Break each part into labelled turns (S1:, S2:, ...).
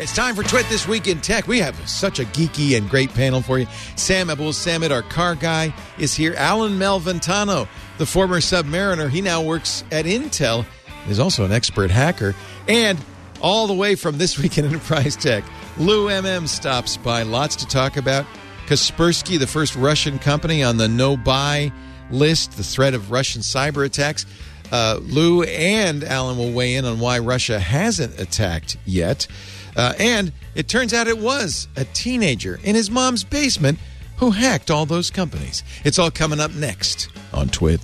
S1: It's time for Twit This Week in Tech. We have such a geeky and great panel for you. Sam Abuelsamid, our car guy, is here. Alan Malventano, the former Submariner. He now works at Intel. He's also an expert hacker. And all the way from This Week in Enterprise Tech, Lou MM stops by. Lots to talk about. Kaspersky, the first Russian company on the no-buy list, the threat of Russian cyber attacks. Lou and Alan will weigh in on why Russia hasn't attacked yet. And it turns out it was a teenager in his mom's basement who hacked all those companies. It's all coming up next on Twit.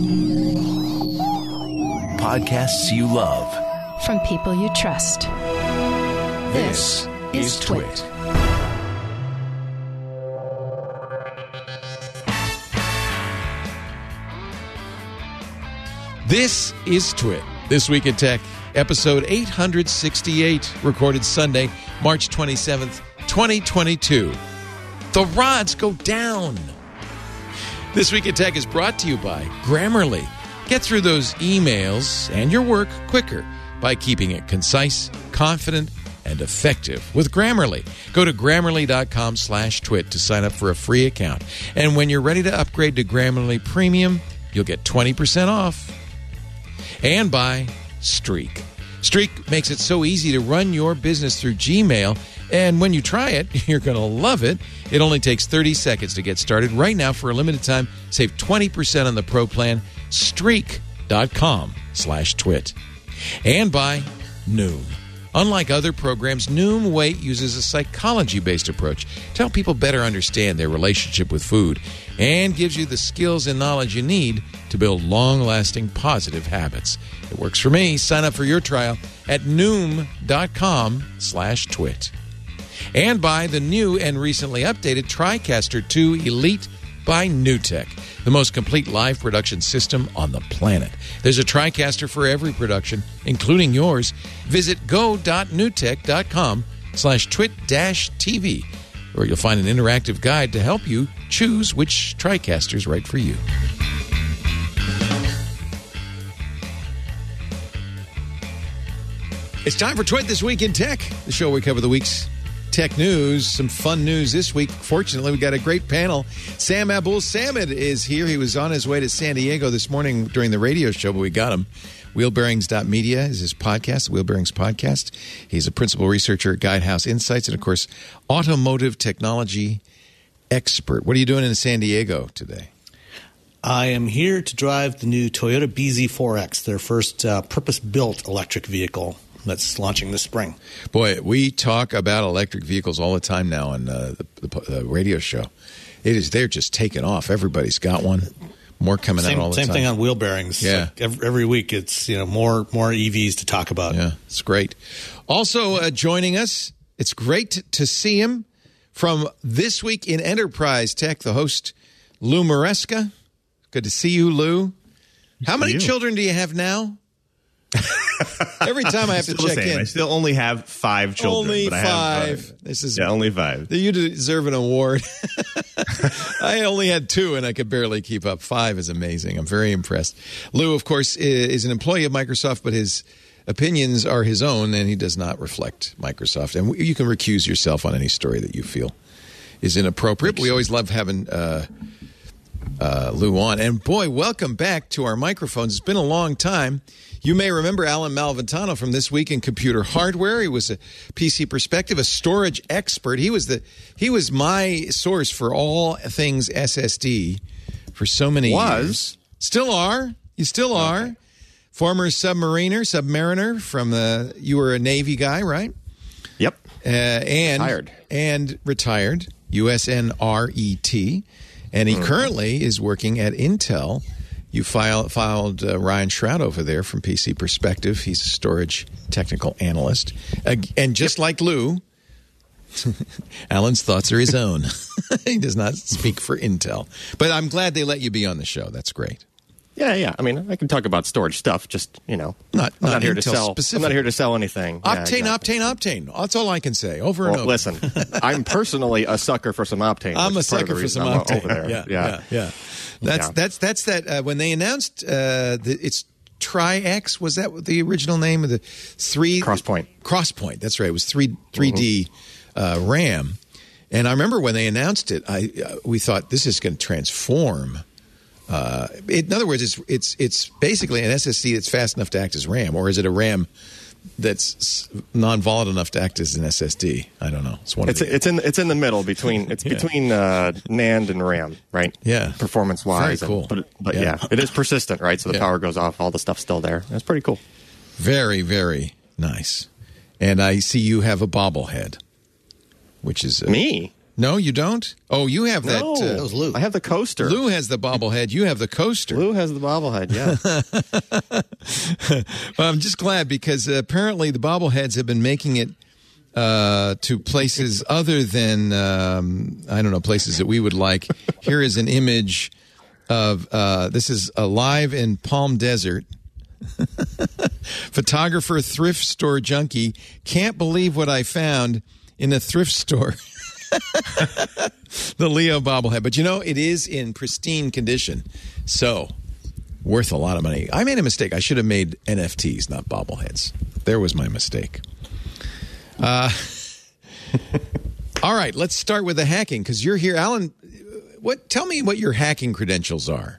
S2: Podcasts you love.
S3: From people you trust.
S2: This is Twit.
S1: This is Twit. This Week in Tech, episode 868, recorded Sunday, March 27th, 2022. The rods go down. This Week in Tech is brought to you by Grammarly. Get through those emails and your work quicker by keeping it concise, confident, and effective with Grammarly. Go to Grammarly.com/twit to sign up for a free account. And when you're ready to upgrade to Grammarly Premium, you'll get 20% off. And by Streak. Streak makes it so easy to run your business through Gmail. And when you try it, you're going to love it. It only takes 30 seconds to get started. Right now, for a limited time, save 20% on the Pro plan. Streak.com/twit. And by Noom. Unlike other programs, Noom Weight uses a psychology-based approach to help people better understand their relationship with food and gives you the skills and knowledge you need to build long-lasting positive habits. It works for me. Sign up for your trial at Noom.com/twit. And by the new and recently updated TriCaster 2 Elite by NewTek, the most complete live production system on the planet. There's a TriCaster for every production, including yours. Visit go.newtek.com/twit-tv, where you'll find an interactive guide to help you choose which TriCaster is right for you. It's time for Twit This Week in Tech, the show where we cover the week's tech news. Some fun news this week. Fortunately, we got a great panel. Sam Abuelsamid is here. He was on his way to San Diego this morning during the radio show, but we got him. Wheelbearings.media is his podcast, the Wheel Bearings Podcast. He's a principal researcher at Guidehouse Insights and, of course, automotive technology expert. What are you doing in San Diego today?
S4: I am here to drive the new Toyota BZ4X, their first purpose-built electric vehicle that's launching this spring.
S1: Boy, we talk about electric vehicles all the time now on the radio show. They're just taking off. Everybody's got one. More coming out all the time.
S4: Same thing on Wheel Bearings.
S1: Yeah.
S4: Like every week it's more EVs to talk about.
S1: Yeah, it's great. Also joining us, it's great to see him from This Week in Enterprise Tech, the host, Lou Maresca. Good to see you, Lou. How many children do you have now? Every time I have to check in.
S5: I still only have 5 children.
S1: Only
S5: but
S1: 5.
S5: Only 5.
S1: You deserve an award. I only had 2, and I could barely keep up. 5 is amazing. I'm very impressed. Lou, of course, is an employee of Microsoft, but his opinions are his own, and he does not reflect Microsoft. And you can recuse yourself on any story that you feel is inappropriate. We always love having Lou on. And, boy, welcome back to our microphones. It's been a long time. You may remember Alan Malventano from This Week in Computer Hardware. He was a PC Perspective, a storage expert. He was my source for all things SSD for so many years. Still are. You still are. Okay. Former Submariner from you were a Navy guy, right?
S5: Yep.
S1: Retired. And retired. USNRET. And he currently is working at Intel. You filed Ryan Shroud over there from PC Perspective. He's a storage technical analyst. And just like Lou, Alan's thoughts are his own. He does not speak for Intel. But I'm glad they let you be on the show. That's great.
S5: Yeah. I mean, I can talk about storage stuff. Just I'm
S1: not
S5: here to
S1: Intel
S5: sell.
S1: specific.
S5: I'm not here to sell anything.
S1: Octane. That's all I can say. Over and over.
S5: Listen, I'm personally a sucker for some Optane.
S1: I'm a sucker for some Optane.
S5: Over there.
S1: Yeah. That's that. When they announced it's Tri-X? Was that the original name of the
S5: Crosspoint.
S1: Crosspoint. That's right. It was 3D RAM. And I remember when they announced it, we thought this is going to transform. In other words, it's basically an SSD that's fast enough to act as RAM, or is it a RAM that's non-volatile enough to act as an SSD? I don't know.
S5: It's in the middle between between NAND and RAM, right?
S1: Yeah,
S5: performance-wise.
S1: Very cool.
S5: But yeah, it is persistent, right? So the power goes off, all the stuff's still there. That's pretty cool.
S1: Very, very nice. And I see you have a bobblehead, which is
S5: me.
S1: No, you don't? Oh, you have that.
S5: No,
S4: that was Lou.
S5: I have the coaster.
S1: Lou has the bobblehead. You have the coaster.
S5: Lou has the bobblehead, yeah.
S1: Well, I'm just glad because apparently the bobbleheads have been making it to places other than, places that we would like. Here is an image of, this is live in Palm Desert. Photographer, thrift store junkie, can't believe what I found in a thrift store. The Leo bobblehead. But it is in pristine condition. So, worth a lot of money. I made a mistake. I should have made NFTs, not bobbleheads. There was my mistake. All right, let's start with the hacking because you're here. Alan, tell me what your hacking credentials are.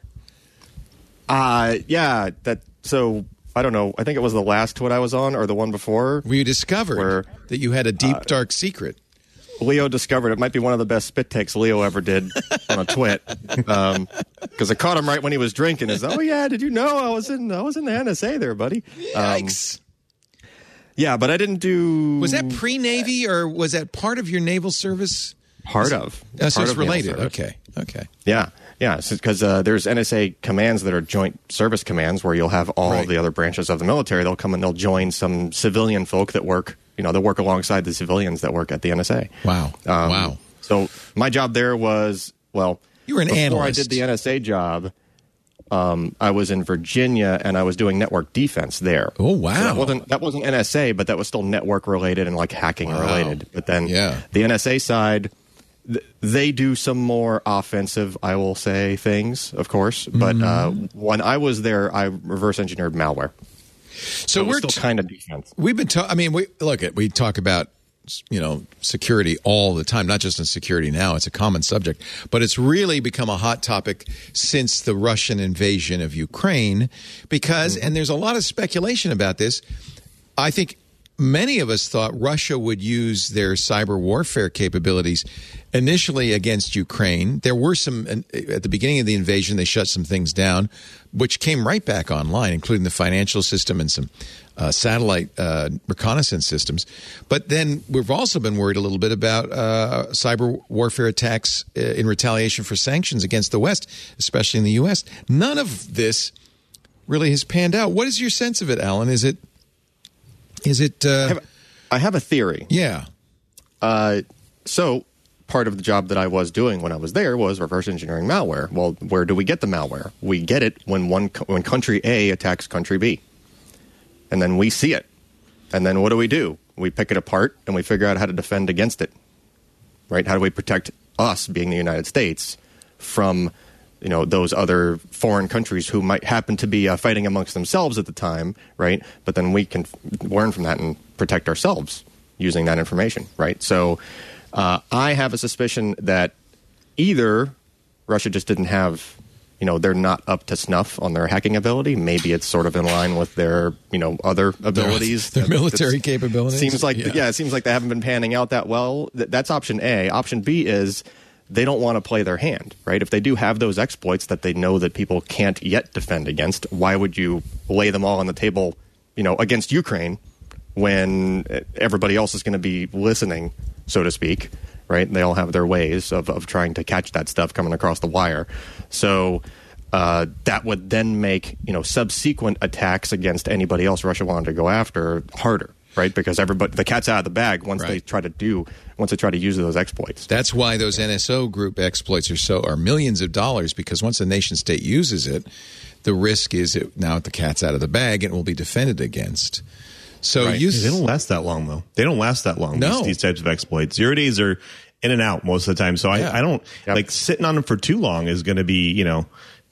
S5: So, I don't know. I think it was the last twit I was on or the one before.
S1: We discovered that you had a deep, dark secret.
S5: Leo discovered it might be one of the best spit takes Leo ever did on a twit, because I caught him right when he was drinking. Oh yeah, did you know I was in the NSA there, buddy?
S1: Yikes!
S5: Yeah, but I didn't do.
S1: Was that pre-Navy or was that part of your naval service?
S5: Part of.
S1: So it's related. Okay.
S5: Yeah, because there's NSA commands that are joint service commands where you'll have all of the other branches of the military. They'll come and they'll join some civilian folk that work. They'll work alongside the civilians that work at the NSA.
S1: Wow. Wow.
S5: So my job there was,
S1: you were an analyst.
S5: Before I did the NSA job, I was in Virginia and I was doing network defense there.
S1: Oh, wow.
S5: So that wasn't NSA, but that was still network related and like hacking related. But then the NSA side, they do some more offensive, I will say, things, of course. But when I was there, I reverse engineered malware. So we're still kind of defense.
S1: We've been we talk about security all the time, not just in security now. It's a common subject, but it's really become a hot topic since the Russian invasion of Ukraine because and there's a lot of speculation about this. I think many of us thought Russia would use their cyber warfare capabilities initially against Ukraine. There were some, at the beginning of the invasion, they shut some things down, which came right back online, including the financial system and some satellite reconnaissance systems. But then we've also been worried a little bit about cyber warfare attacks in retaliation for sanctions against the West, especially in the U.S. None of this really has panned out. What is your sense of it, Alan? Is it
S5: I have a theory.
S1: Yeah.
S5: So part of the job that I was doing when I was there was reverse engineering malware. Well, where do we get the malware? We get it when country A attacks country B. And then we see it. And then what do? We pick it apart and we figure out how to defend against it. Right? How do we protect us, being the United States, from those other foreign countries who might happen to be fighting amongst themselves at the time, right? But then we can learn from that and protect ourselves using that information, right? So I have a suspicion that either Russia just didn't have, they're not up to snuff on their hacking ability. Maybe it's sort of in line with their, other abilities.
S1: Their military capabilities.
S5: Seems like, it seems like they haven't been panning out that well. That's option A. Option B is they don't want to play their hand, right? If they do have those exploits that they know that people can't yet defend against, why would you lay them all on the table, against Ukraine when everybody else is going to be listening, so to speak, right? They all have their ways of trying to catch that stuff coming across the wire. So that would then make, subsequent attacks against anybody else Russia wanted to go after harder. Right, because the cat's out of the bag once they try to use those exploits.
S1: That's why those NSO group exploits are millions of dollars. Because once a nation state uses it, the risk is now the cat's out of the bag and it will be defended against. So
S6: they don't last that long, though. They don't last that long.
S1: No.
S6: These types of exploits, 0 days are in and out most of the time. So I don't like sitting on them for too long is going to be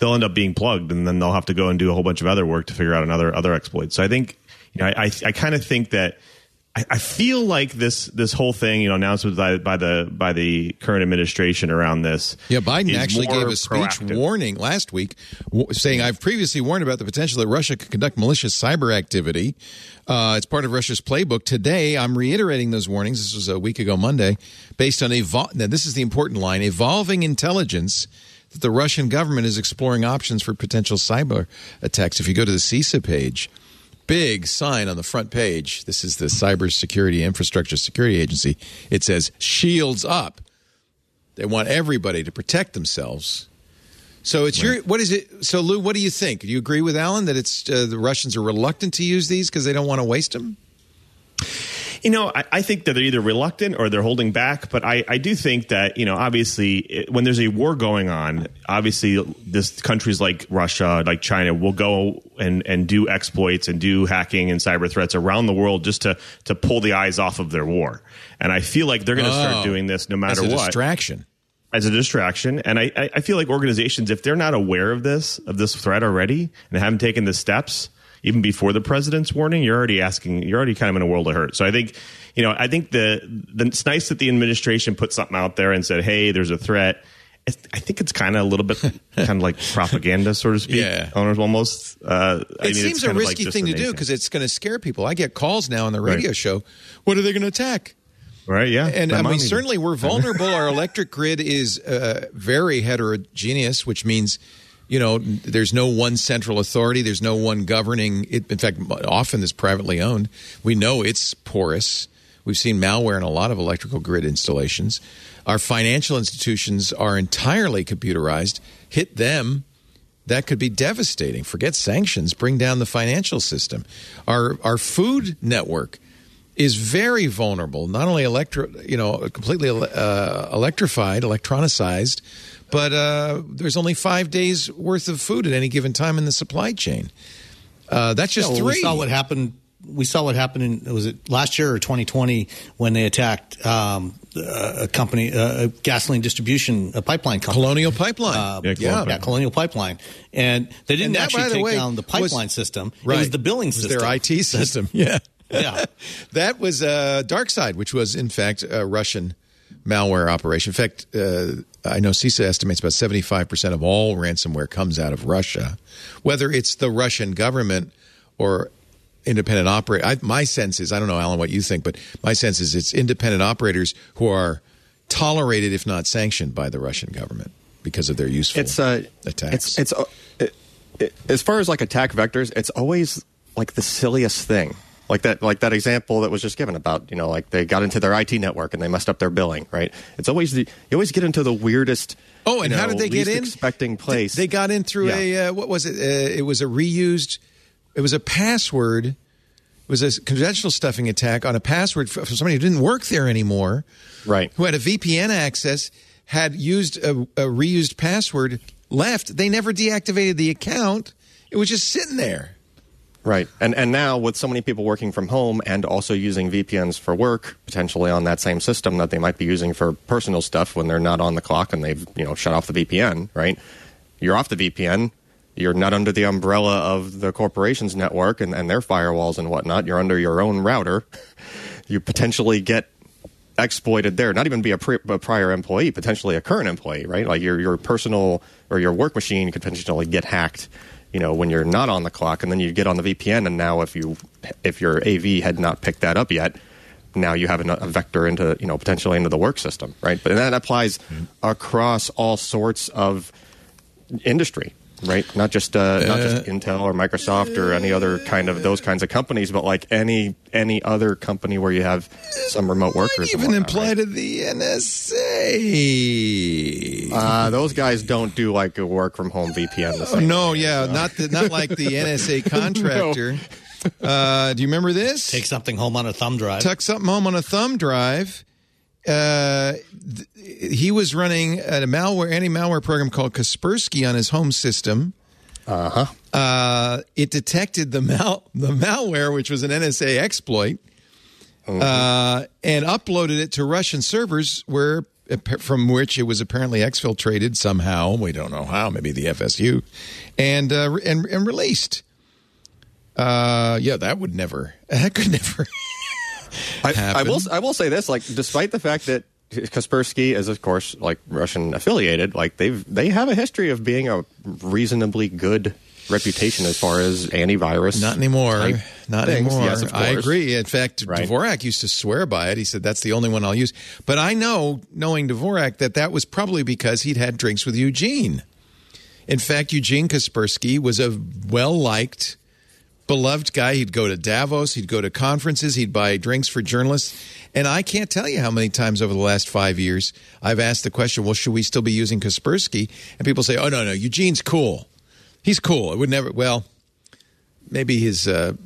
S6: they'll end up being plugged, and then they'll have to go and do a whole bunch of other work to figure out other exploits. So I think, I kind of think that I feel like this whole thing, announcements by the current administration around this.
S1: Yeah, Biden actually gave a speech warning last week, saying, "I've previously warned about the potential that Russia could conduct malicious cyber activity. It's part of Russia's playbook. Today, I'm reiterating those warnings." This was a week ago Monday, based on now this is the important line: evolving intelligence that the Russian government is exploring options for potential cyber attacks. If you go to the CISA page. Big sign on the front page. This is the Cybersecurity Infrastructure Security Agency. It says, shields up. They want everybody to protect themselves. So it's what is it? So Lou, what do you think? Do you agree with Alan that it's the Russians are reluctant to use these because they don't want to waste them?
S6: I think that they're either reluctant or they're holding back. But I do think that, obviously, when there's a war going on, obviously, countries like Russia, like China, will go and do exploits and do hacking and cyber threats around the world just to pull the eyes off of their war. And I feel like they're going to start doing this no matter what. As a distraction. And I feel like organizations, if they're not aware of this threat already and haven't taken the steps, even before the president's warning, you're already kind of in a world of hurt. So I think, it's nice that the administration put something out there and said, hey, there's a threat. I think it's kind of a little bit kind of like propaganda, so to speak.
S1: Yeah.
S6: Almost.
S1: It seems a risky thing to do because it's going to scare people. I get calls now on the radio show. What are they going to attack?
S6: Right, yeah.
S1: And I mean, certainly we're vulnerable. Our electric grid is very heterogeneous, which means there's no one central authority. There's no one governing it. In fact, often it's privately owned. We know it's porous. We've seen malware in a lot of electrical grid installations. Our financial institutions are entirely computerized. Hit them, that could be devastating. Forget sanctions. Bring down the financial system. Our food network is very vulnerable. Not only completely electrified, electronicized, but there's only 5 days worth of food at any given time in the supply chain. That's just 3.
S4: We saw what happened was it last year or 2020 when they attacked a company, a gasoline distribution, a pipeline company.
S1: Colonial Pipeline.
S4: Colonial Pipeline. And they didn't actually take down the pipeline system. Right. It was the billing system.
S1: Their IT system. Yeah.
S4: Yeah.
S1: That was DarkSide, which was, in fact, a Russian malware operation. In fact, I know CISA estimates about 75% of all ransomware comes out of Russia, whether it's the Russian government or independent operator. My sense is, I don't know, Alan, what you think, but my sense is it's independent operators who are tolerated, if not sanctioned, by the Russian government because of their useful attacks.
S5: As far as like attack vectors, it's always like the silliest thing. Like that example that was just given about, like they got into their IT network and they messed up their billing, right? It's always you always get into the weirdest.
S1: Oh, and how did they get in?
S5: Expecting place.
S1: They got in through what was it? It was a reused. It was a password. It was a credential stuffing attack on a password from somebody who didn't work there anymore.
S5: Right.
S1: Who had a VPN access, had used a reused password, left. They never deactivated the account. It was just sitting there.
S5: Right. And now with so many people working from home and also using VPNs for work, potentially on that same system that they might be using for personal stuff when they're not on the clock and they've, shut off the VPN, right? You're off the VPN. You're not under the umbrella of the corporation's network and their firewalls and whatnot. You're under your own router. You potentially get exploited there. Not even be a prior employee, potentially a current employee, right? Like your personal or your work machine could potentially get hacked, when you're not on the clock. And then you get on the VPN, and now if your AV had not picked that up yet, now you have a vector into, potentially into the work system, right? But that applies across all sorts of industry. Right, not just Intel or Microsoft or any other kind of those kinds of companies, but like any other company where you have some remote workers.
S1: Even apply to the NSA.
S5: Those guys don't do like a work from home VPN. The same way,
S1: not like the NSA contractor. No. Do you remember this?
S4: Take something home on a thumb drive.
S1: Tuck something home on a thumb drive. He was running anti-malware program called Kaspersky on his home system. It detected the malware, which was an NSA exploit, and uploaded it to Russian servers where from which it was apparently exfiltrated somehow. We don't know how. Maybe the FSU, and released. That would never. That could never.
S5: I will say this: like, despite the fact that Kaspersky is, of course, like Russian affiliated, like they have a history of being a reasonably good reputation as far as antivirus.
S1: Not anymore. Not anymore.
S5: Yes, of course.
S1: I agree. In fact,
S5: Right.
S1: Dvorak used to swear by it. He said, that's the only one I'll use. But I know, knowing Dvorak, that was probably because he'd had drinks with Eugene. In fact, Eugene Kaspersky was a well-liked, beloved guy. He'd go to Davos. He'd go to conferences. He'd buy drinks for journalists. And I can't tell you how many times over the last 5 years I've asked the question, well, should we still be using Kaspersky? And people say, oh, no, Eugene's cool. He's cool. It would never. Well, maybe his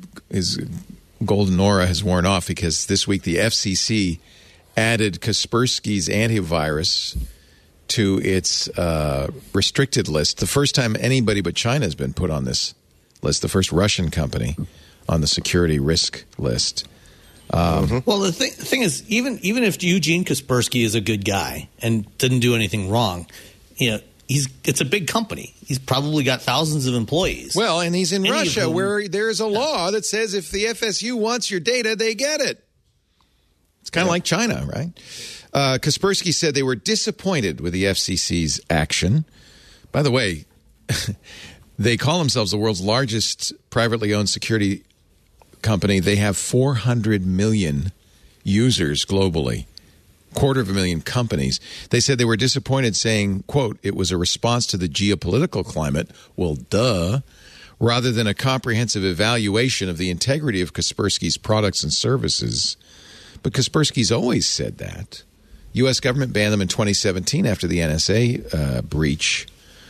S1: golden aura has worn off because this week the FCC added Kaspersky's antivirus to its restricted list. The first time anybody but China has been put on this list. The first Russian company on the security risk list.
S4: Well, the thing is, even if Eugene Kaspersky is a good guy and didn't do anything wrong, it's a big company. He's probably got thousands of employees.
S1: Well, and he's in
S4: Any of
S1: Russia,
S4: whom-
S1: where there's a law that says if the FSU wants your data, they get it. It's kind of like China, right? Kaspersky said they were disappointed with the FCC's action. By the way, they call themselves the world's largest privately owned security company. They have 400 million users globally. 250,000 companies. They said they were disappointed, saying, quote, it was a response to the geopolitical climate. Well, duh. Rather than a comprehensive evaluation of the integrity of Kaspersky's products and services. But Kaspersky's always said that. U.S. government banned them in 2017 after the NSA breach.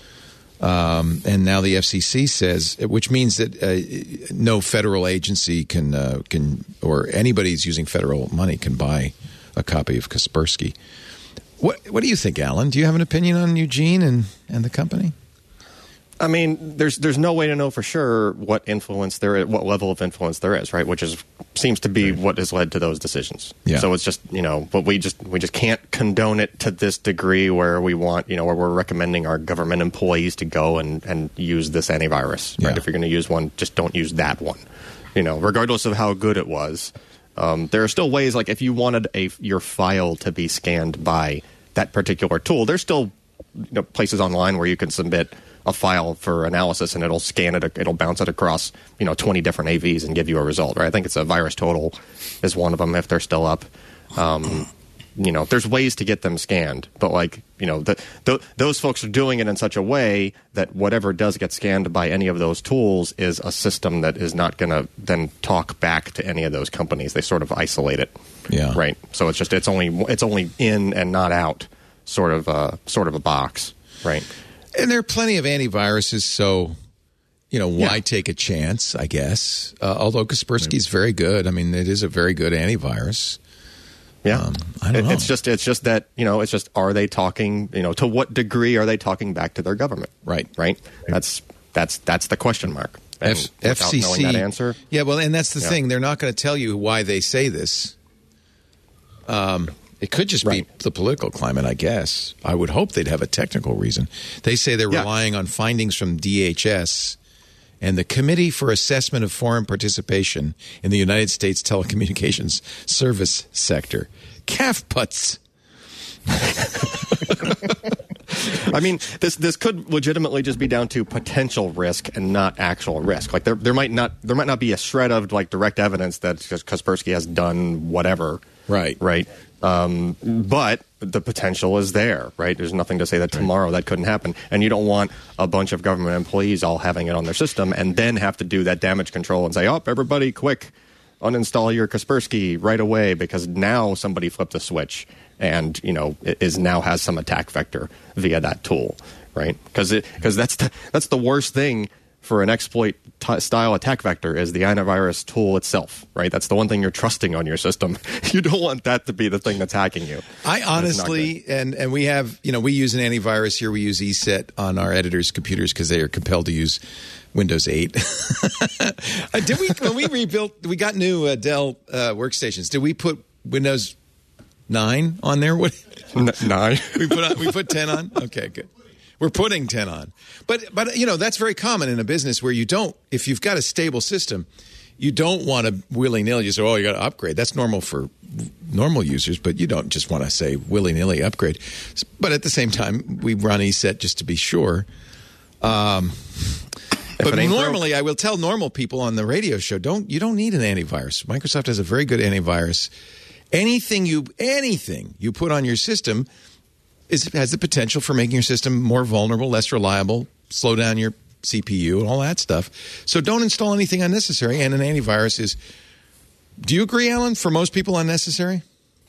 S1: And now the FCC says, which means that no federal agency can, or anybody who's using federal money can buy a copy of Kaspersky. What do you think, Alan? Do you have an opinion on Eugene and the company?
S5: I mean, there's no way to know for sure what influence there is, what level of influence there is, right? Which seems to be what has led to those decisions.
S1: Yeah.
S5: So it's just, but we just can't condone it to this degree where we want, where we're recommending our government employees to go and use this antivirus, right?
S1: Yeah.
S5: If you're going to use one, just don't use that one, regardless of how good it was. There are still ways, like if you wanted your file to be scanned by that particular tool, there's still places online where you can submit a file for analysis and it'll scan it, it'll bounce it across 20 different AVs and give you a result. Right? I think it's a VirusTotal is one of them if they're still up. There's ways to get them scanned, but those folks are doing it in such a way that whatever does get scanned by any of those tools is a system that is not going to then talk back to any of those companies. They sort of isolate it, right? So it's only in and not out, sort of a box, right?
S1: And there are plenty of antiviruses, so why take a chance? I guess. Although Kaspersky's very good. I mean, it is a very good antivirus.
S5: Yeah,
S1: I don't know.
S5: It's just that are they talking? To what degree are they talking back to their government?
S1: Right.
S5: That's the question mark. And without
S1: FCC
S5: knowing that answer.
S1: Yeah, well, and that's the thing. They're not going to tell you why they say this. It could just be the political climate, I guess. I would hope they'd have a technical reason. They say they're relying on findings from DHS and the Committee for Assessment of Foreign Participation in the United States Telecommunications Service Sector. CAFPUTS.
S5: I mean, this could legitimately just be down to potential risk and not actual risk. Like there might not be a shred of direct evidence that Kaspersky has done whatever.
S1: Right.
S5: But the potential is there, right? There's nothing to say that tomorrow that couldn't happen. And you don't want a bunch of government employees all having it on their system and then have to do that damage control and say, everybody quick, uninstall your Kaspersky right away because now somebody flipped a switch and, it now has some attack vector via that tool, right? Because that's the worst thing for an exploit style attack vector is the antivirus tool itself, right? That's the one thing you're trusting on your system. You don't want that to be the thing that's hacking you.
S1: I honestly, and we have, we use an antivirus here. We use ESET on our editors' computers because they are compelled to use Windows 8. When we rebuilt, we got new Dell workstations. Did we put Windows 9 on there? What?
S5: 9.
S1: We put 10 on? Okay, good. We're putting 10 on. But that's very common in a business where if you've got a stable system, you don't want to willy-nilly just say, you got to upgrade. That's normal for normal users, but you don't just want to say willy-nilly upgrade. But at the same time, we run ESET just to be sure. But normally, I will tell normal people on the radio show, you don't need an antivirus. Microsoft has a very good antivirus. Anything you put on your system has the potential for making your system more vulnerable, less reliable, slow down your CPU and all that stuff. So don't install anything unnecessary, and an antivirus is... Do you agree, Alan, for most people unnecessary?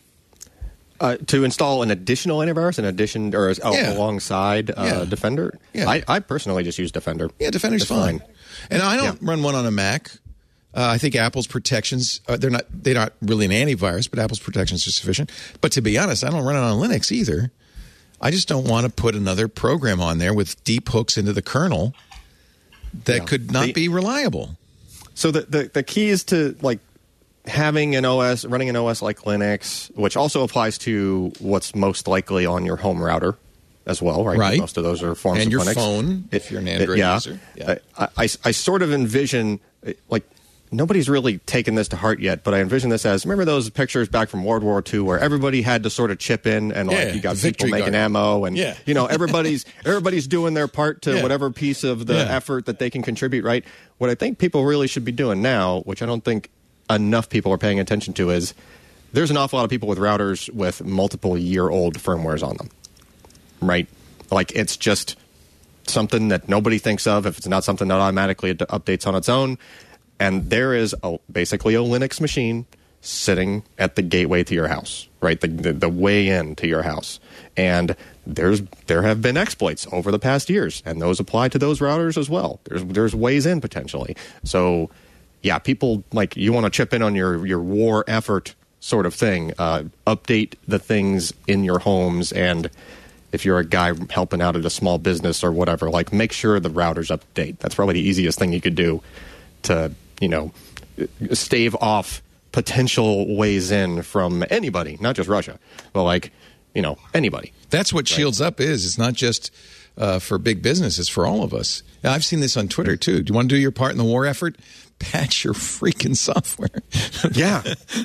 S5: To install an additional antivirus, alongside Defender?
S1: Yeah.
S5: I personally just use Defender.
S1: Yeah, Defender's fine. And I don't run one on a Mac. I think Apple's protections, they're not really an antivirus, but Apple's protections are sufficient. But to be honest, I don't run it on Linux either. I just don't want to put another program on there with deep hooks into the kernel that could not be reliable.
S5: So the key is to having running an OS like Linux, which also applies to what's most likely on your home router as well, right?
S1: Right.
S5: Most of those are forms
S1: and
S5: of
S1: your
S5: Linux.
S1: Phone, if you're an Android user. Yeah.
S5: I sort of envision nobody's really taken this to heart yet, but I envision this as, remember those pictures back from World War II where everybody had to sort of chip in and you got people making ammo and everybody's doing their part to whatever piece of the effort that they can contribute, right? What I think people really should be doing now, which I don't think enough people are paying attention to, is there's an awful lot of people with routers with multiple year-old firmwares on them, right? It's just something that nobody thinks of if it's not something that automatically updates on its own. And there is basically a Linux machine sitting at the gateway to your house, right? The way in to your house. And there have been exploits over the past years, and those apply to those routers as well. There's ways in potentially. So, yeah, people you want to chip in on your war effort sort of thing. Update the things in your homes, and if you're a guy helping out at a small business or whatever, make sure the routers update. That's probably the easiest thing you could do to stave off potential ways in from anybody, not just Russia, but anybody.
S1: That's what Shields Up is. It's not just for big business. It's for all of us. Now, I've seen this on Twitter, too. Do you want to do your part in the war effort? Patch your freaking software.
S5: Yeah.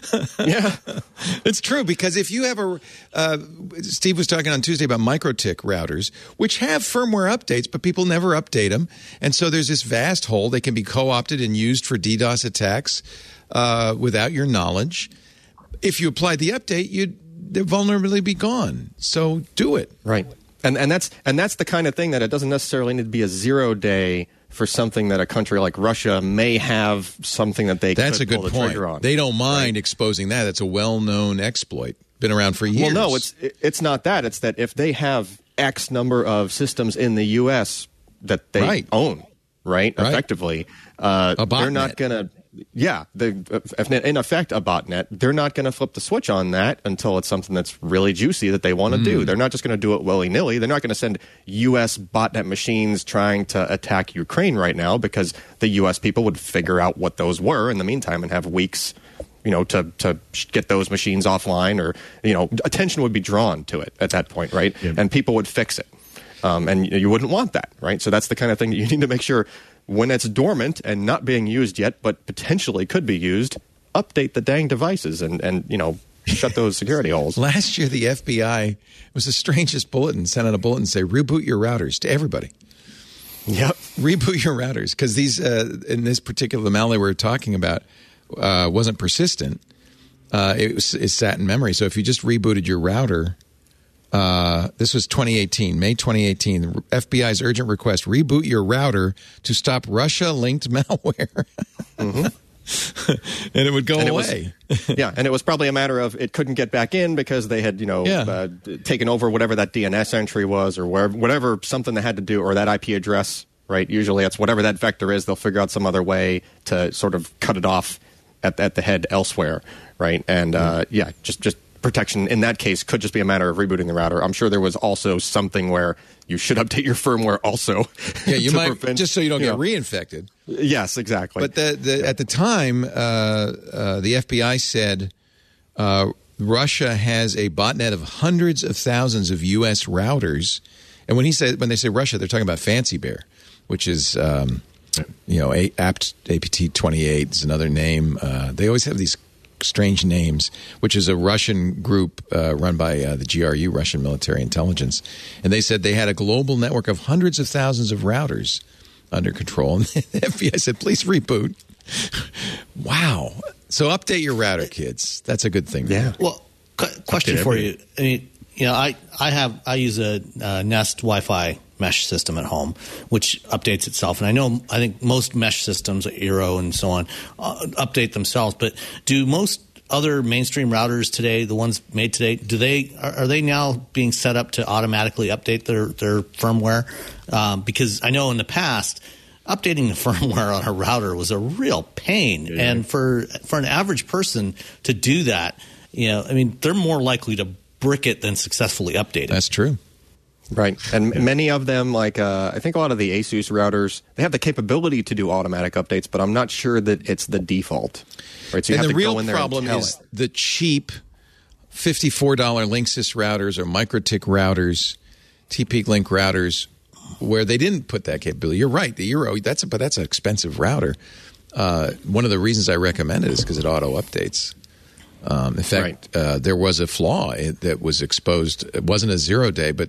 S1: It's true, because if you have Steve was talking on Tuesday about MikroTik routers, which have firmware updates, but people never update them. And so there's this vast hole. They can be co-opted and used for DDoS attacks without your knowledge. If you applied the update, their vulnerability be gone. So do it.
S5: Right. And that's the kind of thing that it doesn't necessarily need to be a 0-day for something that a country like Russia may have something that they
S1: That's
S5: could
S1: a
S5: pull
S1: good
S5: the
S1: point.
S5: trigger on.
S1: They don't mind exposing that. It's a well-known exploit. Been around for years.
S5: Well, no, it's not that. It's that if they have X number of systems in the U.S. that they own, right? Effectively, they're not going to... Yeah, in effect, a botnet. They're not going to flip the switch on that until it's something that's really juicy that they want to do. They're not just going to do it willy-nilly. They're not going to send U.S. botnet machines trying to attack Ukraine right now, because the U.S. people would figure out what those were in the meantime and have weeks, to get those machines offline, or, attention would be drawn to it at that point, right? Yeah. And people would fix it. And you wouldn't want that, right? So that's the kind of thing that you need to make sure, when it's dormant and not being used yet, but potentially could be used, update the dang devices and shut those security holes.
S1: Last year, the FBI was the strangest bulletin, sent out a bulletin say, reboot your routers to everybody.
S5: Yep.
S1: Reboot your routers. Because these, in this particular, the malware we're talking about wasn't persistent. It sat in memory. So if you just rebooted your router... this was 2018, May 2018. The FBI's urgent request: reboot your router to stop Russia-linked malware. And it would go away.
S5: And it was probably a matter of it couldn't get back in because they had, taken over whatever that DNS entry was, or whatever something they had to do, or that IP address. Right? Usually, it's whatever that vector is. They'll figure out some other way to sort of cut it off at the head elsewhere. Right? And just. Protection in that case could just be a matter of rebooting the router. I'm sure there was also something where you should update your firmware also.
S1: Yeah, you might just so you don't get reinfected.
S5: Yes, exactly.
S1: But at the time, the FBI said the Russia has a botnet of hundreds of thousands of U.S. routers. And when they say Russia, they're talking about Fancy Bear, which is, APT28 is another name. They always have these strange names, which is a Russian group run by the GRU, Russian Military Intelligence. And they said they had a global network of hundreds of thousands of routers under control. And the FBI said, please reboot. Wow. So update your router, kids. That's a good thing.
S5: Yeah.
S4: Well, question for you. I mean, I use a Nest Wi-Fi mesh system at home, which updates itself. And I think most mesh systems, like Eero and so on, update themselves. But do most other mainstream routers today, the ones made today, are they now being set up to automatically update their firmware? Because I know in the past, updating the firmware on a router was a real pain. Yeah. And for an average person to do that, they're more likely to brick it than successfully update it.
S1: That's true.
S5: Right. And many of them, like I think a lot of the Asus routers, they have the capability to do automatic updates, but I'm not sure that it's the default. Right. So you
S1: and
S5: have
S1: the
S5: to
S1: real
S5: go in there
S1: problem
S5: and
S1: is the cheap $54 Linksys routers or MikroTik routers, TP-Link routers, where they didn't put that capability. You're right. The Eero, that's an expensive router. One of the reasons I recommend it is because it auto updates. In fact, there was a flaw that was exposed. It wasn't a 0-day, but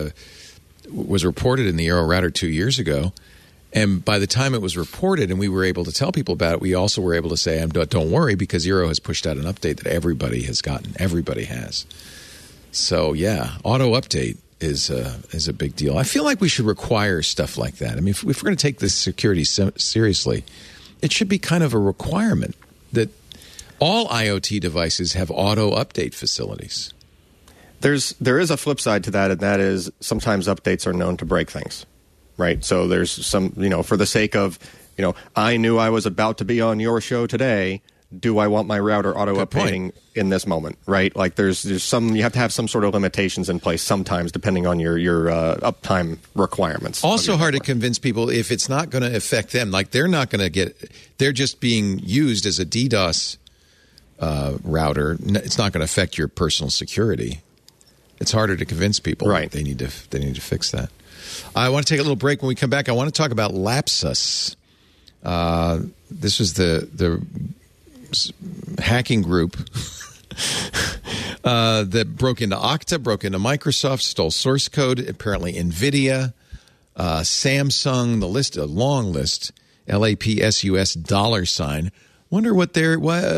S1: was reported in the Eero router 2 years ago. And by the time it was reported and we were able to tell people about it, we also were able to say, don't worry, because Eero has pushed out an update that everybody has gotten. Everybody has. So, yeah, auto update is a big deal. I feel like we should require stuff like that. I mean, if we're going to take this security seriously, it should be kind of a requirement that all IoT devices have auto update facilities.
S5: There is a flip side to that, and that is sometimes updates are known to break things, right? So there's some, for the sake of, I knew I was about to be on your show today. Do I want my router auto updating in this moment, right? Like there's some, you have to have some sort of limitations in place sometimes depending on your uptime requirements.
S1: Also hard to convince people if it's not going to affect them. Like they're not going to they're just being used as a DDoS router. It's not going to affect your personal security. It's harder to convince people.
S5: Right.
S1: They need to fix that. I want to take a little break. When we come back, I want to talk about Lapsus. This was the hacking group that broke into Okta, broke into Microsoft, stole source code, apparently NVIDIA, Samsung, the list, a long list, LAPSUS $. Wonder what they're...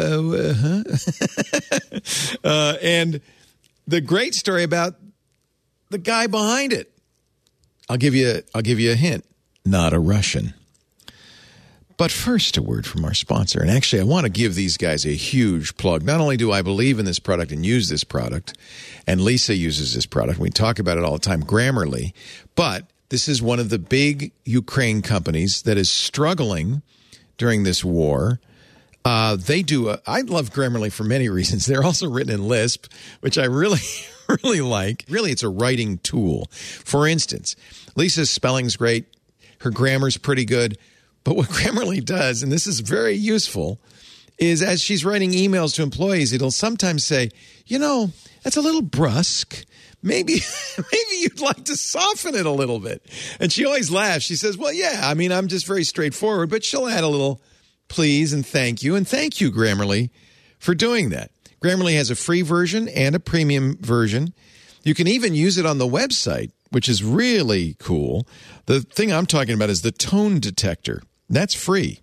S1: and the great story about the guy behind it. I'll give you a hint. Not a Russian. But first, a word from our sponsor. And actually, I want to give these guys a huge plug. Not only do I believe in this product and use this product, and Lisa uses this product, we talk about it all the time, Grammarly, but this is one of the big Ukraine companies that is struggling during this war. I love Grammarly for many reasons. They're also written in Lisp, which I really, really like. Really, it's a writing tool. For instance, Lisa's spelling's great. Her grammar's pretty good. But what Grammarly does, and this is very useful, is as she's writing emails to employees, it'll sometimes say, that's a little brusque. Maybe you'd like to soften it a little bit. And she always laughs. She says, well, yeah, I'm just very straightforward, but she'll add a little please and thank you. And thank you, Grammarly, for doing that. Grammarly has a free version and a premium version. You can even use it on the website, which is really cool. The thing I'm talking about is the tone detector. That's free.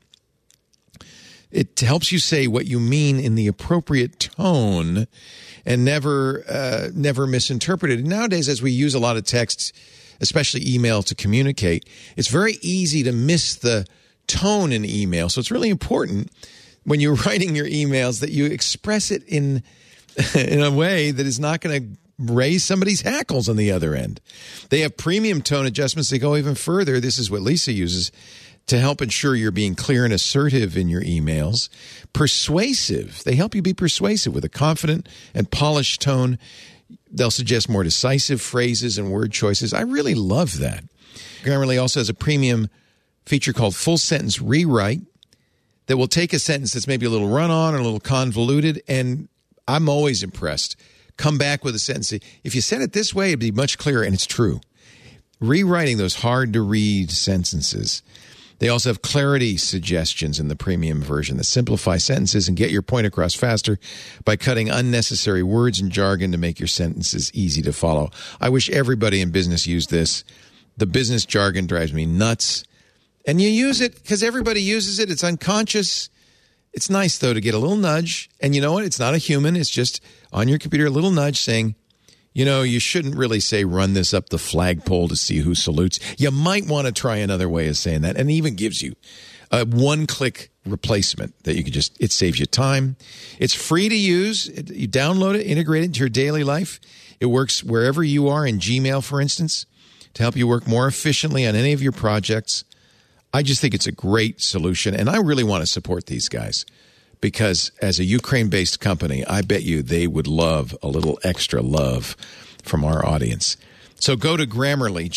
S1: It helps you say what you mean in the appropriate tone and never misinterpret it. Nowadays, as we use a lot of texts, especially email, to communicate, it's very easy to miss the tone in email. So it's really important when you're writing your emails that you express it in a way that is not going to raise somebody's hackles on the other end. They have premium tone adjustments. They go even further. This is what Lisa uses to help ensure you're being clear and assertive in your emails. Persuasive. They help you be persuasive with a confident and polished tone. They'll suggest more decisive phrases and word choices. I really love that. Grammarly also has a premium feature called Full Sentence Rewrite that will take a sentence that's maybe a little run-on or a little convoluted and I'm always impressed. Come back with a sentence. If you said it this way, it'd be much clearer, and it's true. Rewriting those hard-to-read sentences. They also have clarity suggestions in the premium version that simplify sentences and get your point across faster by cutting unnecessary words and jargon to make your sentences easy to follow. I wish everybody in business used this. The business jargon drives me nuts. And you use it because everybody uses it. It's unconscious. It's nice, though, to get a little nudge. And you know what? It's not a human. It's just on your computer, a little nudge saying, you know, you shouldn't really say run this up the flagpole to see who salutes. You might want to try another way of saying that. And it even gives you a one-click replacement that you can just, it saves you time. It's free to use. You download it, integrate it into your daily life. It works wherever you are in Gmail, for instance, to help you work more efficiently on any of your projects. I just think it's a great solution. And I really want to support these guys. Because as a Ukraine-based company, I bet you they would love a little extra love from our audience. So go to Grammarly,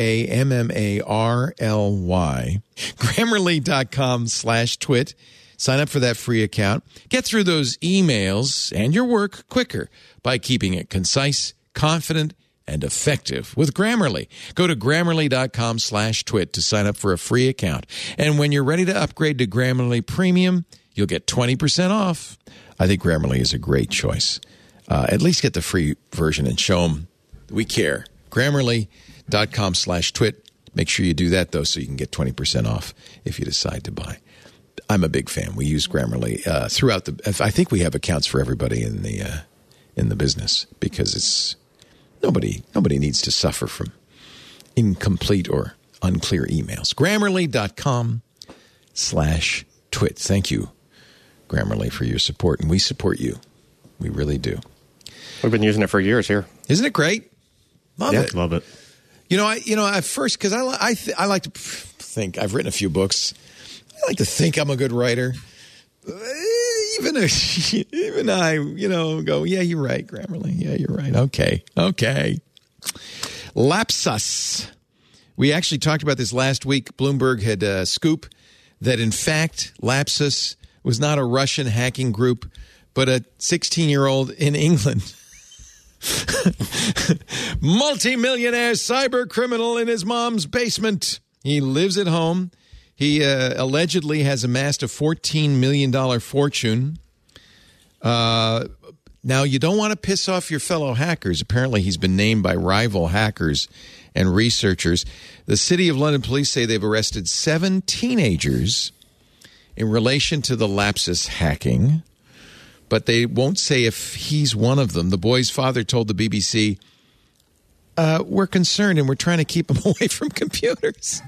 S1: Grammarly, Grammarly.com/twit. Sign up for that free account. Get through those emails and your work quicker by keeping it concise, confident, and effective with Grammarly. Go to Grammarly.com/twit to sign up for a free account. And when you're ready to upgrade to Grammarly Premium, you'll get 20% off. I think Grammarly is a great choice. At least get the free version and show them we care. Grammarly.com/twit. Make sure you do that, though, so you can get 20% off if you decide to buy. I'm a big fan. We use Grammarly throughout the. I think we have accounts for everybody in the business because it's nobody needs to suffer from incomplete or unclear emails. Grammarly.com/twit. Thank you, Grammarly, for your support, and we support you. We really do.
S5: We've been using it for years here.
S1: Isn't it great? Love it.
S6: Love it.
S1: At first, because I like to think I've written a few books. I like to think I'm a good writer. Even I, go, yeah, you're right, Grammarly. Yeah, you're right. Okay. Lapsus. We actually talked about this last week. Bloomberg had a scoop that, in fact, Lapsus was not a Russian hacking group, but a 16-year-old in England. Multi-millionaire cyber criminal in his mom's basement. He lives at home. He allegedly has amassed a $14 million fortune. Now, you don't want to piss off your fellow hackers. Apparently, he's been named by rival hackers and researchers. The City of London police say they've arrested 7 teenagers in relation to the Lapsus hacking, but they won't say if he's one of them. The boy's father told the BBC, we're concerned and we're trying to keep him away from computers.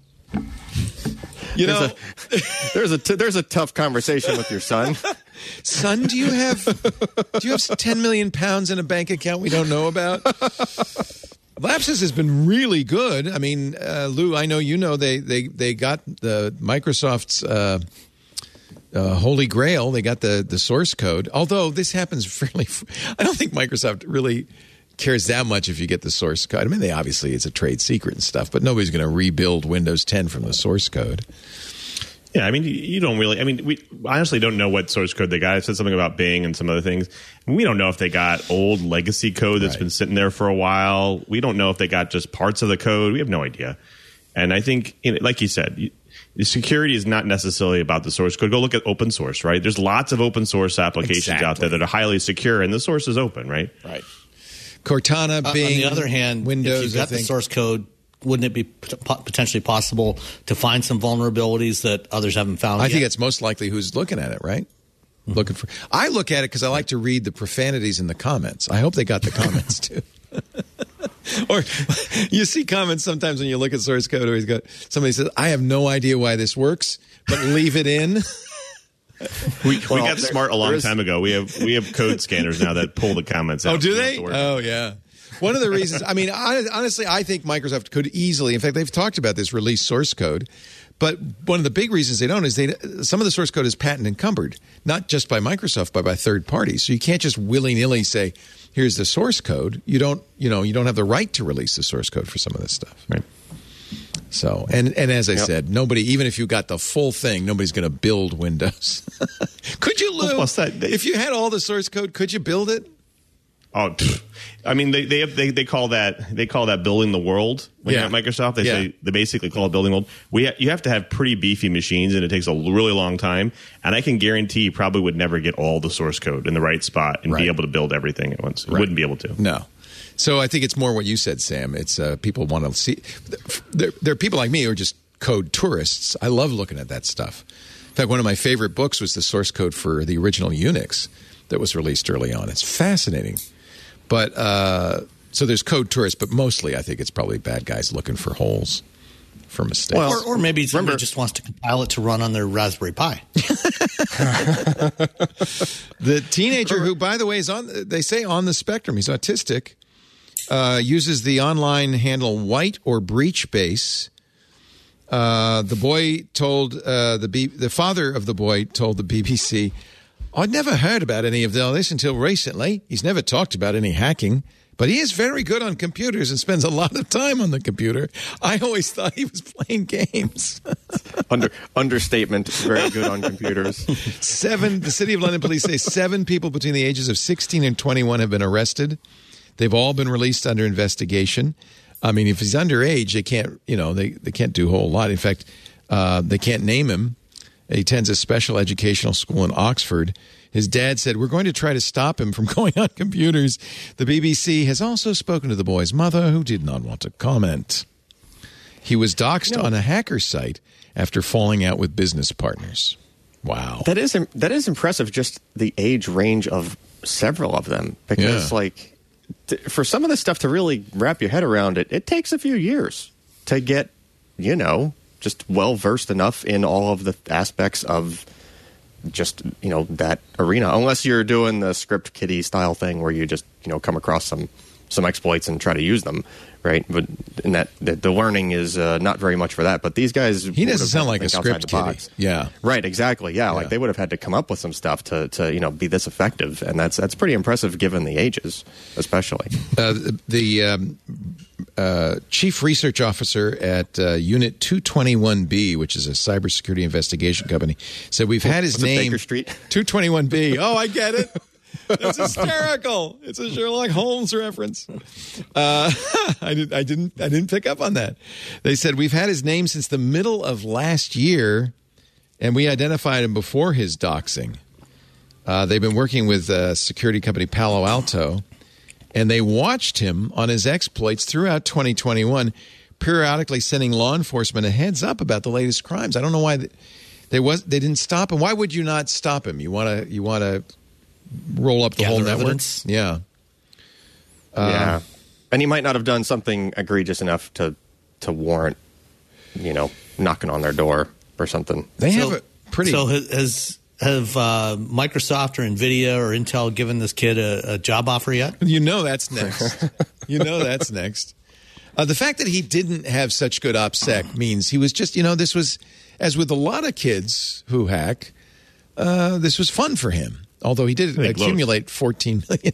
S5: There's a tough conversation with your son.
S1: Son, do you have 10 million pounds in a bank account we don't know about? Lapsus has been really good. I mean, Lou, I know they got the Microsoft's Holy Grail. They got the source code. Although this happens fairly, I don't think Microsoft really cares that much if you get the source code. I mean, obviously it's a trade secret and stuff, but nobody's going to rebuild Windows 10 from the source code.
S6: Yeah, I mean, you don't really. I mean, we honestly don't know what source code they got. I said something about Bing and some other things. We don't know if they got old legacy code that's been sitting there for a while. We don't know if they got just parts of the code. We have no idea. And I think, like you said, the security is not necessarily about the source code. Go look at open source, right? There's lots of open source applications out there that are highly secure, and the source is open, right?
S1: Right. Cortana, Bing,
S4: on the other hand,
S1: Windows,
S4: if you've got the source code, wouldn't it be potentially possible to find some vulnerabilities that others haven't found
S1: I
S4: yet?
S1: think it's most likely who's looking at it, right? Mm-hmm. I look at it because I like to read the profanities in the comments. I hope they got the comments, too. Or you see comments sometimes when you look at source code where somebody says, I have no idea why this works, but leave it in.
S6: We got smart a long time ago. We have code scanners now that pull the comments out.
S1: Oh, do they? Oh, yeah. One of the reasons, I mean, honestly, I think Microsoft could easily, in fact, they've talked about this, release source code. But one of the big reasons they don't is some of the source code is patent encumbered, not just by Microsoft, but by third parties. So you can't just willy-nilly say, here's the source code. You don't have the right to release the source code for some of this stuff.
S6: Right.
S1: So, and as I said, nobody, even if you got the full thing, nobody's going to build Windows. Could you, Lou?
S6: What's that?
S1: If you had all the source code, could you build it?
S6: Oh, I mean, they call that building the world. When you're at Microsoft, they basically call it building the world. You have to have pretty beefy machines, and it takes a really long time. And I can guarantee you probably would never get all the source code in the right spot and be able to build everything at once. You wouldn't be able to.
S1: No. So I think it's more what you said, Sam. It's people want to see. There are people like me who are just code tourists. I love looking at that stuff. In fact, one of my favorite books was the source code for the original Unix that was released early on. It's fascinating. But so there's code tourists, but mostly I think it's probably bad guys looking for holes, for mistakes.
S4: Well, or maybe somebody just wants to compile it to run on their Raspberry Pi.
S1: The teenager who, by the way, is they say on the spectrum, he's autistic, uses the online handle White or Breach Base. The boy told the father of the boy told the BBC, "I'd never heard about any of this until recently. He's never talked about any hacking, but he is very good on computers and spends a lot of time on the computer. I always thought he was playing games."
S5: Understatement. Very good on computers.
S1: The City of London police say 7 people between the ages of 16 and 21 have been arrested. They've all been released under investigation. I mean, if he's underage, they can't, they can't do a whole lot. In fact, they can't name him. He attends a special educational school in Oxford. His dad said, "We're going to try to stop him from going on computers." The BBC has also spoken to the boy's mother, who did not want to comment. He was doxxed on a hacker site after falling out with business partners. Wow.
S5: That is impressive, just the age range of several of them. Because, for some of this stuff to really wrap your head around it, it takes a few years to get, just well-versed enough in all of the aspects of just, that arena. Unless you're doing the script kiddie style thing where you just, come across some exploits and try to use them, right? But in that the learning is not very much for that. But these guys...
S1: He doesn't sound like a script kiddie. Yeah.
S5: Right, exactly. Yeah, like they would have had to come up with some stuff to be this effective. And that's pretty impressive given the ages, especially.
S1: The chief research officer at Unit 221B, which is a cybersecurity investigation company, said we've had his name...
S5: Baker Street?
S1: 221B. Oh, I get it. It's hysterical. It's a Sherlock Holmes reference. I didn't pick up on that. They said we've had his name since the middle of last year, and we identified him before his doxing. They've been working with security company Palo Alto, and they watched him on his exploits throughout 2021, periodically sending law enforcement a heads up about the latest crimes. I don't know why they didn't stop him. Why would you not stop him? You want to roll up the whole network?
S4: Evidence.
S1: Yeah.
S5: Yeah. And he might not have done something egregious enough to warrant, knocking on their door or something.
S1: They have a pretty...
S4: So have Microsoft or NVIDIA or Intel given this kid a job offer yet?
S1: That's next. That's next. The fact that he didn't have such good OPSEC means he was just, this was, as with a lot of kids who hack, this was fun for him. Although he did accumulate $14 million.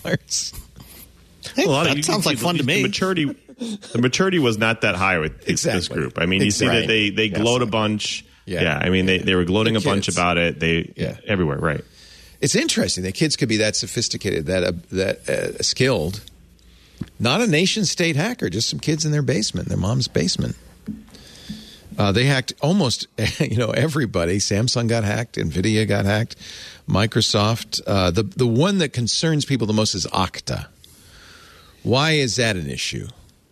S4: That sounds like fun to me.
S6: The maturity was not that high with this group. I mean, you see that they gloat a bunch. Yeah. I mean, they were gloating a bunch about it. Everywhere, right.
S1: It's interesting that kids could be that sophisticated, that skilled. Not a nation-state hacker, just some kids in their basement, their mom's basement. They hacked almost, everybody. Samsung got hacked. NVIDIA got hacked. Microsoft. The one that concerns people the most is Okta. Why is that an issue?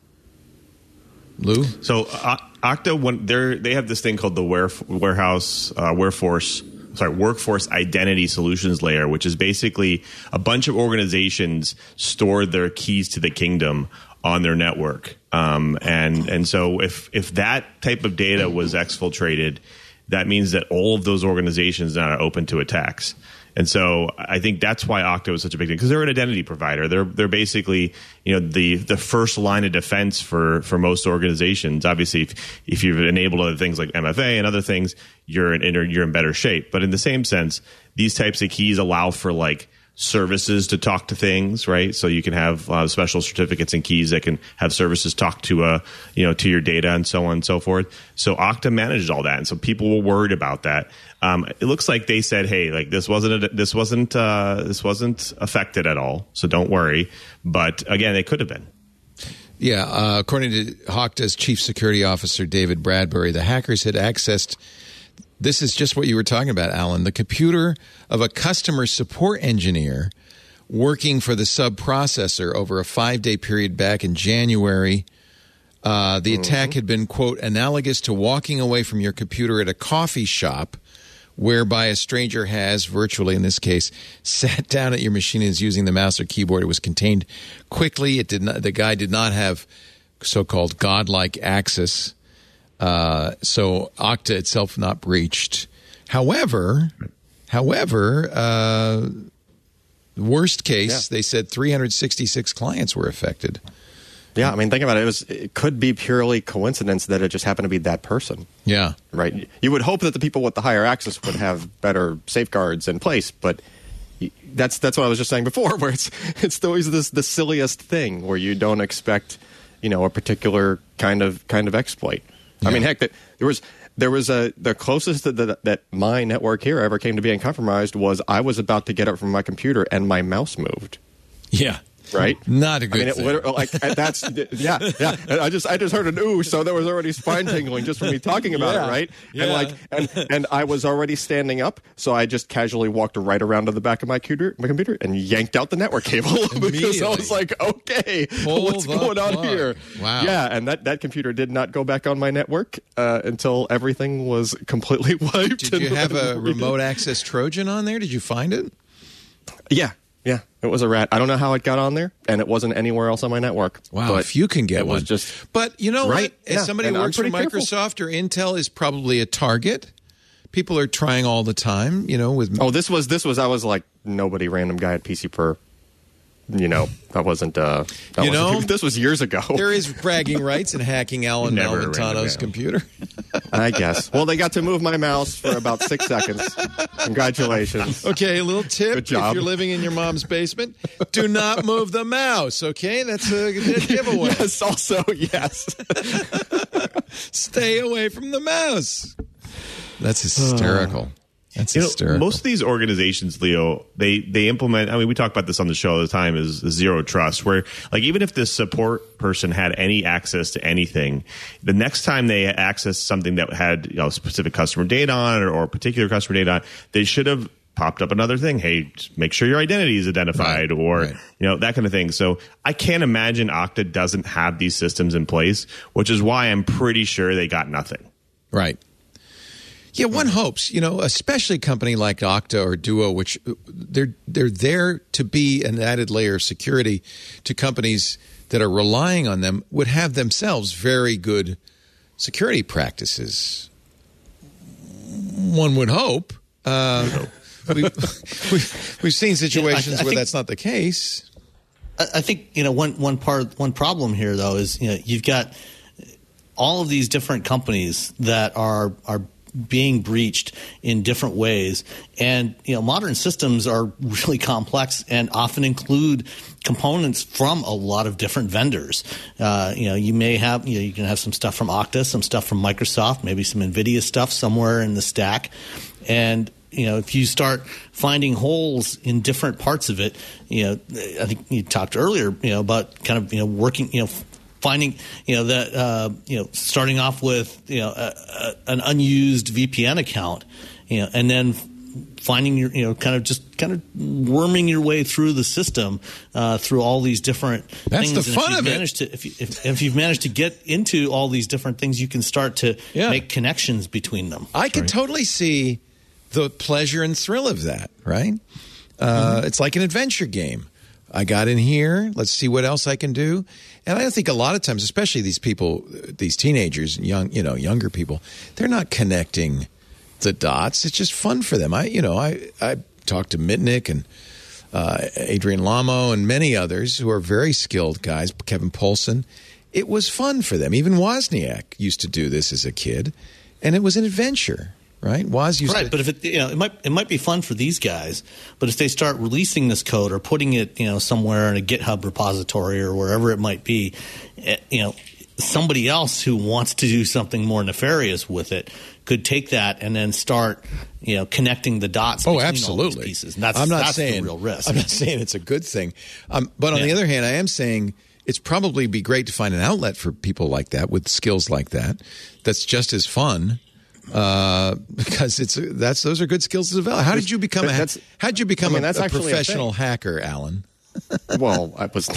S1: Lou?
S6: So Okta, they have this thing called the Workforce Identity Solutions Layer, which is basically a bunch of organizations store their keys to the kingdom on their network. And so if that type of data was exfiltrated, that means that all of those organizations now are open to attacks. And so I think that's why Okta is such a big thing, because they're an identity provider. They're basically, the first line of defense for most organizations. Obviously, if you've enabled other things like MFA and other things, you're in better shape. But in the same sense, these types of keys allow for services to talk to things, right? So you can have special certificates and keys that can have services talk to to your data and so on and so forth. So Okta managed all that, and so people were worried about that. It looks like they said, "Hey, like this wasn't affected at all, so don't worry." But again, it could have been.
S1: Yeah, according to Okta's chief security officer David Bradbury, the hackers had accessed. This is just what you were talking about, Alan. The computer of a customer support engineer working for the sub-processor over a 5-day period back in January. The attack had been, quote, analogous to walking away from your computer at a coffee shop whereby a stranger has, virtually in this case, sat down at your machine and is using the mouse or keyboard. It was contained quickly. The guy did not have so-called godlike access. So Okta itself not breached. However, worst case, they said 366 clients were affected.
S5: Yeah, I mean, think about it. It could be purely coincidence that it just happened to be that person.
S1: Yeah.
S5: Right? You would hope that the people with the higher access would have better safeguards in place, but that's what I was just saying before, where it's always the silliest thing where you don't expect, a particular kind of exploit. Yeah. I mean, heck, there was the closest that my network here ever came to being compromised was I was about to get up from my computer and my mouse moved.
S1: Yeah.
S5: Right?
S1: Not a good thing.
S5: That's yeah. And I just heard an ooh, so there was already spine tingling just from me talking about it, right?
S1: Yeah.
S5: And I was already standing up, so I just casually walked right around to the back of my computer and yanked out the network cable because I was like, okay, what's going on here?
S1: Wow.
S5: Yeah, and that computer did not go back on my network until everything was completely wiped.
S1: Did you have a remote access Trojan on there? Did you find it?
S5: Yeah. Yeah, it was a rat. I don't know how it got on there, and it wasn't anywhere else on my network.
S1: Wow, if you can get one. But you know
S5: right?
S1: what? As somebody who works for Microsoft or Intel is probably a target. People are trying all the time, with...
S5: This was I was like nobody random guy at PC Per. That wasn't... this was years ago.
S1: There is bragging rights in hacking Alan Malventano's computer.
S5: I guess. Well, they got to move my mouse for about 6 seconds. Congratulations.
S1: Okay, a little tip.
S5: Good job.
S1: If you're living in your mom's basement, do not move the mouse, okay? That's a giveaway.
S5: Yes, also, yes.
S1: Stay away from the mouse. That's hysterical. That's hysterical.
S6: Most of these organizations, Leo, they implement, we talk about this on the show all the time, is zero trust, where like even if the support person had any access to anything, the next time they access something that had specific customer data on it or particular customer data on, they should have popped up another thing. Hey, make sure your identity is identified or that kind of thing. So I can't imagine Okta doesn't have these systems in place, which is why I'm pretty sure they got nothing.
S1: Right. Yeah, one hopes, especially a company like Okta or Duo, which they're there to be an added layer of security to companies that are relying on them, would have themselves very good security practices. One would hope. We've seen situations where that's not the case.
S4: I think one problem here though is you've got all of these different companies that are being breached in different ways, and modern systems are really complex and often include components from a lot of different vendors. You may have you can have some stuff from Okta, some stuff from Microsoft, maybe some NVIDIA stuff somewhere in the stack, and if you start finding holes in different parts of it, I think you talked earlier about kind of working finding starting off with an unused VPN account, and then finding your kind of worming your way through the system through all these different
S1: things. That's the fun of
S4: it. If you've managed to get into all these different things, you can start to make connections between them.
S1: I can totally see the pleasure and thrill of that, right? It's like an adventure game. I got in here. Let's see what else I can do. And I think a lot of times, especially these people, these teenagers and younger people, they're not connecting the dots. It's just fun for them. I talked to Mitnick and Adrian Lamo and many others who are very skilled guys, Kevin Poulsen. It was fun for them. Even Wozniak used to do this as a kid, and it was an adventure. right? Woz used to.
S4: But if it might be fun for these guys, but if they start releasing this code or putting it, somewhere in a GitHub repository or wherever it might be, somebody else who wants to do something more nefarious with it could take that and then start, connecting the dots between all these pieces. And that's the real risk.
S1: I'm not saying it's a good thing. But on the other hand, I am saying it's probably be great to find an outlet for people like that with skills like that. That's just as fun. Because those are good skills to develop. How did you become a professional hacker, Alan?
S5: Well, I was.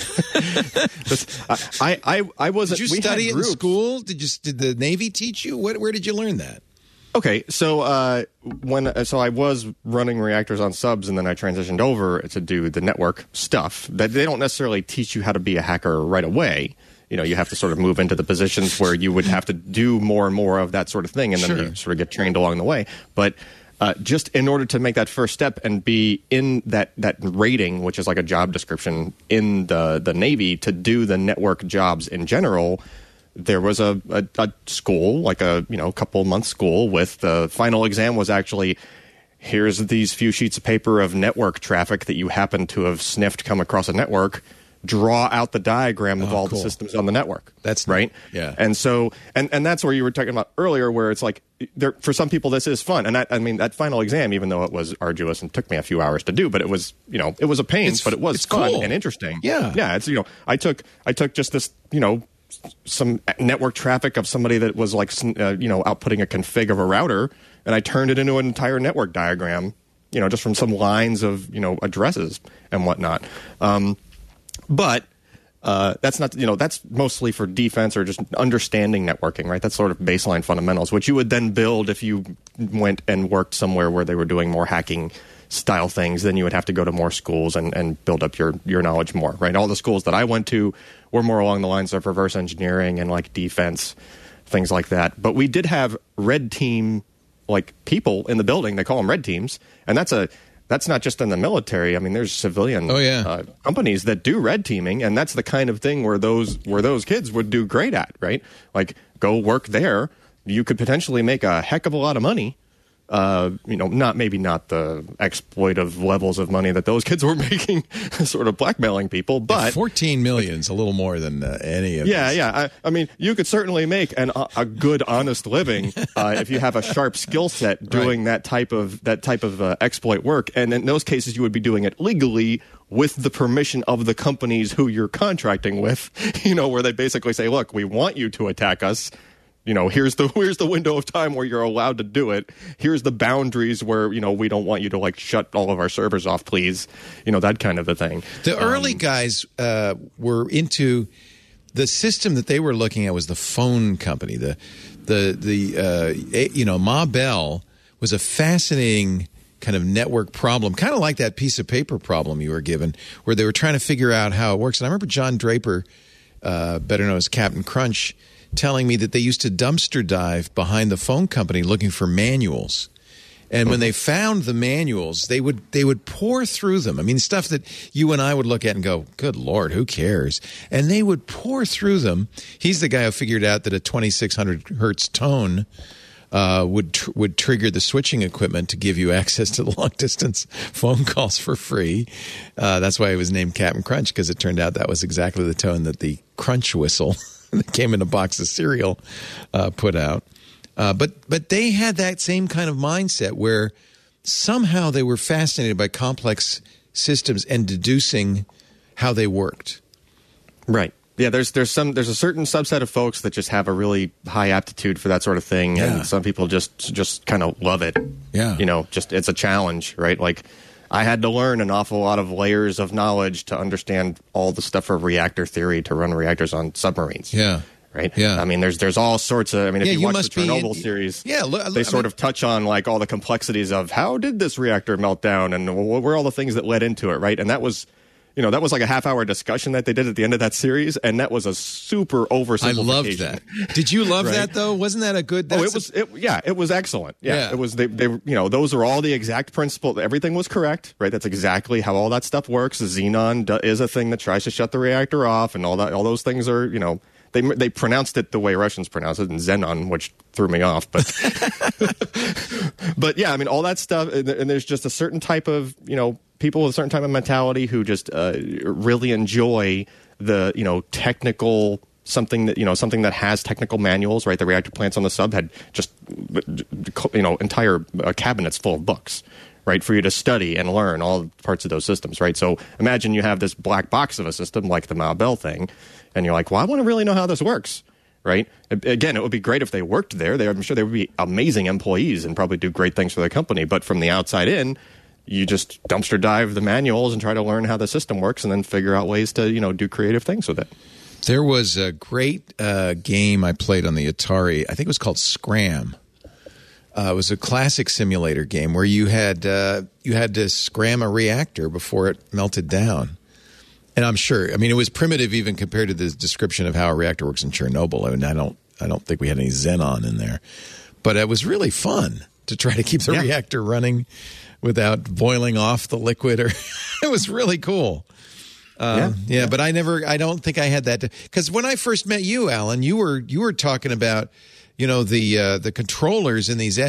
S5: I wasn't.
S1: Did you study it in school? Did the Navy teach you? Where did you learn that?
S5: Okay, so I was running reactors on subs, and then I transitioned over to do the network stuff. That they don't necessarily teach you how to be a hacker right away. You have to sort of move into the positions where you would have to do more and more of that sort of thing, and then you sort of get trained along the way. But just in order to make that first step and be in that rating, which is like a job description in the Navy, to do the network jobs in general, there was a school, like a couple month school, with the final exam was actually, here's these few sheets of paper of network traffic that you happen to have sniffed come across a network. Draw out the diagram of all the systems on the network.
S1: That's
S5: right.
S1: Yeah.
S5: And so, and that's where you were talking about earlier, where it's like, for some people this is fun. And that final exam, even though it was arduous and took me a few hours to do, but it was, it was a pain, but it was fun and interesting.
S1: Yeah.
S5: Yeah. It's, I took just this, some network traffic of somebody that was like, outputting a config of a router, and I turned it into an entire network diagram, just from some lines of, addresses and whatnot. But that's not, that's mostly for defense or just understanding networking, right? That's sort of baseline fundamentals, which you would then build if you went and worked somewhere where they were doing more hacking style things. Then you would have to go to more schools and build up your knowledge more, right? All the schools that I went to were more along the lines of reverse engineering and like defense, things like that. But we did have red team, like people in the building. They call them red teams. And that's not just in the military. I mean, there's civilian companies that do red teaming, and that's the kind of thing where those kids would do great at, right? Like, go work there. You could potentially make a heck of a lot of money. Maybe not the exploitive levels of money that those kids were making, sort of blackmailing people, but
S1: 14 million's a little more than any of.
S5: Yeah, yeah. I mean, you could certainly make a good, honest living if you have a sharp skill set doing that type of exploit work, and in those cases, you would be doing it legally with the permission of the companies who you're contracting with. Where they basically say, "Look, we want you to attack us. Here's the window of time where you're allowed to do it. Here's the boundaries where, we don't want you to like shut all of our servers off, please." That kind of a thing.
S1: The early guys were into the system that they were looking at was the phone company. Ma Bell was a fascinating kind of network problem, kind of like that piece of paper problem you were given, where they were trying to figure out how it works. And I remember John Draper, better known as Captain Crunch, telling me that they used to dumpster dive behind the phone company looking for manuals. And when they found the manuals, they would pour through them. I mean, stuff that you and I would look at and go, good Lord, who cares? And they would pour through them. He's the guy who figured out that a 2600 hertz tone would trigger the switching equipment to give you access to the long-distance phone calls for free. That's why it was named Captain Crunch, because it turned out that was exactly the tone that the Crunch whistle that came in a box of cereal put out. But they had that same kind of mindset where somehow they were fascinated by complex systems and deducing how they worked.
S5: Right. Yeah, there's a certain subset of folks that just have a really high aptitude for that sort of thing, and some people just kind of love it.
S1: Yeah.
S5: Just it's a challenge, right? Like, I had to learn an awful lot of layers of knowledge to understand all the stuff of reactor theory to run reactors on submarines.
S1: Yeah.
S5: Right?
S1: Yeah.
S5: I mean, there's all sorts of, if you watch the Chernobyl series, they sort of touch on like all the complexities of how did this reactor melt down and what were all the things that led into it, right? And that was, that was like a half-hour discussion that they did at the end of that series, and that was a super oversimplification. I
S1: loved that. Did you love that though? Wasn't that a good?
S5: It was excellent. Yeah. It was. They those are all the exact principles. Everything was correct, right? That's exactly how all that stuff works. Xenon is a thing that tries to shut the reactor off, and all those things are, They pronounced it the way Russians pronounce it, in Xenon, which threw me off. But but yeah, I mean, all that stuff, and there's just a certain type of, people with a certain type of mentality who just really enjoy the, technical something that has technical manuals, right? The reactor plants on the sub had just, entire cabinets full of books, right, for you to study and learn all parts of those systems, right? So imagine you have this black box of a system like the Maubel thing, and you're like, well, I want to really know how this works, right? Again, it would be great if they worked there. I'm sure they would be amazing employees and probably do great things for their company. But from the outside in, you just dumpster dive the manuals and try to learn how the system works and then figure out ways to, do creative things with it.
S1: There was a great game I played on the Atari. I think it was called Scram. It was a classic simulator game where you had to scram a reactor before it melted down. And I'm sure, it was primitive even compared to the description of how a reactor works in Chernobyl. I don't think we had any Xenon in there, but it was really fun to try to keep the reactor running without boiling off the liquid. It was really cool. But I don't think I had that, because when I first met you, Alan, you were talking about, the controllers in these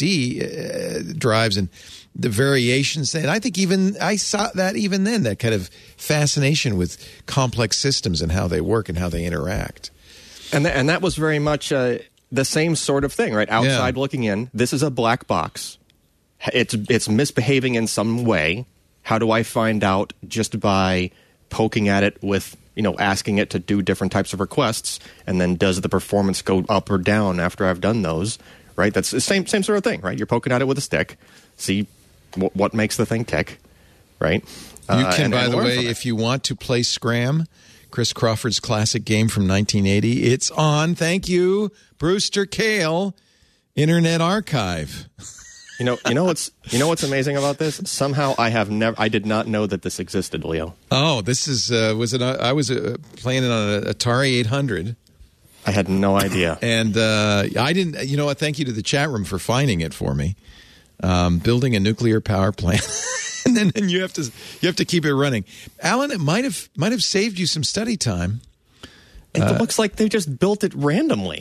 S1: SSD drives and the variations. And I think I saw that even then, that kind of fascination with complex systems and how they work and how they interact.
S5: And that was very much the same sort of thing, right? Outside looking in, this is a black box. It's misbehaving in some way. How do I find out? Just by poking at it with, asking it to do different types of requests, and then does the performance go up or down after I've done those, right? That's the same sort of thing, right? You're poking at it with a stick, see what makes the thing tick, right?
S1: You can, by the way, if you want to play Scram, Chris Crawford's classic game from 1980, it's on, thank you, Brewster Kahle, Internet Archive.
S5: You know what's amazing about this? Somehow I did not know that this existed, Leo.
S1: Oh, this is I was playing it on an Atari 800.
S5: I had no idea,
S1: and I didn't. You know what? Thank you to the chat room for finding it for me. Building a nuclear power plant, and then you have to keep it running. Alan, it might have saved you some study time.
S5: It looks like they just built it randomly.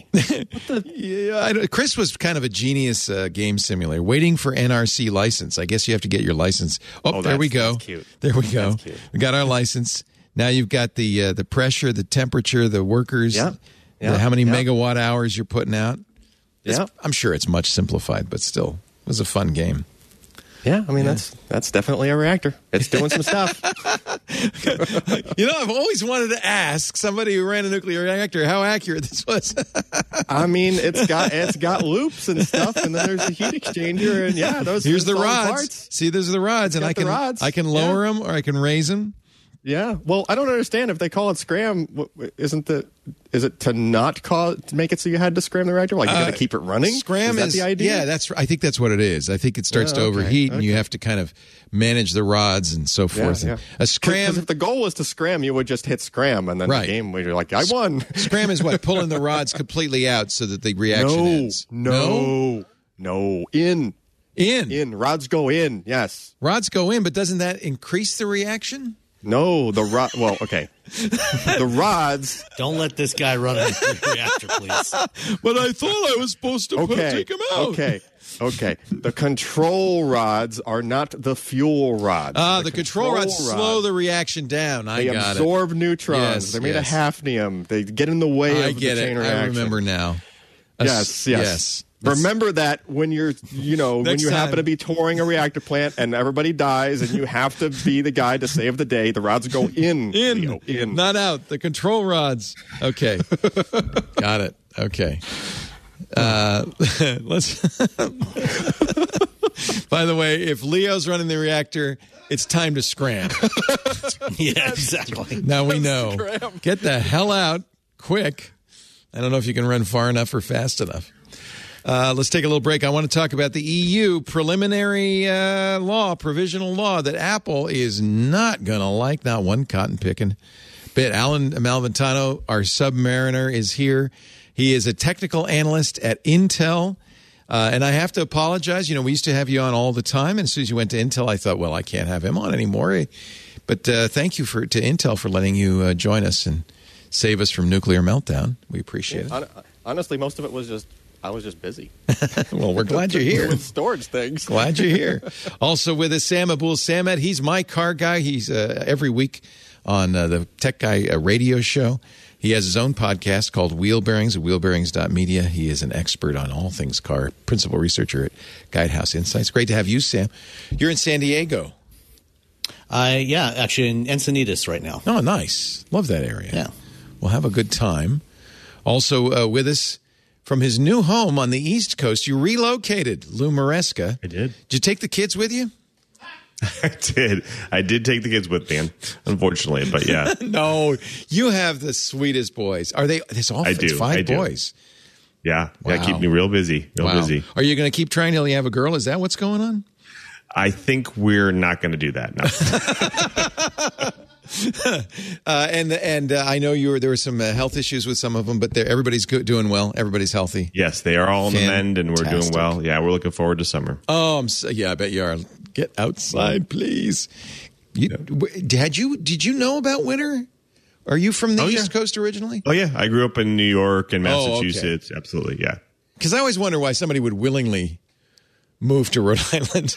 S1: Chris was kind of a genius game simulator, waiting for NRC license. I guess you have to get your license. Oh, there we go.
S5: That's cute.
S1: There we go.
S5: That's cute.
S1: We got our license. Now you've got the pressure, the temperature, the workers, how many megawatt hours you're putting out. I'm sure it's much simplified, but still, it was a fun game.
S5: Yeah, that's definitely a reactor. It's doing some stuff.
S1: I've always wanted to ask somebody who ran a nuclear reactor how accurate this was.
S5: It's got loops and stuff, and then there's the heat exchanger, and those. Here's
S1: the rods.
S5: Parts.
S1: See, those are the rods, and I can lower them or I can raise them.
S5: Yeah. Well, I don't understand if they call it Scram. Is it to not make it so you had to scram the reactor? Like you got to keep it running?
S1: Scram is
S5: the idea?
S1: Yeah, I think that's what it is. I think it starts to overheat, and you have to kind of manage the rods and so forth.
S5: Yeah.
S1: A scram.
S5: Because if the goal was to scram, you would just hit scram, and then the game where you're like, I won.
S1: Scram is what? Pulling the rods completely out so that the reaction ends.
S5: No. In. Rods go in. Yes.
S1: Rods go in, but doesn't that increase the reaction?
S5: No, well, okay. The rods.
S4: Don't let this guy run a reactor, please.
S1: But I thought I was supposed to take him out.
S5: Okay. The control rods are not the fuel rods.
S1: The control rods slow the reaction down.
S5: They absorb neutrons.
S1: Yes,
S5: they're made of hafnium. They get in the way of the chain reaction.
S1: I remember now.
S5: Yes. Remember that when you're, when you happen to be touring a reactor plant and everybody dies and you have to be the guy to save the day, the rods go in. In.
S1: Not out. The control rods. Okay. Got it. Okay. Let's. By the way, if Leo's running the reactor, it's time to scram.
S4: Yeah, exactly.
S1: Now we know. Get the hell out quick. I don't know if you can run far enough or fast enough. Let's take a little break. I want to talk about the EU preliminary provisional law that Apple is not going to like. Not one cotton picking bit. Alan Malventano, our Submariner, is here. He is a technical analyst at Intel. And I have to apologize. We used to have you on all the time. And as soon as you went to Intel, I thought, well, I can't have him on anymore. But thank you to Intel for letting you join us and save us from nuclear meltdown. We appreciate it.
S5: Honestly, most of it was I was just busy.
S1: Well, we're glad you're here.
S5: With storage things.
S1: Glad you're here. Also with us, Sam Abul-Samad. He's my car guy. He's every week on the Tech Guy radio show. He has his own podcast called Wheel Bearings at wheelbearings.media. He is an expert on all things car, principal researcher at Guidehouse Insights. Great to have you, Sam. You're in San Diego.
S4: Yeah, actually in Encinitas right now.
S1: Oh, nice. Love that area.
S4: Yeah.
S1: We'll have a good time. Also with us from his new home on the East Coast, you relocated, Lou Maresca.
S6: I did.
S1: Did you take the kids with you?
S6: I did. I did take the kids with me, unfortunately, but yeah.
S1: No, you have the sweetest boys. Are they? It's all.
S6: I do.
S1: It's five
S6: I do.
S1: boys.
S6: Yeah.
S1: Wow.
S6: Yeah, keep me real busy. Real busy.
S1: Are you going to keep trying till you have a girl? Is that what's going on?
S6: I think we're not going to do that. No.
S1: And I know there were some health issues with some of them, but everybody's doing well. Everybody's healthy.
S6: Yes, they are all on the mend, and we're doing well. Yeah, we're looking forward to summer.
S1: Oh, I bet you are. Get outside, please. Did you know about winter? Are you from the East Coast originally?
S6: Oh, yeah. I grew up in New York and
S1: Oh,
S6: Massachusetts. Okay. Absolutely, yeah.
S1: Because I always wonder why somebody would willingly move to Rhode Island.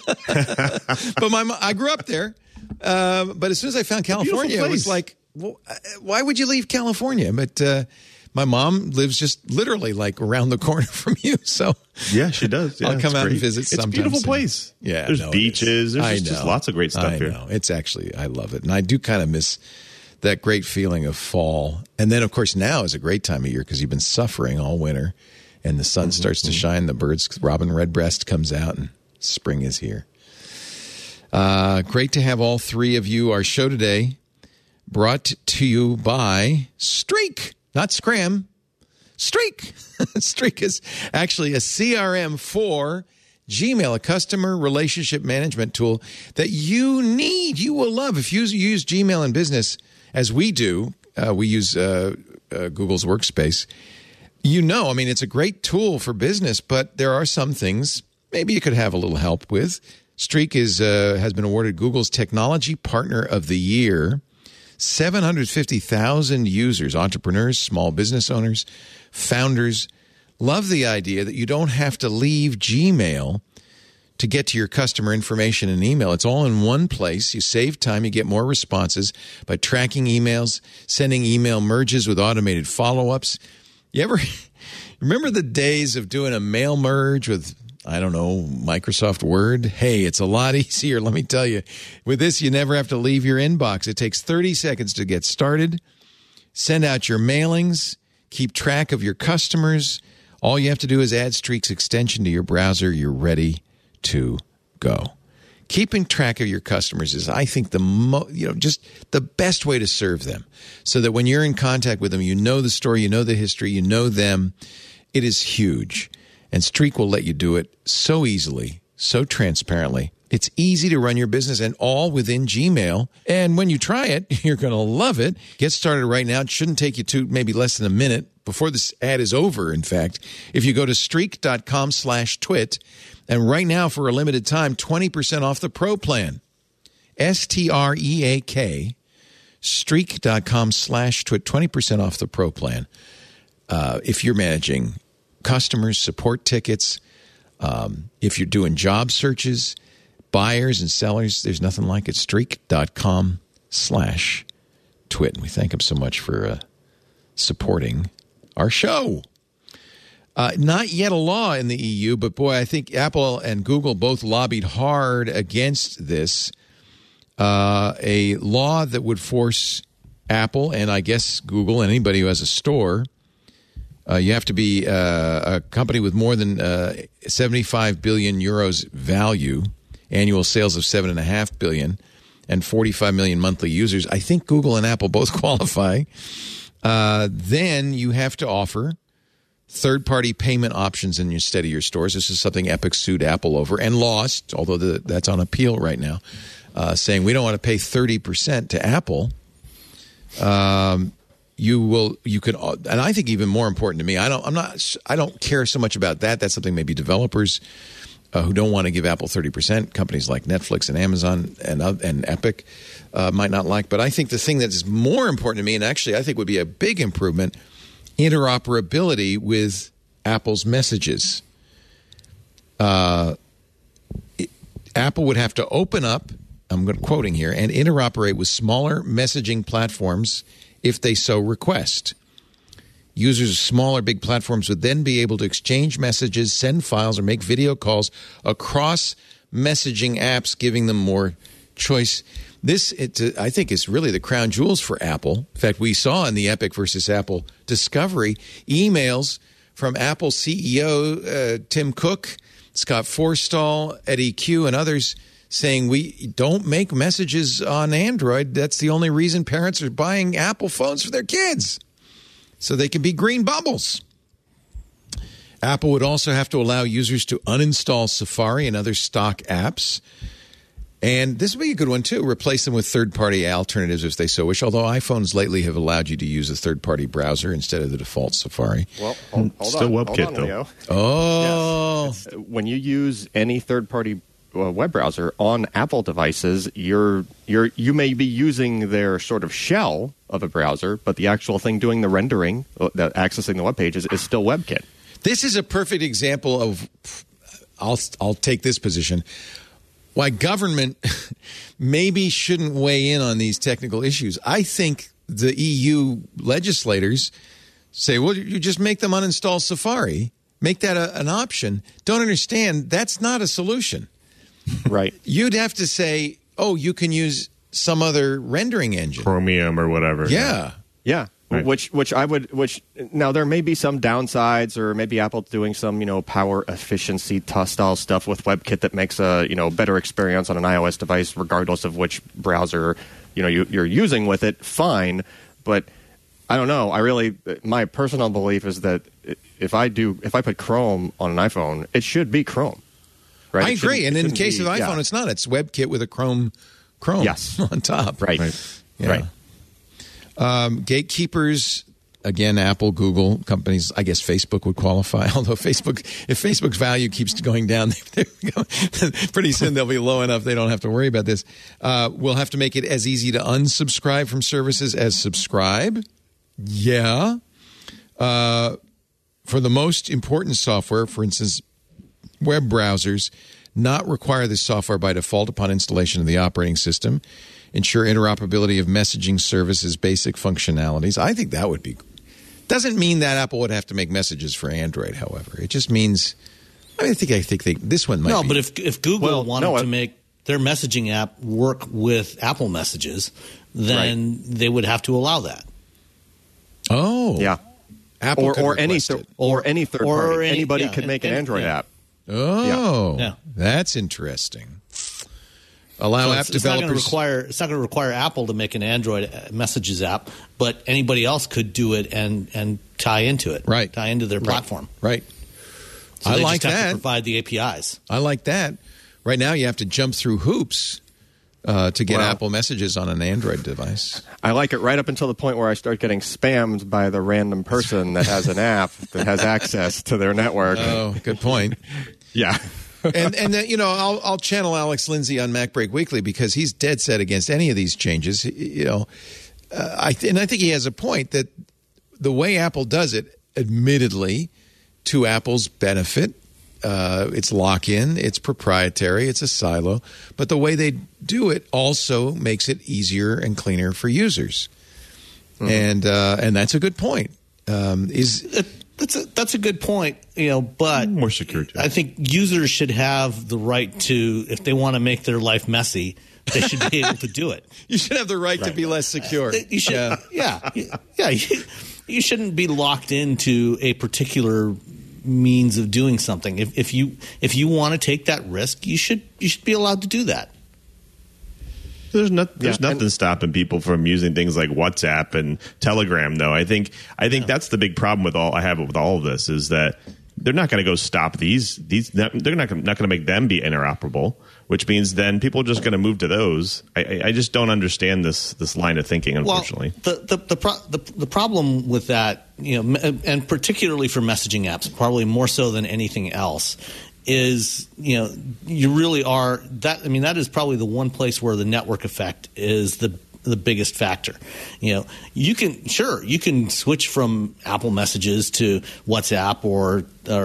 S1: But I grew up there. But as soon as I found California, it was like, well, why would you leave California? But my mom lives just literally like around the corner from you. So
S6: yeah, she does. Yeah,
S1: I'll come out and visit sometime.
S6: It's a beautiful
S1: soon.
S6: place.
S1: Yeah.
S6: There's beaches. There's just lots of great stuff here.
S1: I know. It's actually, I love it. And I do kind of miss that great feeling of fall. And then, of course, now is a great time of year because you've been suffering all winter and the sun starts to shine. The birds, robin redbreast comes out and spring is here. Great to have all three of you. Our show today brought to you by Streak, not Scram. Streak. Streak is actually a CRM for Gmail, a customer relationship management tool that you need, you will love. If you use Gmail in business, as we do, we use Google's Workspace. It's a great tool for business, but there are some things maybe you could have a little help with. Streak has been awarded Google's Technology Partner of the Year. 750,000 users, entrepreneurs, small business owners, founders, love the idea that you don't have to leave Gmail to get to your customer information and email. It's all in one place. You save time. You get more responses by tracking emails, sending email merges with automated follow-ups. You ever remember the days of doing a mail merge with, I don't know, Microsoft Word? Hey, it's a lot easier, let me tell you. With this, you never have to leave your inbox. It takes 30 seconds to get started. Send out your mailings. Keep track of your customers. All you have to do is add Streak's extension to your browser. You're ready to go. Keeping track of your customers is, I think, just the best way to serve them. So that when you're in contact with them, you know the story, you know the history, you know them. It is huge. And Streak will let you do it so easily, so transparently. It's easy to run your business and all within Gmail. And when you try it, you're going to love it. Get started right now. It shouldn't take you maybe less than a minute before this ad is over, in fact. If you go to streak.com/twit, and right now for a limited time, 20% off the Pro plan. STREAK, streak.com/twit, 20% off the Pro plan. If you're managing customers, support tickets, if you're doing job searches, buyers and sellers, there's nothing like it. Streak.com/twit. And we thank him so much for supporting our show. Not yet a law in the EU, but boy, I think Apple and Google both lobbied hard against this. A law that would force Apple and I guess Google and anybody who has a store, you have to be a company with more than 75 billion euros value, annual sales of 7.5 billion, and 45 million monthly users. I think Google and Apple both qualify. Then you have to offer third-party payment options instead of your stores. This is something Epic sued Apple over and lost, although that's on appeal right now, saying we don't want to pay 30% to Apple. You could, and I think even more important to me, I don't care so much about that. That's something maybe developers who don't want to give Apple 30%. Companies like Netflix and Amazon and Epic might not like. But I think the thing that is more important to me, and actually I think would be a big improvement, interoperability with Apple's messages. Apple would have to open up, I'm quoting here, and interoperate with smaller messaging platforms if they so request. Users of smaller big platforms would then be able to exchange messages, send files, or make video calls across messaging apps, giving them more choice. This, I think, is really the crown jewels for Apple. In fact, we saw in the Epic versus Apple discovery emails from Apple CEO Tim Cook, Scott Forstall, Eddie Q, and others saying we don't make messages on Android. That's the only reason parents are buying Apple phones for their kids, so they can be green bubbles. Apple would also have to allow users to uninstall Safari and other stock apps. And this would be a good one, too. Replace them with third-party alternatives if they so wish, although iPhones lately have allowed you to use a third-party browser instead of the default Safari.
S5: Well, hold
S6: Still WebKit, though.
S5: Leo.
S1: Oh.
S5: Yes. When you use any third-party web browser on Apple devices, you may be using their sort of shell of a browser, but the actual thing doing the rendering, accessing the web pages, is still WebKit.
S1: This is a perfect example of, I'll take this position, why government maybe shouldn't weigh in on these technical issues. I think the EU legislators say, well, you just make them uninstall Safari, make that an option. Don't understand, that's not a solution.
S5: Right.
S1: You'd have to say, oh, you can use some other rendering engine.
S6: Chromium or whatever.
S1: Yeah.
S5: Yeah. Right. Which now there may be some downsides, or maybe Apple doing some power efficiency style stuff with WebKit that makes a better experience on an iOS device regardless of which browser you're using with it. Fine, but I don't know. My personal belief is that if I put Chrome on an iPhone, it should be Chrome. Right?
S1: I agree, and in the case of iPhone, it's not. It's WebKit with a Chrome
S5: yes.
S1: on top.
S5: Right.
S1: Yeah.
S5: Right.
S1: Gatekeepers, again, Apple, Google, companies, I guess Facebook would qualify. Although if Facebook's value keeps going down, pretty soon they'll be low enough they don't have to worry about this. We'll have to make it as easy to unsubscribe from services as subscribe. Yeah. For the most important software, for instance, web browsers, not require this software by default upon installation of the operating system. Ensure interoperability of messaging services, basic functionalities. I think that would be. Doesn't mean that Apple would have to make messages for Android, however. It just means. I think this one might.
S4: No,
S1: be.
S4: but if Google wanted to make their messaging app work with Apple Messages, then they would have to allow that.
S1: Oh,
S5: yeah.
S1: Apple
S5: or any third party. Anybody could make an Android app.
S1: Oh,
S4: yeah.
S1: That's interesting. Allow app developers.
S4: It's not going to require Apple to make an Android Messages app, but anybody else could do it and tie into it.
S1: Right.
S4: Tie into their platform.
S1: Right.
S4: So
S1: I
S4: they
S1: like
S4: just have
S1: that.
S4: to provide the APIs.
S1: I like that. Right now, you have to jump through hoops to get Apple Messages on an Android device.
S5: I like it right up until the point where I start getting spammed by the random person that has an app that has access to their network.
S1: Oh, good point.
S5: Yeah.
S1: and I'll channel Alex Lindsay on MacBreak Weekly because he's dead set against any of these changes. I think he has a point that the way Apple does it, admittedly, to Apple's benefit, it's lock-in, it's proprietary, it's a silo, but the way they do it also makes it easier and cleaner for users, and that's a good point.
S4: That's a good point, but
S6: more secure too.
S4: I think users should have the right to, if they want to make their life messy, they should be able to do it.
S1: You should have the right to be less secure.
S4: You should, you shouldn't be locked into a particular means of doing something. If you want to take that risk, you should be allowed to do that.
S6: There's nothing stopping people from using things like WhatsApp and Telegram, though. I think that's the big problem with all of this is that they're not going to go stop these. They're not going to make them be interoperable, which means then people are just going to move to those. I just don't understand this line of thinking, unfortunately.
S4: Well, the problem with that, and particularly for messaging apps, probably more so than anything else, is, you really are that. I mean, that is probably the one place where the network effect is the biggest factor. You can switch from Apple Messages to WhatsApp or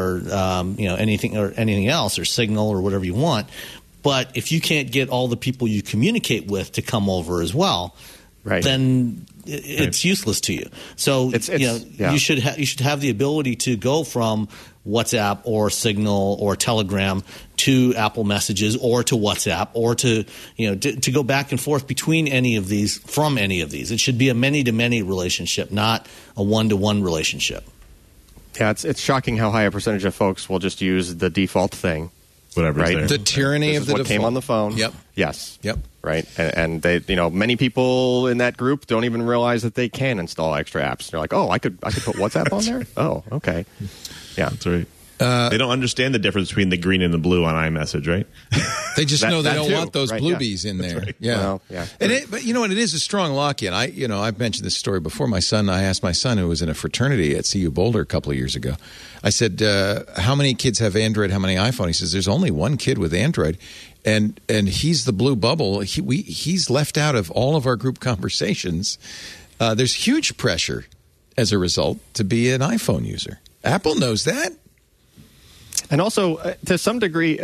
S4: anything else, or Signal or whatever you want. But if you can't get all the people you communicate with to come over as well, then it's useless to you. So you should have the ability to go from WhatsApp or Signal or Telegram to Apple Messages or to WhatsApp, or to go back and forth between any of these, from any of these. It should be a many-to-many relationship, not a one-to-one relationship.
S5: Yeah, it's shocking how high a percentage of folks will just use the default thing.
S6: Whatever's there.
S1: The tyranny of the
S5: what
S1: default.
S5: came on the phone.
S1: Yep.
S5: Yes.
S1: Yep.
S5: Right. And they, many people in that group don't even realize that they can install extra apps. They're like, oh, I could put WhatsApp on there? Oh, okay. Yeah.
S6: That's right. They don't understand the difference between the green and the blue on iMessage, right?
S1: They just know they don't
S5: too.
S1: want those bluebies in there.
S6: Right.
S1: Yeah.
S5: Well, yeah.
S1: But you know what? It is a strong lock-in. I've mentioned this story before. I asked my son, who was in a fraternity at CU Boulder a couple of years ago, I said, how many kids have Android? How many iPhone? He says, there's only one kid with Android. And he's the blue bubble. He's left out of all of our group conversations. There's huge pressure as a result to be an iPhone user. Apple knows that.
S5: And also, to some degree,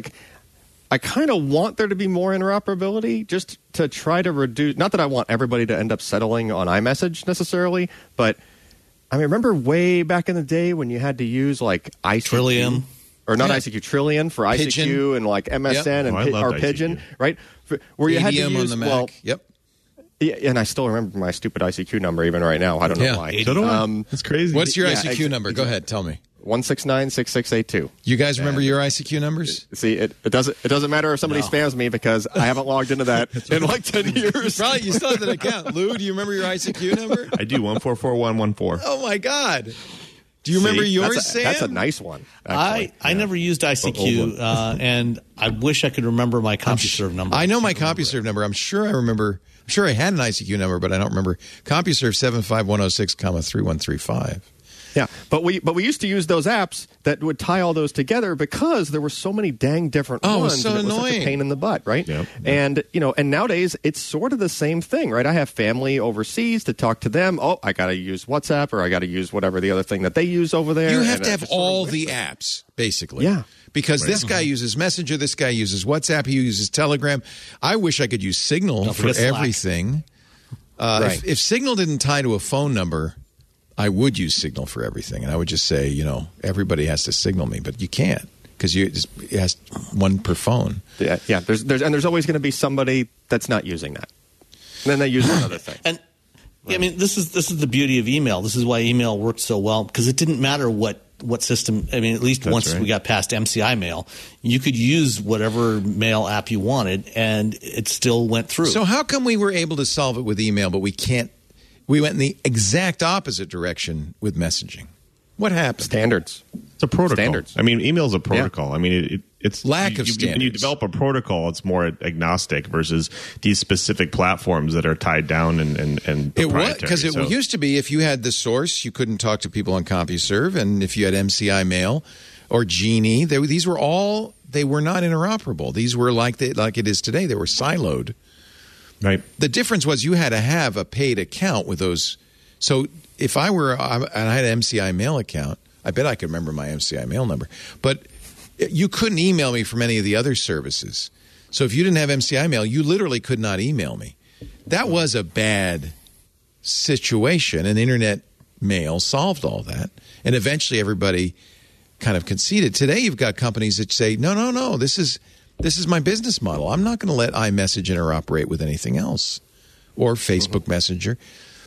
S5: I kind of want there to be more interoperability, just to try to reduce. Not that I want everybody to end up settling on iMessage necessarily, but I mean, remember way back in the day when you had to use ICQ,
S4: Trillium,
S5: or not ICQ, Trillium for
S1: Pigeon.
S5: ICQ, and MSN and Pigeon, right? Where you had to use
S1: on the Mac. Yep.
S5: Yeah, and I still remember my stupid ICQ number even right now. I don't know why.
S6: So do I. That's crazy.
S1: What's your ICQ number? Go ahead, tell me.
S5: 169-6682.
S1: You guys remember your ICQ numbers?
S5: See, it doesn't matter if somebody spams me, because I haven't logged into that in 10 years.
S1: Probably you still have that account. Lou, do you remember your ICQ number?
S6: I do, 144114.
S1: Oh my God. Do you remember yours, Sam?
S5: That's a nice one. Actually.
S4: I never used ICQ, and I wish I could remember my CompuServe number.
S1: I know my CompuServe number. I'm sure I remember. I'm sure I had an ICQ number, but I don't remember. CompuServe 75106, 3135.
S5: Yeah, but we used to use those apps that would tie all those together, because there were so many dang different ones.
S1: It was so
S5: and it was
S1: annoying.
S5: such a pain in the butt, right?
S6: Yep.
S5: And and nowadays it's sort of the same thing, right? I have family overseas to talk to them. Oh, I got to use WhatsApp, or I got to use whatever the other thing that they use over there.
S1: You have to have all the apps, basically.
S5: Yeah.
S1: Because this guy uses Messenger, this guy uses WhatsApp, he uses Telegram. I wish I could use Signal for everything.
S5: Right.
S1: If Signal didn't tie to a phone number, I would use Signal for everything, and I would just say, everybody has to signal me, but you can't, because it has one per phone.
S5: Yeah. There's always going to be somebody that's not using that. And then they use another thing.
S4: And I mean, this is the beauty of email. This is why email worked so well, because it didn't matter what system. I mean, at least once we got past MCI mail, you could use whatever mail app you wanted, and it still went through.
S1: So how come we were able to solve it with email, but we can't? We went in the exact opposite direction with messaging. What happened?
S5: Standards.
S6: It's a protocol.
S5: Standards.
S6: I mean, email is a protocol. I mean, it's
S1: lack of standards.
S6: When you develop a protocol, it's more agnostic versus these specific platforms that are tied down and proprietary.
S1: Because it used to be, if you had the source, you couldn't talk to people on CompuServe, and if you had MCI Mail or Genie, these were all, they were not interoperable. These were like it is today. They were siloed.
S6: Right.
S1: The difference was you had to have a paid account with those. So if I had an MCI Mail account, I bet I could remember my MCI Mail number. But you couldn't email me from any of the other services. So if you didn't have MCI Mail, you literally could not email me. That was a bad situation, and Internet Mail solved all that. And eventually everybody kind of conceded. Today you've got companies that say, no, this is my business model. I'm not going to let iMessage interoperate with anything else, or Facebook Messenger.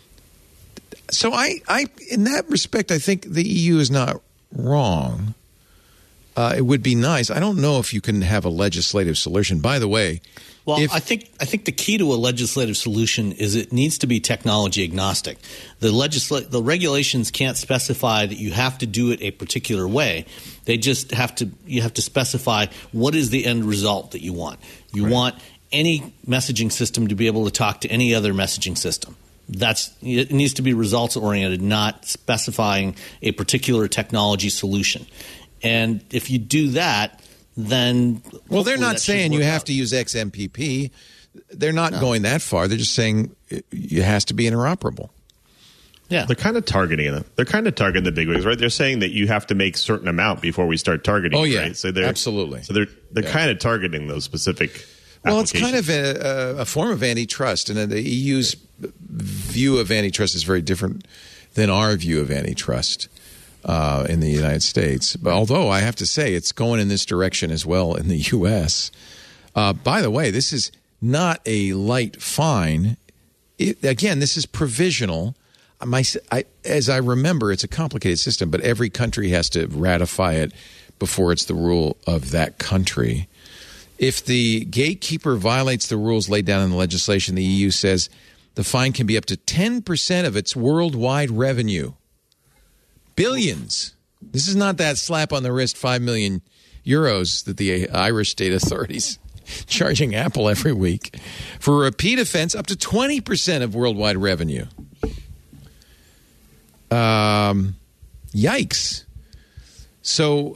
S1: So I in that respect, I think the EU is not wrong. It would be nice. I don't know if you can have a legislative solution. By the way,
S4: I think the key to a legislative solution is it needs to be technology agnostic. The regulations can't specify that you have to do it a particular way. They just you have to specify what is the end result that you want. You want any messaging system to be able to talk to any other messaging system. It needs to be results oriented, not specifying a particular technology solution. And if you do that, then
S1: well, they're not saying you have to use XMPP. They're not going that far. They're just saying it has to be interoperable.
S4: Yeah,
S6: they're kind of targeting them. They're kind of targeting the bigwigs, right? They're saying that you have to make a certain amount before we start targeting.
S1: Oh yeah,
S6: right? So they're
S1: absolutely.
S6: So they're kind of targeting those specific.
S1: Well, it's kind of a form of antitrust, and the EU's view of antitrust is very different than our view of antitrust in the United States. But although I have to say it's going in this direction as well in the U.S. By the way, this is not a light fine. Again, this is provisional. As I remember, it's a complicated system, but every country has to ratify it before it's the rule of that country. If the gatekeeper violates the rules laid down in the legislation, the EU says the fine can be up to 10% of its worldwide revenue. Billions. This is not that slap on the wrist 5 million euros that the Irish state authorities charging Apple every week. For a repeat offense, up to 20% of worldwide revenue. Yikes. So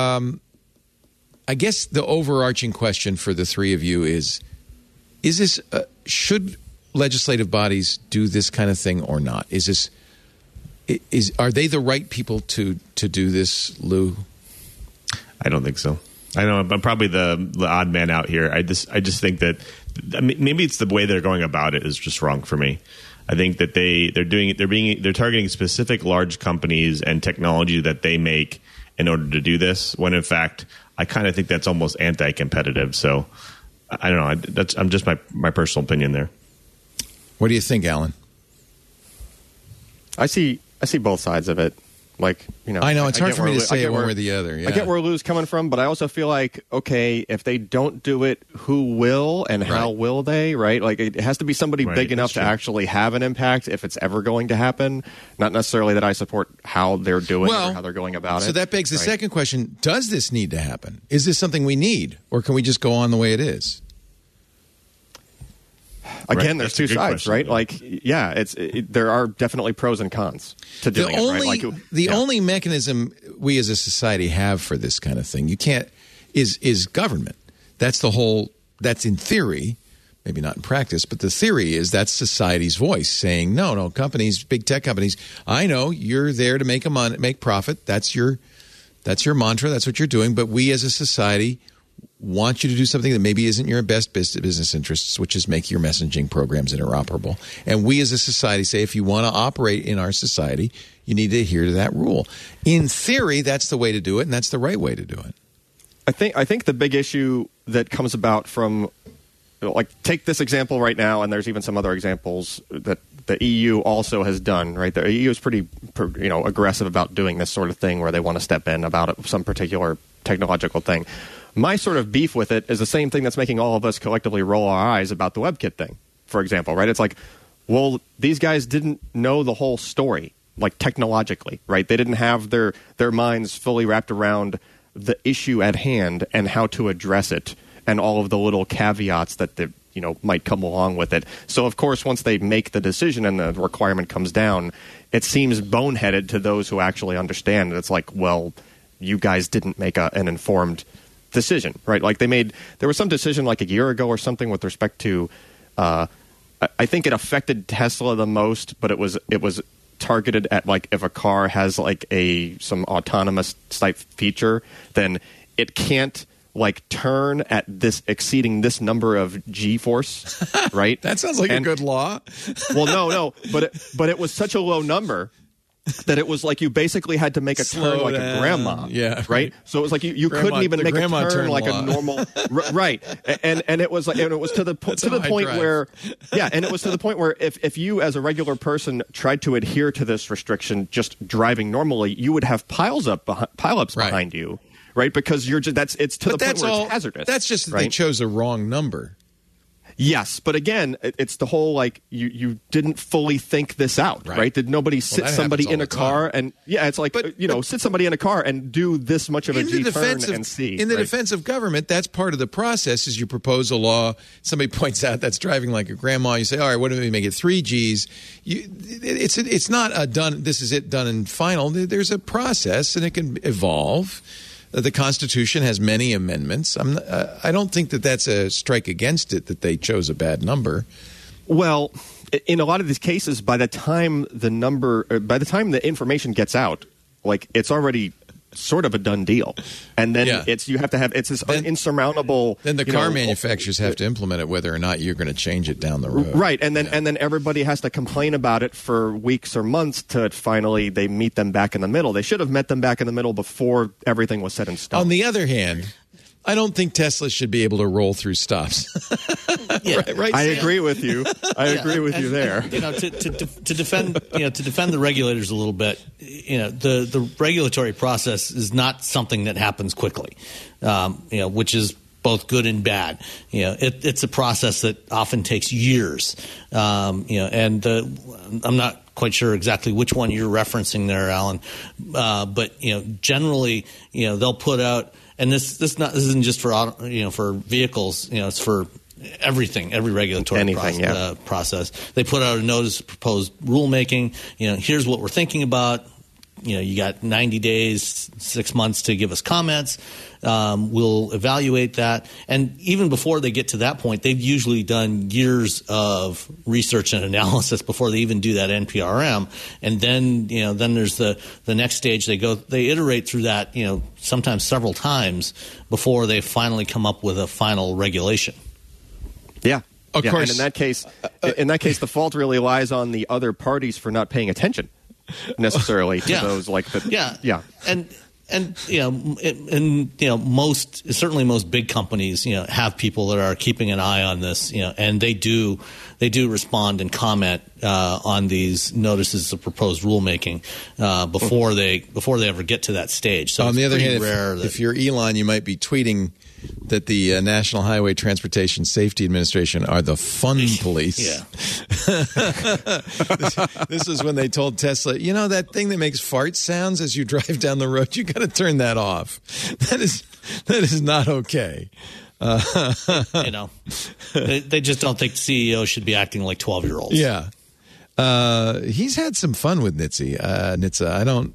S1: I guess the overarching question for the three of you is this should legislative bodies do this kind of thing or not? Are they the right people to do this, Lou?
S6: I don't think so. I know I'm probably the odd man out here. I just think that maybe it's the way they're going about it is just wrong for me. I think that they're targeting specific large companies and technology that they make in order to do this. When in fact, I kind of think that's almost anti-competitive. So I don't know. I'm just my personal opinion there.
S1: What do you think, Alan?
S5: I see both sides of it. Like,
S1: I know it's hard for me to say one way or the other. Yeah.
S5: I get where Lou's coming from, but I also feel like, okay, if they don't do it, who will and how will they, right? Like, it has to be somebody big enough to actually have an impact if it's ever going to happen. Not necessarily that I support how they're doing it or how they're going about it.
S1: So that begs the second question. Does this need to happen? Is this something we need? Or can we just go on the way it is?
S5: Again, there's two sides, right? Like, there are definitely pros and cons to doing it, right?
S1: The only mechanism we as a society have for this kind of thing, is government. That's in theory, maybe not in practice, but the theory is that's society's voice saying, no, companies, big tech companies, I know you're there to make profit. That's your mantra. That's what you're doing. But we as a society want you to do something that maybe isn't your best business interests, which is make your messaging programs interoperable. And we as a society say, if you want to operate in our society, you need to adhere to that rule. In theory, that's the way to do it, and that's the right way to do it.
S5: I think the big issue that comes about from, like, take this example right now, and there's even some other examples that the EU also has done, right? The EU is pretty aggressive about doing this sort of thing where they want to step in about some particular technological thing. My sort of beef with it is the same thing that's making all of us collectively roll our eyes about the WebKit thing, for example, right? It's like, well, these guys didn't know the whole story, like technologically, right? They didn't have their minds fully wrapped around the issue at hand and how to address it and all of the little caveats that might come along with it. So, of course, once they make the decision and the requirement comes down, it seems boneheaded to those who actually understand. It's like, well, you guys didn't make an informed decision, right? Like there was some decision like a year ago or something with respect to, I think it affected Tesla the most, but it was targeted at, like, if a car has like some autonomous type feature, then it can't like turn at this exceeding this number of G-force, right?
S1: That sounds like a good law.
S5: Well, no, but it was such a low number that it was like you basically had to make a turn like a grandma, right? So it was like you couldn't even make a turn like a normal, right? And it was like, and it was to the point where, and it was to the point where if you as a regular person tried to adhere to this restriction just driving normally, you would have pileups behind you, right? Because you're just it's to the point where it's hazardous.
S1: That's just that they chose a wrong number.
S5: Yes, but again, it's the whole, like, you didn't fully think this out, right? Did nobody sit somebody in a car and it's like, sit somebody in a car and do this much of a G-turn and see.
S1: In the defense of government, that's part of the process. Is you propose a law, somebody points out that's driving like a grandma. You say, all right, what if we make it 3 Gs? It's not a done. This is it, done and final. There's a process, and it can evolve. The Constitution has many amendments. I don't think that that's a strike against it that they chose a bad number.
S5: Well, in a lot of these cases, by the time the information gets out, like it's already sort of a done deal, and then you have to have it's this insurmountable.
S1: Then the car manufacturers have to implement it, whether or not you're going to change it down the road,
S5: right? And then everybody has to complain about it for weeks or months to finally they meet them back in the middle. They should have met them back in the middle before everything was set in stone.
S1: On the other hand, I don't think Tesla should be able to roll through stops. right,
S5: I agree with you. I agree with you there.
S4: To defend the regulators a little bit, the regulatory process is not something that happens quickly, which is both good and bad. It's a process that often takes years. And I'm not quite sure exactly which one you're referencing there, Alan, but generally, they'll put out. And this isn't just for vehicles. It's for everything, every regulatory process. They put out a notice of proposed rulemaking. Here's what we're thinking about. You got 90 days, 6 months to give us comments. We'll evaluate that. And even before they get to that point, they've usually done years of research and analysis before they even do that NPRM. And then, then there's the next stage. They iterate through that, sometimes several times before they finally come up with a final regulation.
S5: Yeah.
S1: Of course.
S5: And in that case, the fault really lies on the other parties for not paying attention necessarily to those most big companies have people that are keeping an eye on this, and they do respond and comment on these notices of proposed rulemaking before they ever get to that stage. So
S1: on the other hand, if you're Elon, you might be tweeting that the National Highway Transportation Safety Administration are the fun police.
S4: Yeah.
S1: This is when they told Tesla, that thing that makes fart sounds as you drive down the road, you got to turn that off. That is not okay.
S4: They just don't think the CEO should be acting like 12-year-olds.
S1: Yeah. He's had some fun with NHTSA.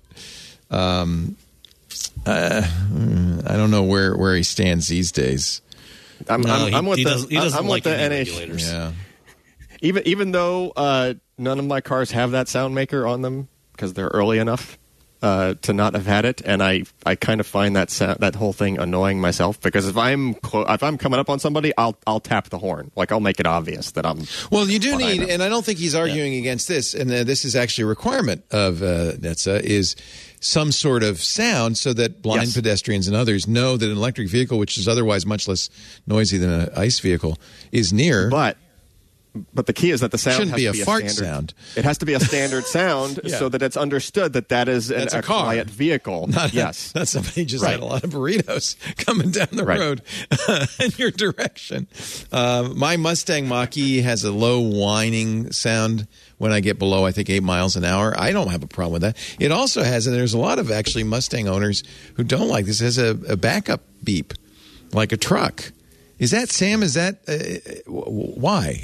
S1: I don't know where he stands these days.
S5: I'm with the
S4: regulators.
S1: Yeah.
S5: Even though none of my cars have that sound maker on them because they're early enough to not have had it, and I kind of find that whole thing annoying myself because if I'm coming up on somebody, I'll tap the horn, like I'll make it obvious that I'm.
S1: Well, you do need, and I don't think he's arguing against this, and this is actually a requirement of NHTSA is some sort of sound so that blind pedestrians and others know that an electric vehicle, which is otherwise much less noisy than an ICE vehicle, is near.
S5: But the key is that the sound
S1: shouldn't
S5: has
S1: be
S5: to
S1: a
S5: be
S1: fart
S5: standard
S1: sound.
S5: It has to be a standard sound so that it's understood that is a
S1: car.
S5: quiet vehicle.
S1: Not somebody just had a lot of burritos coming down the road in your direction. My Mustang Mach-E has a low whining sound when I get below, I think, 8 miles an hour. I don't have a problem with that. It also has, and there's a lot of actually Mustang owners who don't like this, it has a backup beep like a truck. Is that, Sam, why?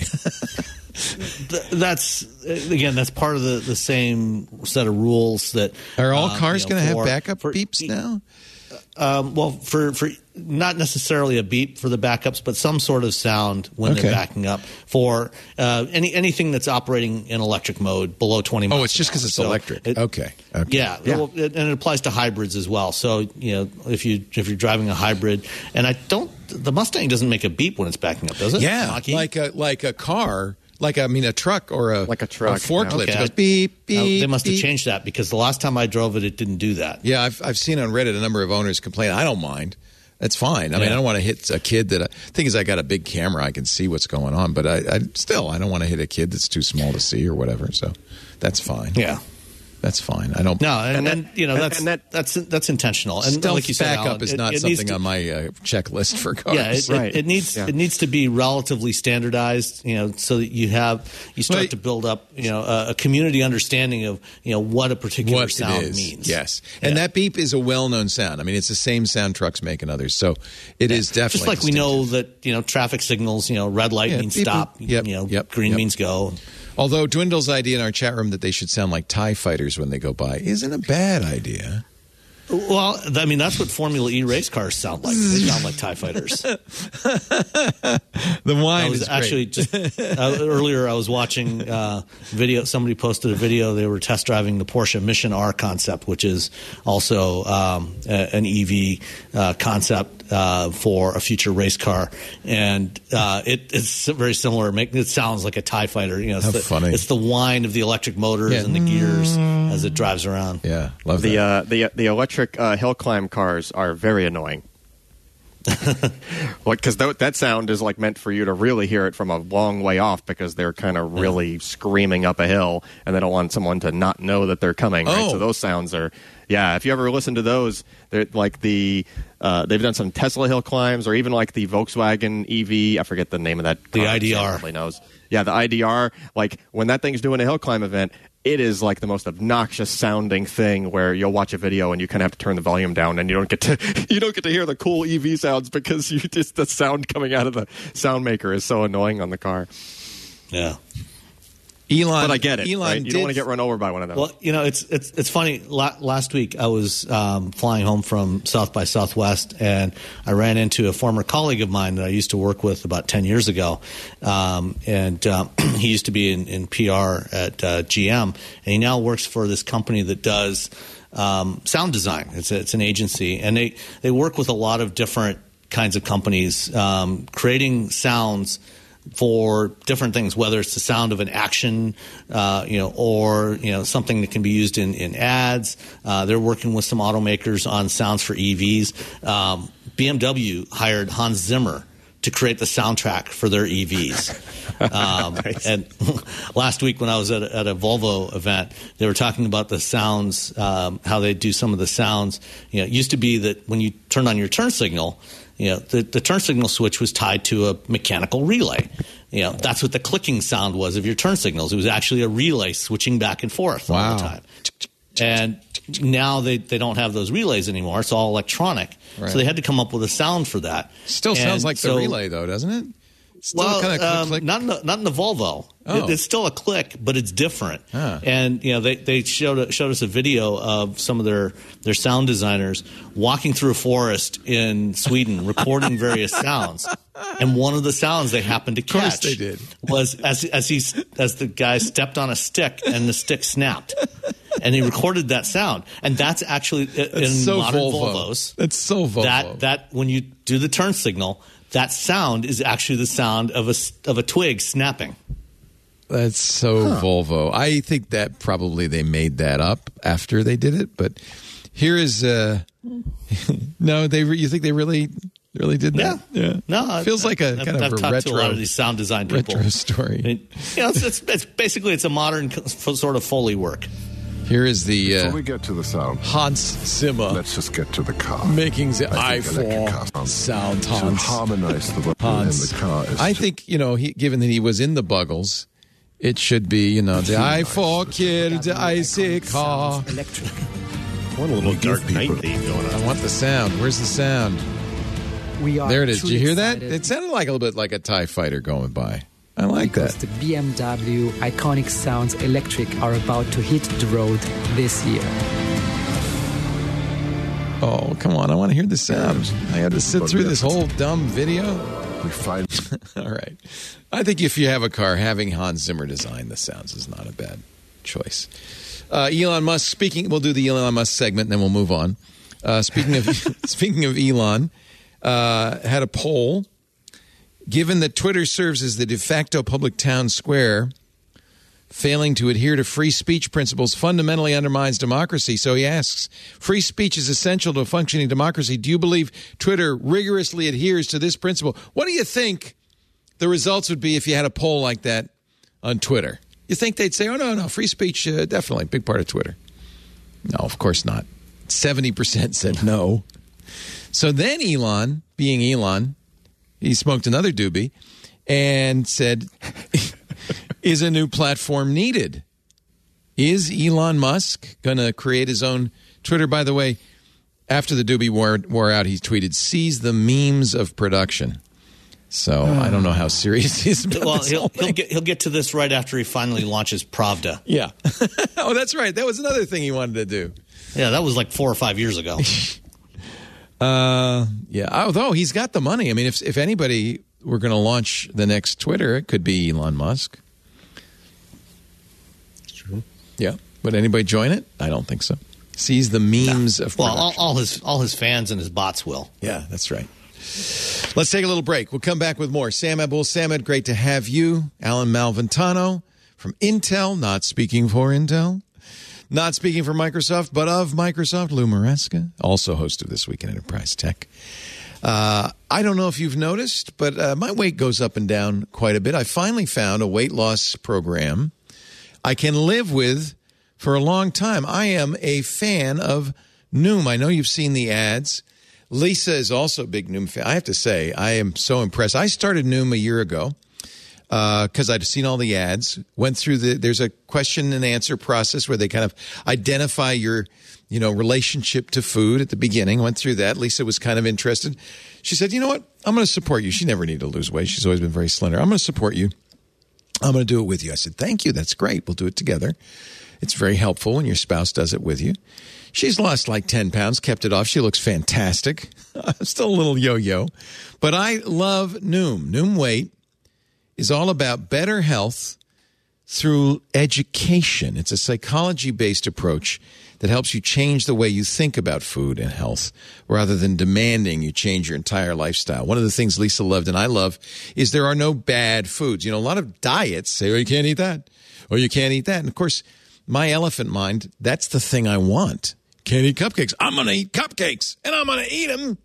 S4: That's part of the same set of rules that
S1: are all cars going to have backup beeps now?
S4: Well, for not necessarily a beep for the backups, but some sort of sound when they're backing up for anything that's operating in electric mode below 20 miles.
S1: Oh, it's just because it's electric. Okay.
S4: Yeah. Well, and it applies to hybrids as well. So if you're driving a hybrid, and the Mustang doesn't make a beep when it's backing up, does it?
S1: Yeah, like a car. A truck or a forklift. It goes beep, beep.
S4: They must have
S1: beep.
S4: changed that because the last time I drove it didn't do that.
S1: Yeah, I've seen on Reddit a number of owners complain. I don't mind. That's fine. I mean, I don't want to hit a kid thing is I got a big camera. I can see what's going on, but I don't want to hit a kid that's too small to see or whatever. So that's fine.
S4: Yeah.
S1: That's fine. I don't.
S4: No, that's intentional. And
S1: stealth
S4: like you said,
S1: backup
S4: Alan,
S1: is not something on my checklist for cars.
S4: Yeah, it needs to be relatively standardized. So that you start to build up a community understanding of what a particular sound means.
S1: Yes, and that beep is a well-known sound. I mean, it's the same sound trucks make and others. So it is definitely
S4: just like
S1: distinctive.
S4: We know that traffic signals. Red light means
S1: beep,
S4: stop. Green means go.
S1: Although Dwindle's idea in our chat room that they should sound like TIE fighters when they go by isn't a bad idea.
S4: Well, I mean, that's what Formula E race cars sound like. They sound like TIE fighters.
S1: The wine is
S4: actually
S1: great.
S4: just earlier. I was watching video. Somebody posted a video. They were test driving the Porsche Mission R concept, which is also an EV concept for a future race car, and it's very similar. It sounds like a TIE fighter.
S1: Funny.
S4: It's the whine of the the electric motors and the gears as it drives around.
S1: Yeah, love that.
S5: The electric hill climb cars are very annoying. Because that sound is like meant for you to really hear it from a long way off, because they're kind of really screaming up a hill, and they don't want someone to not know that they're coming. Right? So those sounds are, if you ever listen to those, they're like they've done some Tesla hill climbs, or even like the Volkswagen EV. I forget the name of that car.
S4: The IDR.
S5: Nobody knows. Yeah, the IDR. Like when that thing's doing a hill climb event, it is like the most obnoxious sounding thing, where you'll watch a video and you kind of have to turn the volume down, and you don't get to hear the cool EV sounds, because the sound coming out of the sound maker is so annoying on the car.
S4: Yeah.
S5: But I get it. Right? You don't want to get run over by one of them.
S4: Well, it's funny. Last week I was flying home from South by Southwest, and I ran into a former colleague of mine that I used to work with about 10 years ago. He used to be in PR at GM, and he now works for this company that does sound design. It's an agency, and they work with a lot of different kinds of companies creating sounds for different things, whether it's the sound of an action, or something that can be used in ads. They're working with some automakers on sounds for EVs. BMW hired Hans Zimmer to create the soundtrack for their EVs. Nice. And last week when I was at a Volvo event, they were talking about the sounds, how they do some of the sounds. It used to be that when you turn on your turn signal, the turn signal switch was tied to a mechanical relay. That's what the clicking sound was of your turn signals. It was actually a relay switching back and forth all the time. And now they don't have those relays anymore. It's all electronic. Right. So they had to come up with a sound for that.
S1: Still sounds like the relay, though, doesn't it? Still kind of click.
S4: Not in the Volvo.
S1: Oh.
S4: It's still a click, but it's different.
S1: Huh.
S4: And they showed us a video of some of their sound designers walking through a forest in Sweden, recording various sounds. And one of the sounds they happened to catch,
S1: of course they did,
S4: was as the guy stepped on a stick and the stick snapped. And he recorded that sound, and that's actually in
S1: so
S4: modern
S1: Volvo.
S4: Volvos.
S1: That's so Volvo.
S4: That when you do the turn signal, that sound is actually the sound of a twig snapping.
S1: That's so Volvo. I think that probably they made that up after they did it. But here is no. You think they really did that?
S4: Yeah. No,
S1: feels like a kind of a
S4: talked
S1: retro.
S4: To a lot of these sound design people.
S1: Retro story.
S4: It's basically a modern sort of Foley work.
S1: Here is the
S7: Before we get to the sound,
S1: Hans Zimmer.
S7: Let's just get to the car.
S1: Making the
S7: i4
S1: sound.
S7: To
S1: Hans.
S7: harmonize the vocal in the car.
S1: I think, given that he was in the Buggles, it should be, the i4 killed the icy car.
S6: What a little Dark Knight theme going on.
S1: I want the sound. Where's the sound? There it is. Did you hear that? It sounded like a little bit like a TIE fighter going by. I like
S8: because
S1: that.
S8: The BMW Iconic Sounds Electric are about to hit the road this year.
S1: Oh, come on. I want to hear the sound. I had to sit through this whole dumb video.
S7: We find.
S1: All right. I think if you have a car, having Hans Zimmer design the sounds is not a bad choice. Elon Musk, we'll do the Elon Musk segment and then we'll move on. Speaking of Elon, had a poll. Given that Twitter serves as the de facto public town square, failing to adhere to free speech principles fundamentally undermines democracy. So he asks, free speech is essential to a functioning democracy. Do you believe Twitter rigorously adheres to this principle? What do you think the results would be if you had a poll like that on Twitter? You think they'd say, oh, no, free speech, definitely, big part of Twitter. No, of course not. 70% said no. So then Elon, being Elon, he smoked another doobie and said, is a new platform needed? Is Elon Musk going to create his own Twitter? By the way, after the doobie wore out, he tweeted, seize the memes of production. So I don't know how serious he is about
S4: Well,
S1: this
S4: he'll
S1: whole thing.
S4: get to this right after he finally launches Pravda.
S1: Yeah. Oh, that's right. That was another thing he wanted to do.
S4: Yeah, that was like 4 or 5 years ago.
S1: Yeah. Although he's got the money. I mean, if anybody were going to launch the next Twitter, it could be Elon Musk.
S5: True.
S1: Yeah. Would anybody join it? I don't think so. Sees the memes of
S4: Well,
S1: production.
S4: all his fans and his bots will.
S1: Yeah, that's right. Let's take a little break. We'll come back with more. Sam Abul-Samad, great to have you. Alan Malventano from Intel, not speaking for Intel. Not speaking for Microsoft, but of Microsoft, Lou Maresca, also host of This Week in Enterprise Tech. I don't know if you've noticed, but my weight goes up and down quite a bit. I finally found a weight loss program I can live with for a long time. I am a fan of Noom. I know you've seen the ads. Lisa is also a big Noom fan. I have to say, I am so impressed. I started Noom a year ago because I'd seen all the ads, went through there's a question and answer process where they kind of identify your, relationship to food at the beginning. Went through that. Lisa was kind of interested. She said, you know what? I'm going to support you. She never needed to lose weight. She's always been very slender. I'm going to support you. I'm going to do it with you. I said, thank you. That's great. We'll do it together. It's very helpful when your spouse does it with you. She's lost like 10 pounds, kept it off. She looks fantastic. I'm still a little yo-yo. But I love Noom. Noom Weight is all about better health through education. It's a psychology-based approach that helps you change the way you think about food and health rather than demanding you change your entire lifestyle. One of the things Lisa loved and I love is there are no bad foods. A lot of diets say, oh, you can't eat that, or you can't eat that. And, of course, my elephant mind, that's the thing I want. Can't eat cupcakes. I'm going to eat cupcakes, and I'm going to eat them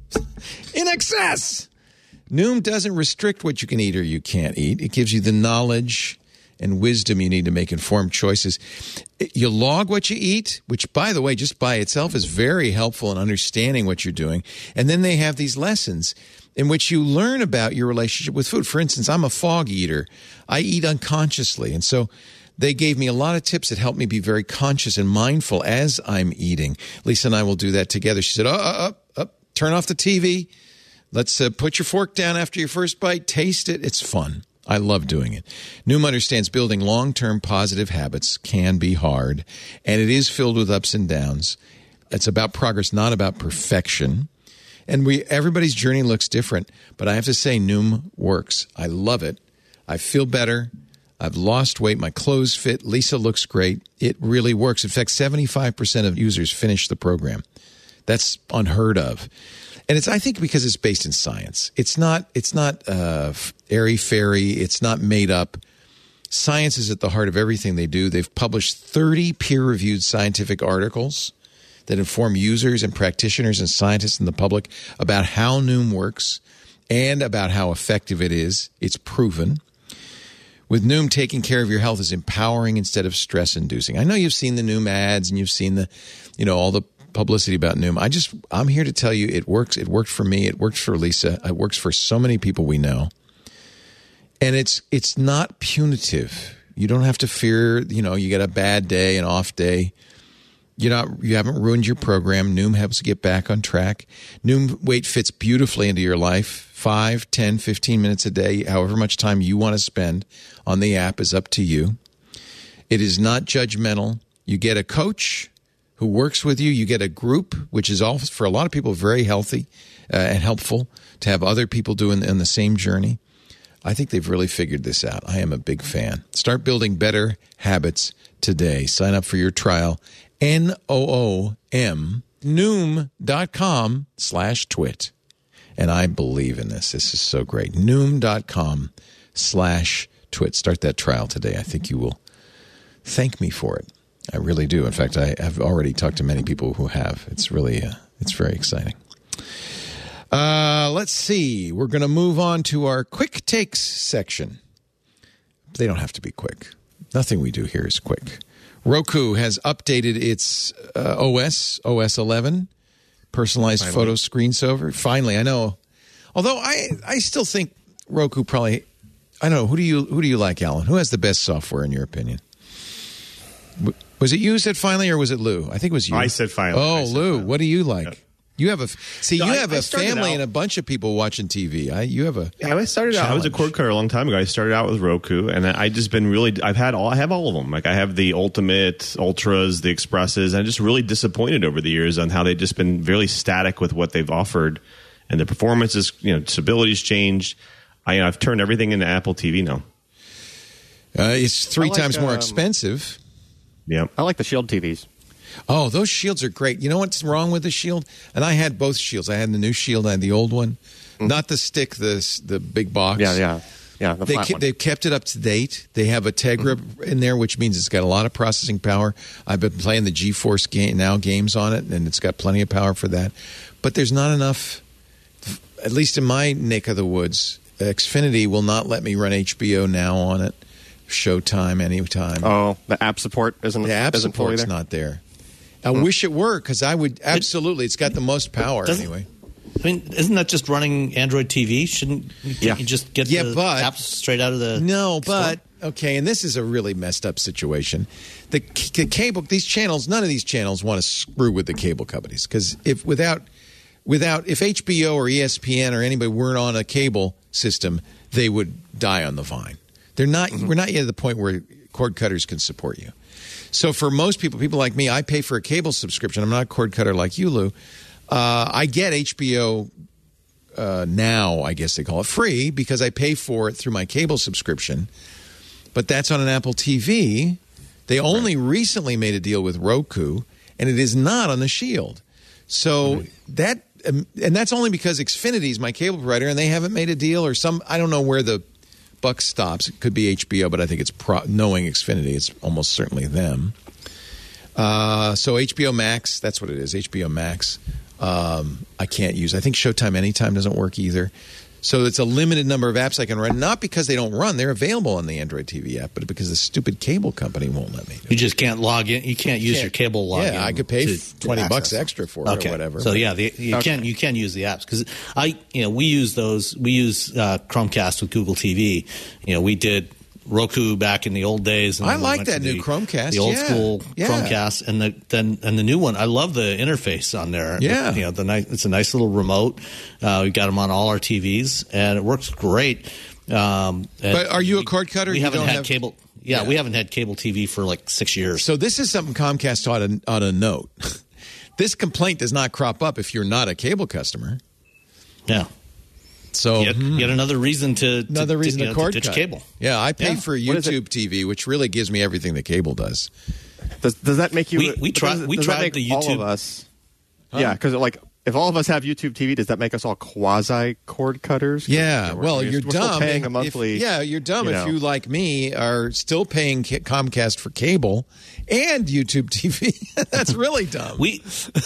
S1: in excess. Noom doesn't restrict what you can eat or you can't eat. It gives you the knowledge and wisdom you need to make informed choices. You log what you eat, which, by the way, just by itself is very helpful in understanding what you're doing. And then they have these lessons in which you learn about your relationship with food. For instance, I'm a fog eater. I eat unconsciously. And so they gave me a lot of tips that helped me be very conscious and mindful as I'm eating. Lisa and I will do that together. She said, turn off the TV. Let's put your fork down after your first bite. Taste it. It's fun. I love doing it. Noom understands building long-term positive habits can be hard, and it is filled with ups and downs. It's about progress, not about perfection. And everybody's journey looks different, but I have to say Noom works. I love it. I feel better. I've lost weight. My clothes fit. Lisa looks great. It really works. In fact, 75% of users finish the program. That's unheard of. And I think because it's based in science. It's not airy-fairy. It's not made up. Science is at the heart of everything they do. They've published 30 peer-reviewed scientific articles that inform users and practitioners and scientists and the public about how Noom works and about how effective it is. It's proven. With Noom, taking care of your health is empowering instead of stress-inducing. I know you've seen the Noom ads and you've seen all the publicity about Noom. I'm here to tell you it works. It worked for me. It worked for Lisa. It works for so many people we know. And it's not punitive. You don't have to fear, you get a bad day, an off day. You haven't ruined your program. Noom helps you get back on track. Noom Weight fits beautifully into your life. 5, 10, 15 minutes a day, however much time you want to spend on the app is up to you. It is not judgmental. You get a coach who works with you. You get a group, which is all for a lot of people very healthy and helpful to have other people doing in the same journey. I think they've really figured this out. I am a big fan. Start building better habits today. Sign up for your trial. Noom, Noom.com/twit. And I believe in this. This is so great. Noom.com/twit. Start that trial today. I think you will thank me for it. I really do. In fact, I have already talked to many people who have. It's really, it's very exciting. Let's see. We're going to move on to our quick takes section. They don't have to be quick. Nothing we do here is quick. Roku has updated its OS 11, personalized photo screensaver. Finally, I know. Although I still think Roku probably, I don't know. Who do you like, Alan? Who has the best software in your opinion? Was it you said finally, or was it Lou? I think it was you.
S6: I said finally.
S1: Oh, Lou, what do you like? You have a
S6: So
S1: you have
S6: I
S1: a
S6: started
S1: family
S6: out-
S1: and a bunch of people watching TV. You have a
S6: Yeah, I started out. I was a cord cutter a long time ago. I started out with Roku, and I just been really. I have all of them. Like I have the Ultimate, Ultras, the Expresses. And I'm just really disappointed over the years on how they've just been really static with what they've offered, and the performance is stability's changed. I've turned everything into Apple TV now.
S1: it's three
S5: I like,
S1: times more expensive.
S6: Yeah.
S5: I like the Shield TVs.
S1: Oh, those Shields are great. You know what's wrong with the Shield? And I had both Shields. I had the new Shield. I had the old one, not the stick, the big box.
S5: Yeah. The flat one.
S1: They've kept it up to date. They have a Tegra in there, which means it's got a lot of processing power. I've been playing the GeForce games on it, and it's got plenty of power for that. But there's not enough, at least in my neck of the woods. Xfinity will not let me run HBO Now on it, Showtime anytime.
S5: Oh, the app support isn't.
S1: The app
S5: isn't fully
S1: support's
S5: there?
S1: not there. I wish it were, because I would absolutely. It's got the most power anyway.
S4: I mean, isn't that just running Android TV? Can't you just get the apps straight out of the store?
S1: Okay, and this is a really messed up situation. The cable, these channels, none of these channels want to screw with the cable companies, because if HBO or ESPN or anybody weren't on a cable system, they would die on the vine. They're not. We're not yet at the point where cord cutters can support you. So for most people like me, I pay for a cable subscription. I'm not a cord cutter like you, Lou. I get HBO Now, I guess they call it, free because I pay for it through my cable subscription. But that's on an Apple TV. They only recently made a deal with Roku, and it is not on the Shield. So and that's only because Xfinity is my cable provider, and they haven't made a deal, or I don't know where the buck stops. It could be HBO, but I think it's knowing Xfinity, it's almost certainly them. So HBO Max, that's what it is. HBO Max. I can't use. I think Showtime Anytime doesn't work either. So it's a limited number of apps I can run. Not because they don't run; they're available on the Android TV app, but because the stupid cable company won't let me.
S4: You just can't log in. You can't use your cable login.
S1: Yeah, I could pay $20 extra for it or whatever.
S4: So yeah, you can use the apps because we use those. We use Chromecast with Google TV. We did Roku back in the old days. And
S1: I like that new Chromecast.
S4: The old school Chromecast, and the new one. I love the interface on there.
S1: Yeah,
S4: it's a nice little remote. We got them on all our TVs, and it works great.
S1: But are you a cord cutter?
S4: We haven't had cable. Yeah, we haven't had cable TV for like 6 years.
S1: So this is something Comcast ought to note. This complaint does not crop up if you're not a cable customer.
S4: Yeah.
S1: So
S4: yet another reason to
S1: cord
S4: ditch
S1: cut.
S4: cable.
S1: Yeah, I pay for YouTube TV, which really gives me everything the cable does.
S5: Does that make you?
S4: We tried the YouTube.
S5: All of us. Yeah, because if all of us have YouTube TV, does that make us all quasi cord cutters?
S1: Yeah, well, you're
S5: still
S1: dumb.
S5: Paying a monthly.
S1: You're dumb if you, like me, are still paying Comcast for cable and YouTube TV. That's really dumb.
S4: We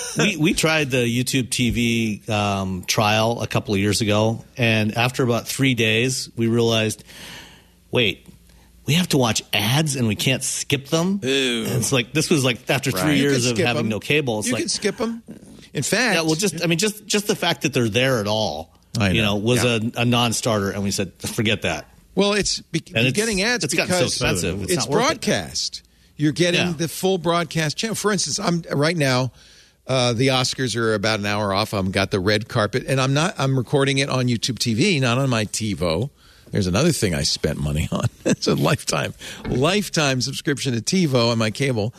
S4: tried the YouTube TV trial a couple of years ago, and after about 3 days, we realized, wait, we have to watch ads and we can't skip them.
S1: Ew.
S4: And it's like this was like after 3 years of having no cable. It's
S1: you
S4: like,
S1: can skip them. In fact,
S4: just the fact that they're there at all, was a non-starter, and we said forget that.
S1: Well, you're getting ads
S4: it's
S1: because
S4: gotten so expensive.
S1: It's broadcast. You're getting the full broadcast channel. For instance, I'm right now. The Oscars are about an hour off. I've got the red carpet, and I'm recording it on YouTube TV, not on my TiVo. There's another thing I spent money on. It's a lifetime subscription to TiVo on my cable.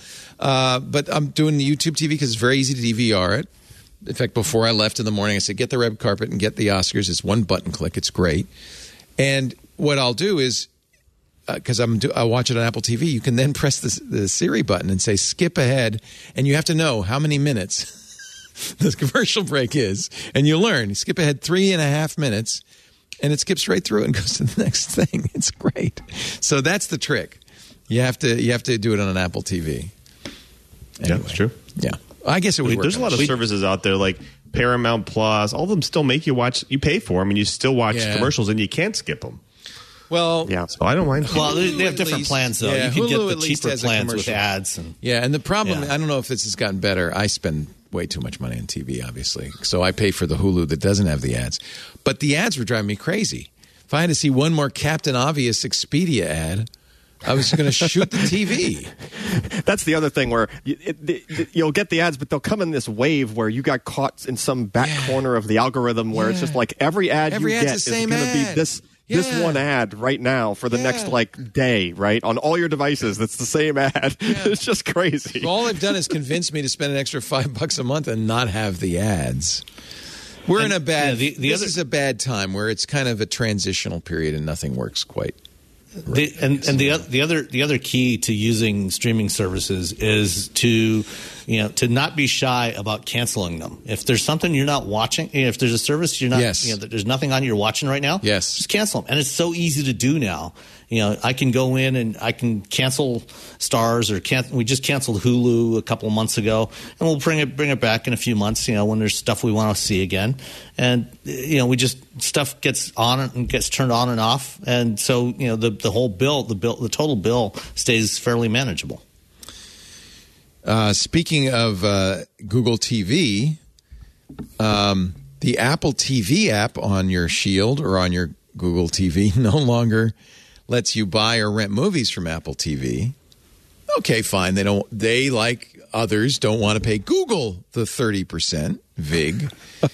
S1: But I'm doing the YouTube TV because it's very easy to DVR it. In fact, before I left in the morning, I said, get the red carpet and get the Oscars. It's one button click. It's great. And what I'll do is, because I watch it on Apple TV, you can then press the Siri button and say skip ahead, and you have to know how many minutes the commercial break is, and you learn. You skip ahead 3.5 minutes, and it skips right through and goes to the next thing. It's great. So that's the trick. You have to do it on an Apple TV. Anyway,
S6: yeah, that's true.
S1: Yeah, I guess it would work.
S6: There's a lot of services out there like Paramount Plus. All of them still make you watch. You pay for them, and you still watch commercials, and you can't skip them.
S1: Well,
S5: yeah.
S6: So I don't mind.
S4: Well, they have different plans, though.
S1: Yeah,
S4: you can
S1: Hulu
S4: get the cheaper plans with ads.
S1: And the problem, I don't know if this has gotten better. I spend way too much money on TV, obviously. So I pay for the Hulu that doesn't have the ads. But the ads were driving me crazy. If I had to see one more Captain Obvious Expedia ad, I was going to shoot the TV.
S5: That's the other thing where you'll get the ads, but they'll come in this wave where you got caught in some back corner of the algorithm where it's just like every ad you get is going to be this one ad right now for the next day, right? On all your devices, that's the same ad. It's just crazy.
S1: So all they've done is convince me to spend an extra $5 a month and not have the ads. We're in a bad. This is a bad time where it's kind of a transitional period and nothing works quite.
S4: The other key to using streaming services is to not be shy about canceling them. If there's something you're not watching, if there's a service you're not, there's nothing on you're watching right now, just cancel them. And it's so easy to do now. I can go in and I can cancel Stars we just canceled Hulu a couple of months ago, and we'll bring it back in a few months. When there's stuff we want to see again, and stuff gets on and gets turned on and off, and so the whole the total bill stays fairly manageable.
S1: Speaking of Google TV, the Apple TV app on your Shield or on your Google TV no longer lets you buy or rent movies from Apple TV. Okay, fine. They like others don't want to pay Google the 30% VIG.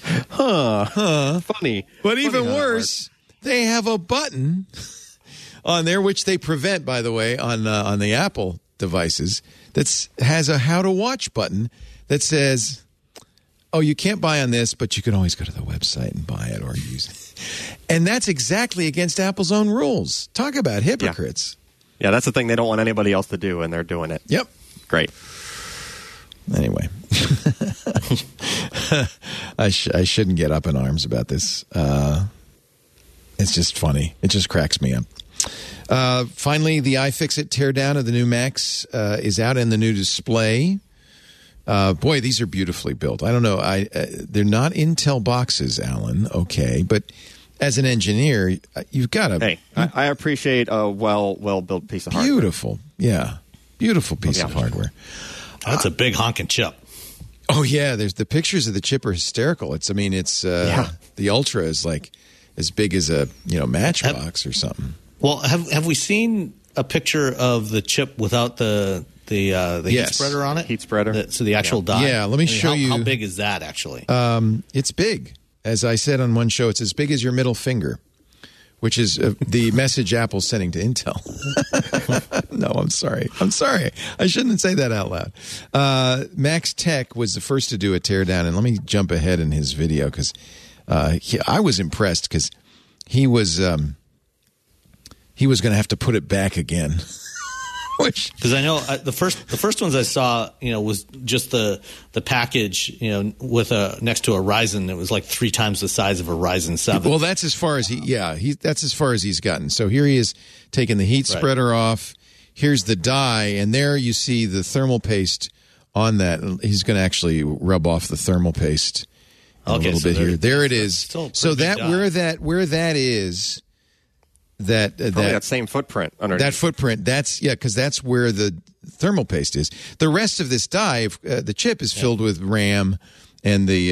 S5: Funny.
S1: But even worse, they have a button on there, which they prevent, by the way, on the Apple devices, that has a how to watch button that says, oh, you can't buy on this, but you can always go to the website and buy it or use it. And that's exactly against Apple's own rules. Talk about hypocrites.
S5: Yeah, that's the thing they don't want anybody else to do, and they're doing it.
S1: Yep.
S5: Great.
S1: Anyway. I shouldn't get up in arms about this. It's just funny. It just cracks me up. Finally, the iFixit teardown of the new Macs is out in the new display. Boy, these are beautifully built. I don't know. They're not Intel boxes, Alan. Okay, but as an engineer, you've got to.
S5: Hey, I appreciate a well built piece of hardware.
S1: Beautiful, yeah, beautiful piece of hardware.
S4: That's a big honking chip.
S1: Oh yeah, there's the pictures of the chip are hysterical. The Ultra is like as big as a Matchbox or something.
S4: Well, have we seen a picture of the chip without the heat spreader on it?
S5: Heat spreader.
S4: So the actual die.
S1: Yeah, let me show you.
S4: How big is that actually?
S1: It's big. As I said on one show, it's as big as your middle finger, which is the message Apple's sending to Intel. No, I'm sorry. I shouldn't say that out loud. Max Tech was the first to do a teardown, and let me jump ahead in his video because I was impressed because he was going to have to put it back again.
S4: Because I know the first ones I saw, was just the package, with next to a Ryzen that was like 3 times the size of a Ryzen 7.
S1: Well, that's as far as that's as far as he's gotten. So here he is taking the heat spreader off. Here's the die, and there you see the thermal paste on that. He's going to actually rub off the thermal paste a little bit here. There it is. So where that is. That
S5: same footprint underneath.
S1: That footprint, because that's where the thermal paste is. The rest of this die, the chip is filled with RAM and the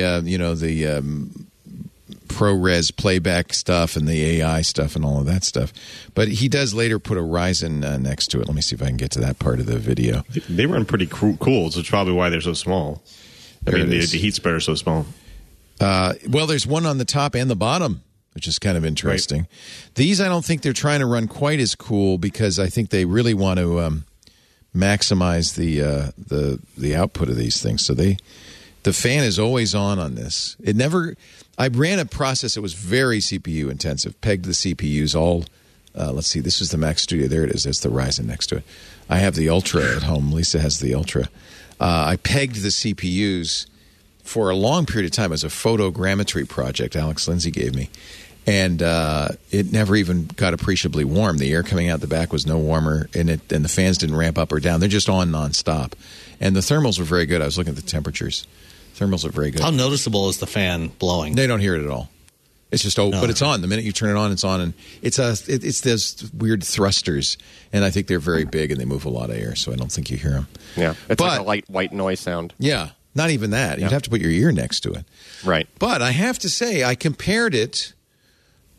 S1: ProRes playback stuff and the AI stuff and all of that stuff. But he does later put a Ryzen next to it. Let me see if I can get to that part of the video.
S6: They run pretty cool, so it's probably why they're so small. The heat spreader is so small.
S1: Well, there's one on the top and the bottom, which is kind of interesting. Right. These, I don't think they're trying to run quite as cool because I think they really want to maximize the output of these things. So the fan is always on this. I ran a process that was very CPU intensive. Pegged the CPUs all. Let's see. This is the Mac Studio. There it is. That's the Ryzen next to it. I have the Ultra at home. Lisa has the Ultra. I pegged the CPUs for a long period of time as a photogrammetry project Alex Lindsay gave me. And it never even got appreciably warm. The air coming out the back was no warmer, and the fans didn't ramp up or down. They're just on nonstop. And the thermals were very good. I was looking at the temperatures. Thermals are very good.
S4: How noticeable is the fan blowing?
S1: They don't hear it at all. It's just but it's on. The minute you turn it on, it's on, and it's those weird thrusters, and I think they're very big and they move a lot of air, so I don't think you hear them.
S5: Yeah, it's like a light white noise sound.
S1: Yeah, not even that. You'd have to put your ear next to it.
S5: Right.
S1: But I have to say, I compared it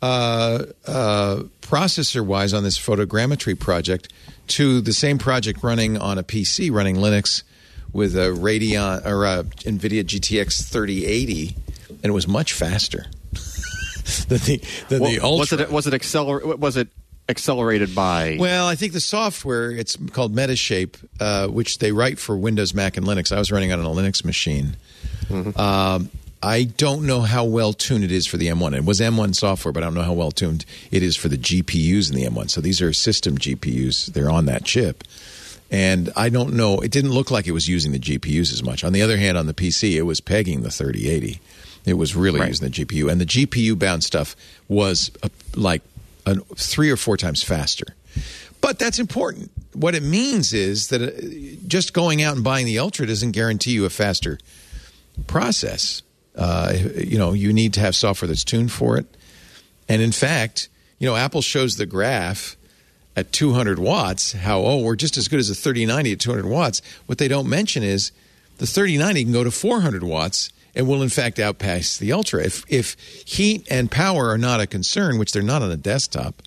S1: processor-wise on this photogrammetry project to the same project running on a PC, running Linux with a Radeon or a NVIDIA GTX 3080, and it was much faster than the Ultra.
S5: Was it accelerated by?
S1: Well, I think the software, it's called Metashape, which they write for Windows, Mac, and Linux. I was running on a Linux machine. Mm-hmm. I don't know how well tuned it is for the M1. It was M1 software, but I don't know how well tuned it is for the GPUs in the M1. So these are system GPUs. They're on that chip. And I don't know. It didn't look like it was using the GPUs as much. On the other hand, on the PC, it was pegging the 3080. It was really using the GPU. And the GPU-bound stuff was like 3 or 4 times faster. But that's important. What it means is that just going out and buying the Ultra doesn't guarantee you a faster process. You need to have software that's tuned for it. And in fact, Apple shows the graph at 200 watts, how, we're just as good as the 3090 at 200 watts. What they don't mention is the 3090 can go to 400 watts and will, in fact, outpace the Ultra. If heat and power are not a concern, which they're not on a desktop,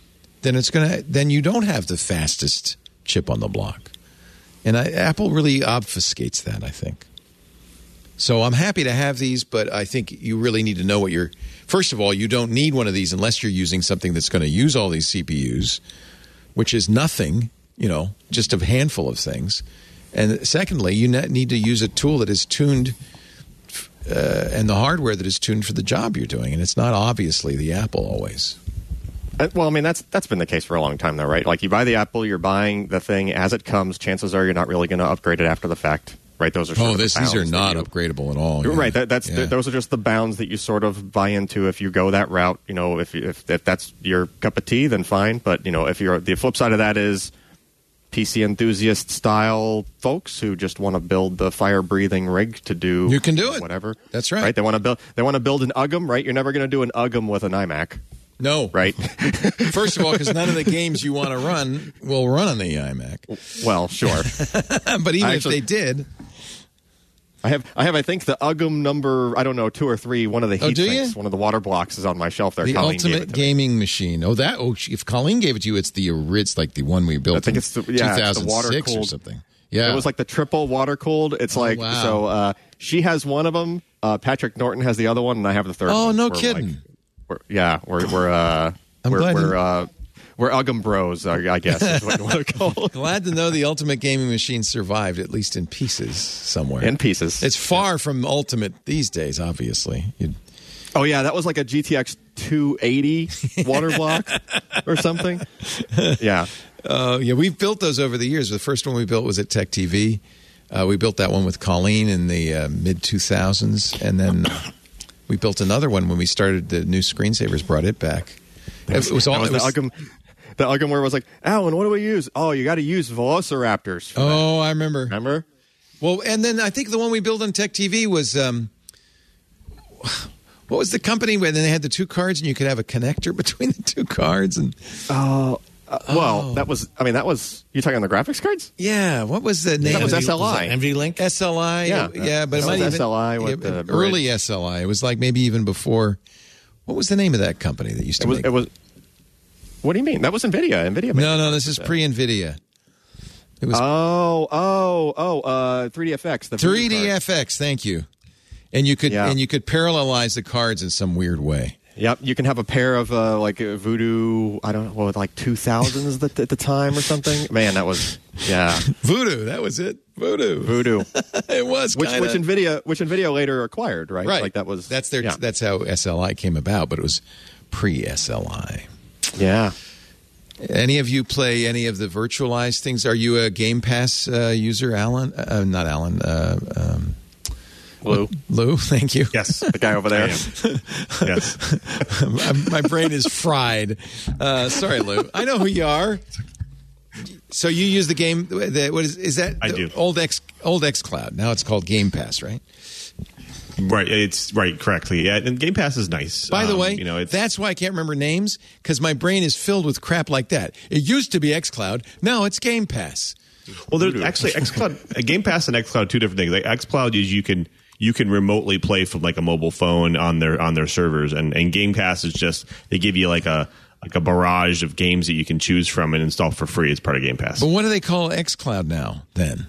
S1: then you don't have the fastest chip on the block. And Apple really obfuscates that, I think. So I'm happy to have these, but I think you really need to know what you're... First of all, you don't need one of these unless you're using something that's going to use all these CPUs, which is nothing, just a handful of things. And secondly, you need to use a tool that is tuned and the hardware that is tuned for the job you're doing. And it's not obviously the Apple always.
S5: Well, I mean, that's been the case for a long time, though, right? Like, you buy the Apple, you're buying the thing as it comes. Chances are you're not really going to upgrade it after the fact. Right, those are
S1: these are not upgradable at all.
S5: Right, those are just the bounds that you sort of buy into if you go that route. If that's your cup of tea, then fine. But if you're the flip side of that is PC enthusiast style folks who just want to build the fire breathing rig to do.
S1: You can do it.
S5: Whatever.
S1: That's right.
S5: Right. They want to build an UGM. Right. You're never going to do an UGM with an iMac.
S1: No.
S5: Right.
S1: First of all, because none of the games you want to run will run on the iMac.
S5: Well, sure.
S1: But even if they did.
S5: I have, I think, the UGM number, 2 or 3, one of the heat sinks, one of the water blocks is on my shelf there.
S1: The
S5: Colleen
S1: ultimate gaming machine. If Colleen gave it to you, it's like the one we built in 2006 or something. Yeah.
S5: It was like the triple water cooled. It's so she has one of them, Patrick Norton has the other one, and I have the third one.
S1: Oh, no kidding.
S5: We're UGM bros, I guess is what you want to call it.
S1: Glad to know the Ultimate Gaming Machine survived, at least in pieces somewhere.
S5: In pieces.
S1: It's far from Ultimate these days, obviously.
S5: Oh, yeah, that was like a GTX 280 water block or something. Yeah.
S1: We've built those over the years. The first one we built was at Tech TV. We built that one with Colleen in the mid-2000s. And then we built another one when we started the new Screensavers, brought it back.
S5: The UGM where it was like, Alan, what do we use? Oh, you got to use Velociraptors.
S1: Oh, I remember.
S5: Remember?
S1: Well, and then I think the one we built on Tech TV was, what was the company where they had the 2 cards and you could have a connector between the 2 cards? And
S5: that was, you talking on the graphics cards?
S1: Yeah. What was the name?
S5: That was SLI.
S4: NVLink?
S1: SLI.
S5: Yeah,
S1: but it might even
S5: SLI with the
S1: early SLI. It was like maybe even before. What was the name of that company that used to make?
S5: It was. What do you mean? That was NVIDIA.
S1: No. This is pre-NVIDIA. It was
S5: 3DFX. The
S1: 3DFX. Thank you. And you could parallelize the cards in some weird way.
S5: Yep, you can have a pair of Voodoo. I don't know, like 2000s at the time or something. Man, that was
S1: Voodoo. That was it. Voodoo. It was
S5: which NVIDIA later acquired, right?
S1: Right.
S5: Like that was
S1: that's how SLI came about, but it was pre-SLI.
S5: Yeah.
S1: Any of you play any of the virtualized things? Are you a Game Pass user, Alan? Not Alan. Lou, thank you.
S6: Yes.
S5: The guy over there.
S6: Yes.
S1: My brain is fried. Sorry, Lou. I know who you are. So you use the game. What is that?
S6: I do.
S1: Old xCloud. Now it's called Game Pass, right?
S6: Right. It's right. Correctly. Yeah. And Game Pass is nice.
S1: By the way, that's why I can't remember names, because my brain is filled with crap like that. It used to be xCloud. Now it's Game Pass.
S6: Well, there's actually xCloud, Game Pass and xCloud, 2 different things. Like xCloud is you can you can remotely play from like a mobile phone on their servers. And Game Pass is just, they give you like a barrage of games that you can choose from and install for free as part of Game Pass.
S1: But what do they call xCloud now, then?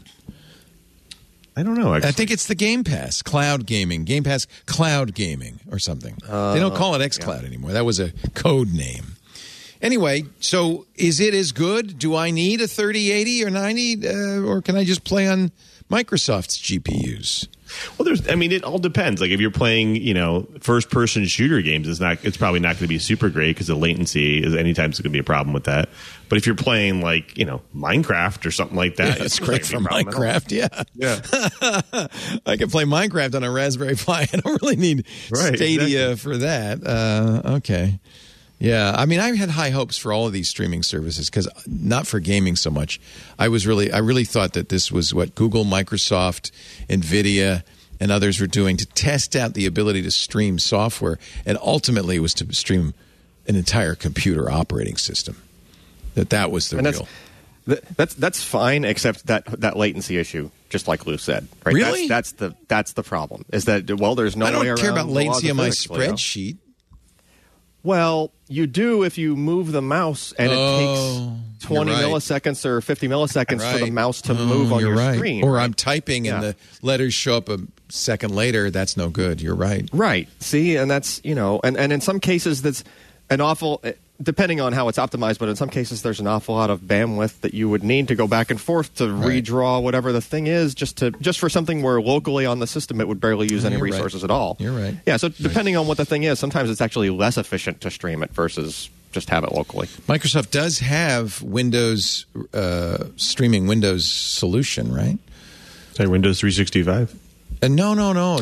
S6: I don't know. Actually.
S1: I think it's the Game Pass, Cloud Gaming, Game Pass Cloud Gaming or something. They don't call it xCloud anymore. That was a code name. Anyway, so is it as good? Do I need a 3080 or 90, or can I just play on Microsoft's GPUs?
S6: Well, it all depends. Like if you're playing, first-person shooter games, it's probably not going to be super great because the latency is anytime it's going to be a problem with that. But if you're playing like, Minecraft or something like that,
S1: it's great for Minecraft. Yeah. I can play Minecraft on a Raspberry Pi. I don't really need Stadia for that. Okay. Yeah, I mean, I had high hopes for all of these streaming services because not for gaming so much. I really thought that this was what Google, Microsoft, NVIDIA, and others were doing to test out the ability to stream software, and ultimately it was to stream an entire computer operating system. That was the real.
S5: That's fine, except that latency issue, just like Lou said. Right?
S1: Really?
S5: That's the problem. Is that there's no way around.
S1: I don't care about latency on my
S5: physics,
S1: spreadsheet.
S5: Well, you do if you move the mouse and it takes 20 milliseconds or 50 milliseconds for the mouse to move on your screen.
S1: Or I'm typing and the letters show up a second later. That's no good. You're right.
S5: Right. See, and that's, and in some cases that's an awful, depending on how it's optimized, but in some cases there's an awful lot of bandwidth that you would need to go back and forth to redraw whatever the thing is just for something where locally on the system it would barely use any resources at all.
S1: You're right.
S5: Yeah, so depending on what the thing is, sometimes it's actually less efficient to stream it versus just have it locally.
S1: Microsoft does have Windows streaming Windows solution, right?
S6: Sorry, Windows 365?
S1: No.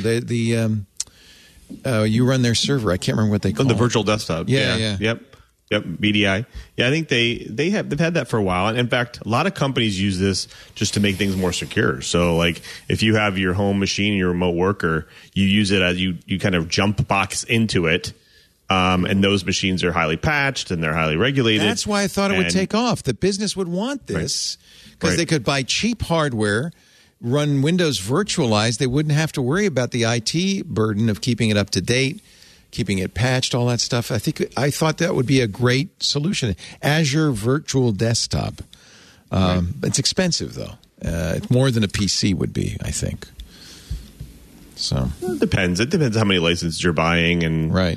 S1: You run their server. I can't remember what they call it.
S6: The virtual desktop.
S1: Yeah.
S6: Yep, VDI. Yeah, I think they've had that for a while. And in fact, a lot of companies use this just to make things more secure. So like if you have your home machine, your remote worker, you use it as you kind of jump box into it. And those machines are highly patched and they're highly regulated.
S1: That's why I thought it would take off. The business would want this because they could buy cheap hardware, run Windows virtualized. They wouldn't have to worry about the IT burden of keeping it up to date, keeping it patched, all that stuff. I thought that would be a great solution. Azure Virtual Desktop. It's expensive, though. It's more than a PC would be, I think. So
S6: it depends. It depends how many licenses you're buying, and but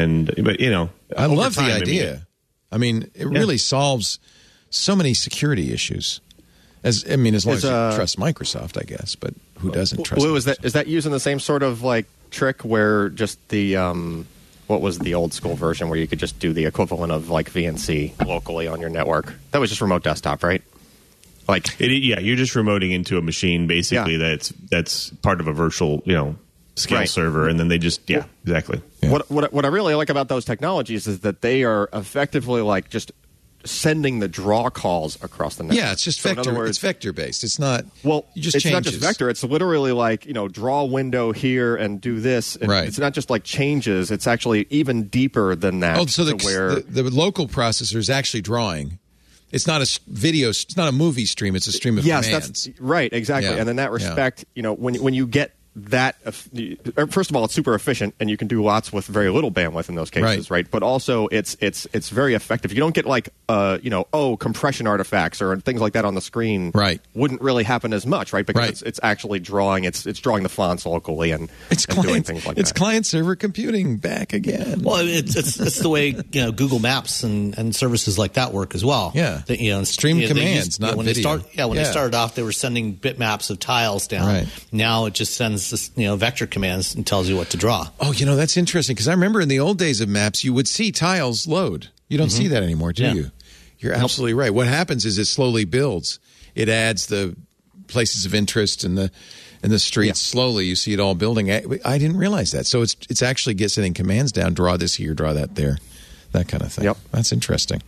S1: I love the idea. I mean, it really solves so many security issues. As long as you trust Microsoft, I guess. But who doesn't trust?
S5: Lou, is that using the same sort of like trick where just the what was the old school version where you could just do the equivalent of like VNC locally on your network? That was just remote desktop, right?
S6: You're just remoting into a machine basically that's part of a virtual scale server, and then they just exactly.
S5: Yeah. What I really like about those technologies is that they are effectively like just sending the draw calls across the network.
S1: Yeah, it's just vector. Words, it's vector based. It's not.
S5: Well,
S1: it's
S5: not just vector. It's literally like draw a window here and do this. And it's not just like changes. It's actually even deeper than that.
S1: Oh, so the local processor is actually drawing. It's not a video. It's not a movie stream. It's a stream of commands.
S5: That's right. Exactly. Yeah. And in that respect, when you get that, first of all, it's super efficient, and you can do lots with very little bandwidth in those cases, right? But also, it's very effective. You don't get like compression artifacts or things like that on the screen.
S1: Right,
S5: wouldn't really happen as much, right? Because it's actually drawing. It's drawing the fonts locally and doing things like that.
S1: It's client server computing back again.
S4: Well, it's the way Google Maps and services like that work as well.
S1: Yeah, stream commands, not video.
S4: When they started off, they were sending bitmaps of tiles down.
S1: Right.
S4: Now it just sends vector commands and tells you what to draw.
S1: Oh, that's interesting because I remember in the old days of maps, you would see tiles load. You don't see that anymore, do you? You're absolutely right. What happens is it slowly builds. It adds the places of interest and the streets slowly. You see it all building. I didn't realize that. So it's actually sending commands down. Draw this here, draw that there, that kind of thing.
S5: Yep.
S1: That's interesting.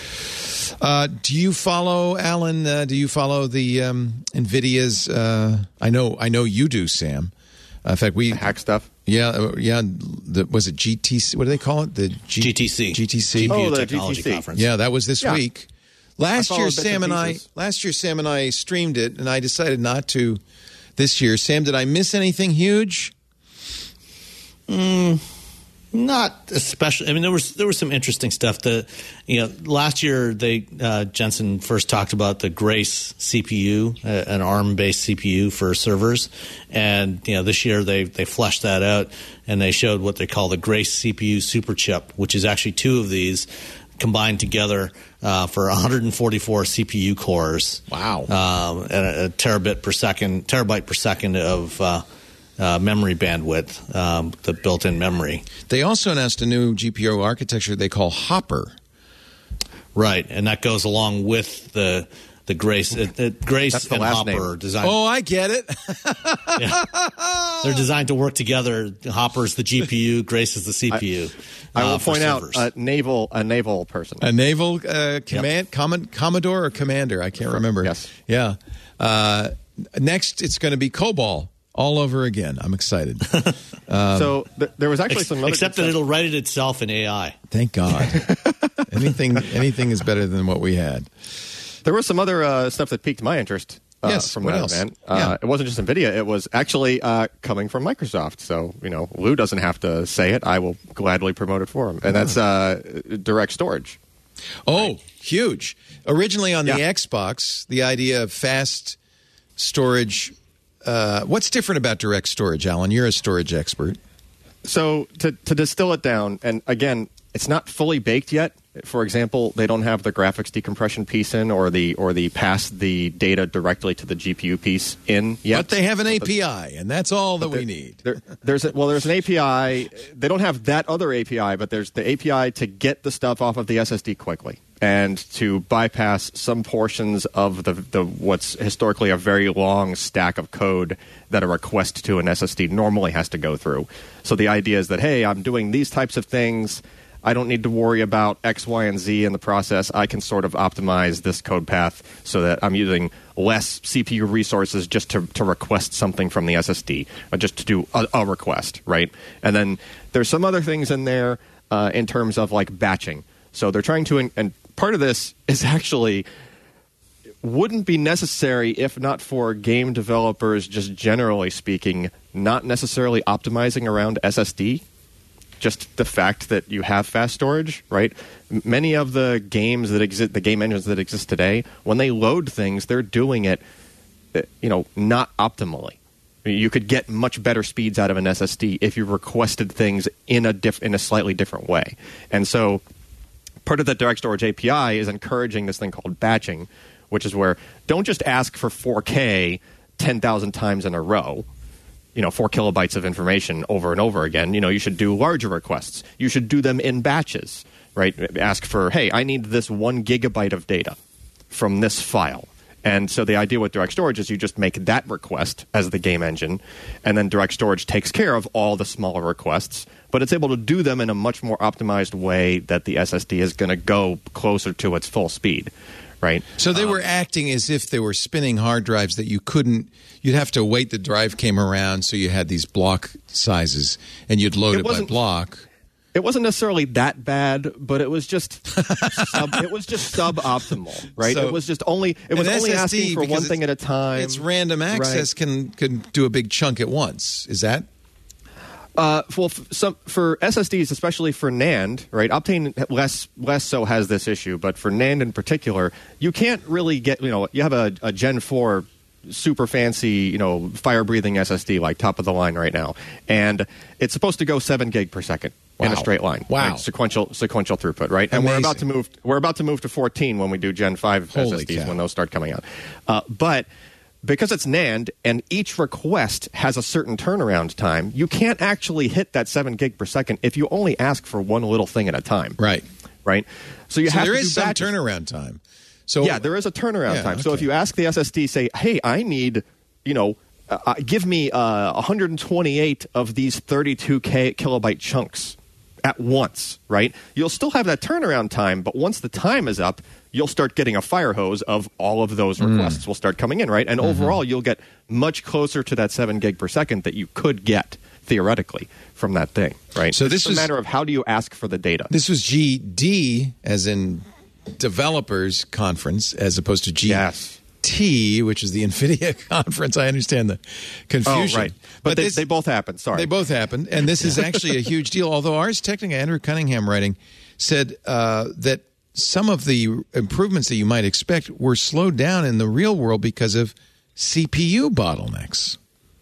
S1: Do you follow, Alan? Do you follow the NVIDIA's? I know you do, Sam. In fact,
S5: the hack stuff.
S1: Yeah. Was it GTC? What do they call it? The
S4: GTC.
S1: GTC.
S4: GPU Technology Conference.
S1: Yeah, that was this week. Last year, Sam and I streamed it, and I decided not to this year. Sam, did I miss anything huge?
S4: Not especially. I mean, there was some interesting stuff. Last year Jensen first talked about the Grace CPU, an ARM-based CPU for servers, and this year they fleshed that out and they showed what they call the Grace CPU superchip, which is actually two of these combined together for 144 CPU cores.
S1: Wow!
S4: And a terabyte per second of memory bandwidth, the built-in memory.
S1: They also announced a new GPU architecture they call Hopper.
S4: Right, and that goes along with the Grace. Grace and Hopper are designed.
S1: Oh, I get it.
S4: Yeah. They're designed to work together. Hopper's the GPU, Grace is the CPU.
S5: I will point out a naval person.
S1: A naval Commodore or commander? I can't remember.
S5: Yes.
S1: Yeah. Next, it's going to be COBOL. All over again. I'm excited.
S5: So there was actually some other
S4: except that it'll write it itself in AI.
S1: Thank God. Anything is better than what we had.
S5: There was some other stuff that piqued my interest from that event. It wasn't just NVIDIA. It was actually coming from Microsoft. So, Lou doesn't have to say it. I will gladly promote it for him. And that's direct storage.
S1: Oh, huge. Originally on the Xbox, the idea of fast storage. What's different about direct storage, Alan? You're a storage expert.
S5: So to distill it down, and again, it's not fully baked yet. For example, they don't have the graphics decompression piece in, or the pass the data directly to the GPU piece in yet.
S1: But they have an API, and that's all that we need.
S5: There's an API. They don't have that other API, but there's the API to get the stuff off of the SSD quickly and to bypass some portions of the what's historically a very long stack of code that a request to an SSD normally has to go through. So the idea is that, hey, I'm doing these types of things. I don't need to worry about X, Y, and Z in the process. I can sort of optimize this code path so that I'm using less CPU resources just to request something from the SSD, or just to do a request, right? And then there's some other things in there in terms of like batching. So they're trying to, and part of this is actually wouldn't be necessary if not for game developers, just generally speaking, not necessarily optimizing around SSD. Just the fact that you have fast storage, right? Many of the games that exist, the game engines that exist today, when they load things, they're doing it, not optimally. You could get much better speeds out of an SSD if you requested things in a slightly different way. And so part of the direct storage API is encouraging this thing called batching, which is where don't just ask for 4K 10,000 times in a row. 4 kilobytes of information over and over again. You should do larger requests. You should do them in batches, right? Ask for, hey, I need this 1 gigabyte of data from this file. And so the idea with direct storage is you just make that request as the game engine, and then direct storage takes care of all the smaller requests, but it's able to do them in a much more optimized way that the SSD is going to go closer to its full speed. Right.
S1: So they were acting as if they were spinning hard drives that you'd have to wait the drive came around, so you had these block sizes, and you'd load it by block.
S5: It wasn't necessarily that bad, but it was just suboptimal, right? So, it was only
S1: SSD,
S5: asking for one thing at a time.
S1: It's random access can do a big chunk at once. Is that?
S5: For SSDs, especially for NAND, right? Optane less so has this issue, but for NAND in particular, you can't really get, you have a Gen 4 super fancy, fire-breathing SSD like top of the line right now, and it's supposed to go 7 gig per second in a straight line.
S1: Wow,
S5: right? Sequential throughput, right? And
S1: Amazing.
S5: we're about to move to 14 when we do Gen 5 SSDs when those start coming out, but because it's NAND and each request has a certain turnaround time, you can't actually hit that 7 gig per second if you only ask for one little thing at a time.
S1: Right.
S5: So there
S1: is some turnaround time. So
S5: yeah, there is a turnaround time. Okay. So if you ask the SSD, say, hey, I need, give me 128 of these 32 kilobyte chunks at once, right? You'll still have that turnaround time, but once the time is up, you'll start getting a fire hose of all of those requests will start coming in, right? And overall, you'll get much closer to that 7 gig per second that you could get, theoretically, from that thing, right? So this is a matter of how do you ask for the data.
S1: This was GD, as in developers conference, as opposed to GTC. NXT, which is the NVIDIA conference. I understand the confusion.
S5: Oh, right. But they both happened. Sorry.
S1: They both happened. And this is actually a huge deal. Although ours, technically, Andrew Cunningham writing, said that some of the improvements that you might expect were slowed down in the real world because of CPU bottlenecks.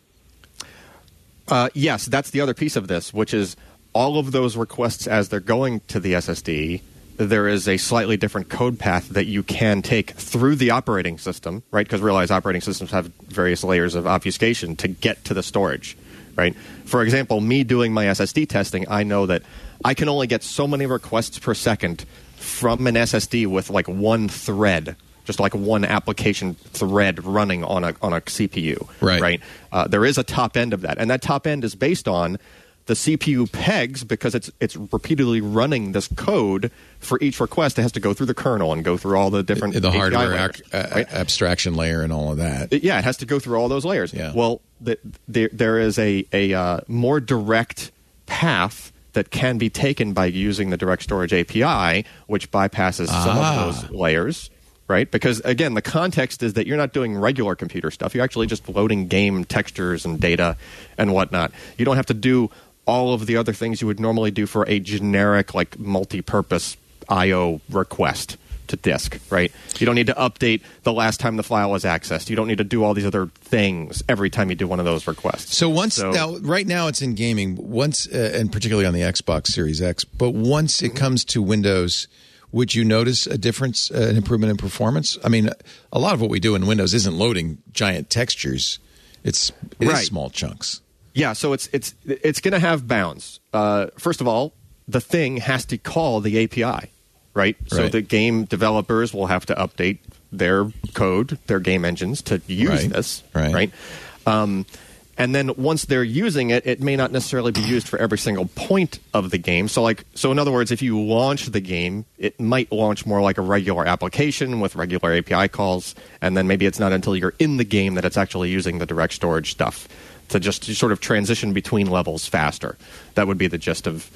S5: Yes, that's the other piece of this, which is all of those requests as they're going to the SSD, there is a slightly different code path that you can take through the operating system, right? Because realize operating systems have various layers of obfuscation to get to the storage, right? For example, me doing my SSD testing, I know that I can only get so many requests per second from an SSD with like one thread, just like one application thread running on a CPU.
S1: Right.
S5: There is a top end of that, and that top end is based on the CPU pegs because it's repeatedly running this code for each request. It has to go through the kernel and go through all the different
S1: the
S5: API
S1: hardware
S5: layers, right?
S1: abstraction layer and all of that.
S5: It has to go through all those layers.
S1: Yeah.
S5: Well, there is a more direct path that can be taken by using the Direct Storage API, which bypasses some of those layers, right? Because, again, the context is that you're not doing regular computer stuff. You're actually just loading game textures and data and whatnot. You don't have to do all of the other things you would normally do for a generic, like, multi-purpose I/O request to disk, right? You don't need to update the last time the file was accessed. You don't need to do all these other things every time you do one of those requests.
S1: Now, right now it's in gaming, once, and particularly on the Xbox Series X, but once it comes to Windows, would you notice a difference, an improvement in performance? I mean, a lot of what we do in Windows isn't loading giant textures. It is small chunks.
S5: Yeah, so it's going to have bounds. First of all, the thing has to call the API. Right? So the game developers will have to update their code, their game engines to use this. Right? And then once they're using it, it may not necessarily be used for every single point of the game. So in other words, if you launch the game, it might launch more like a regular application with regular API calls, and then maybe it's not until you're in the game that it's actually using the direct storage stuff to just sort of transition between levels faster. That would be the gist of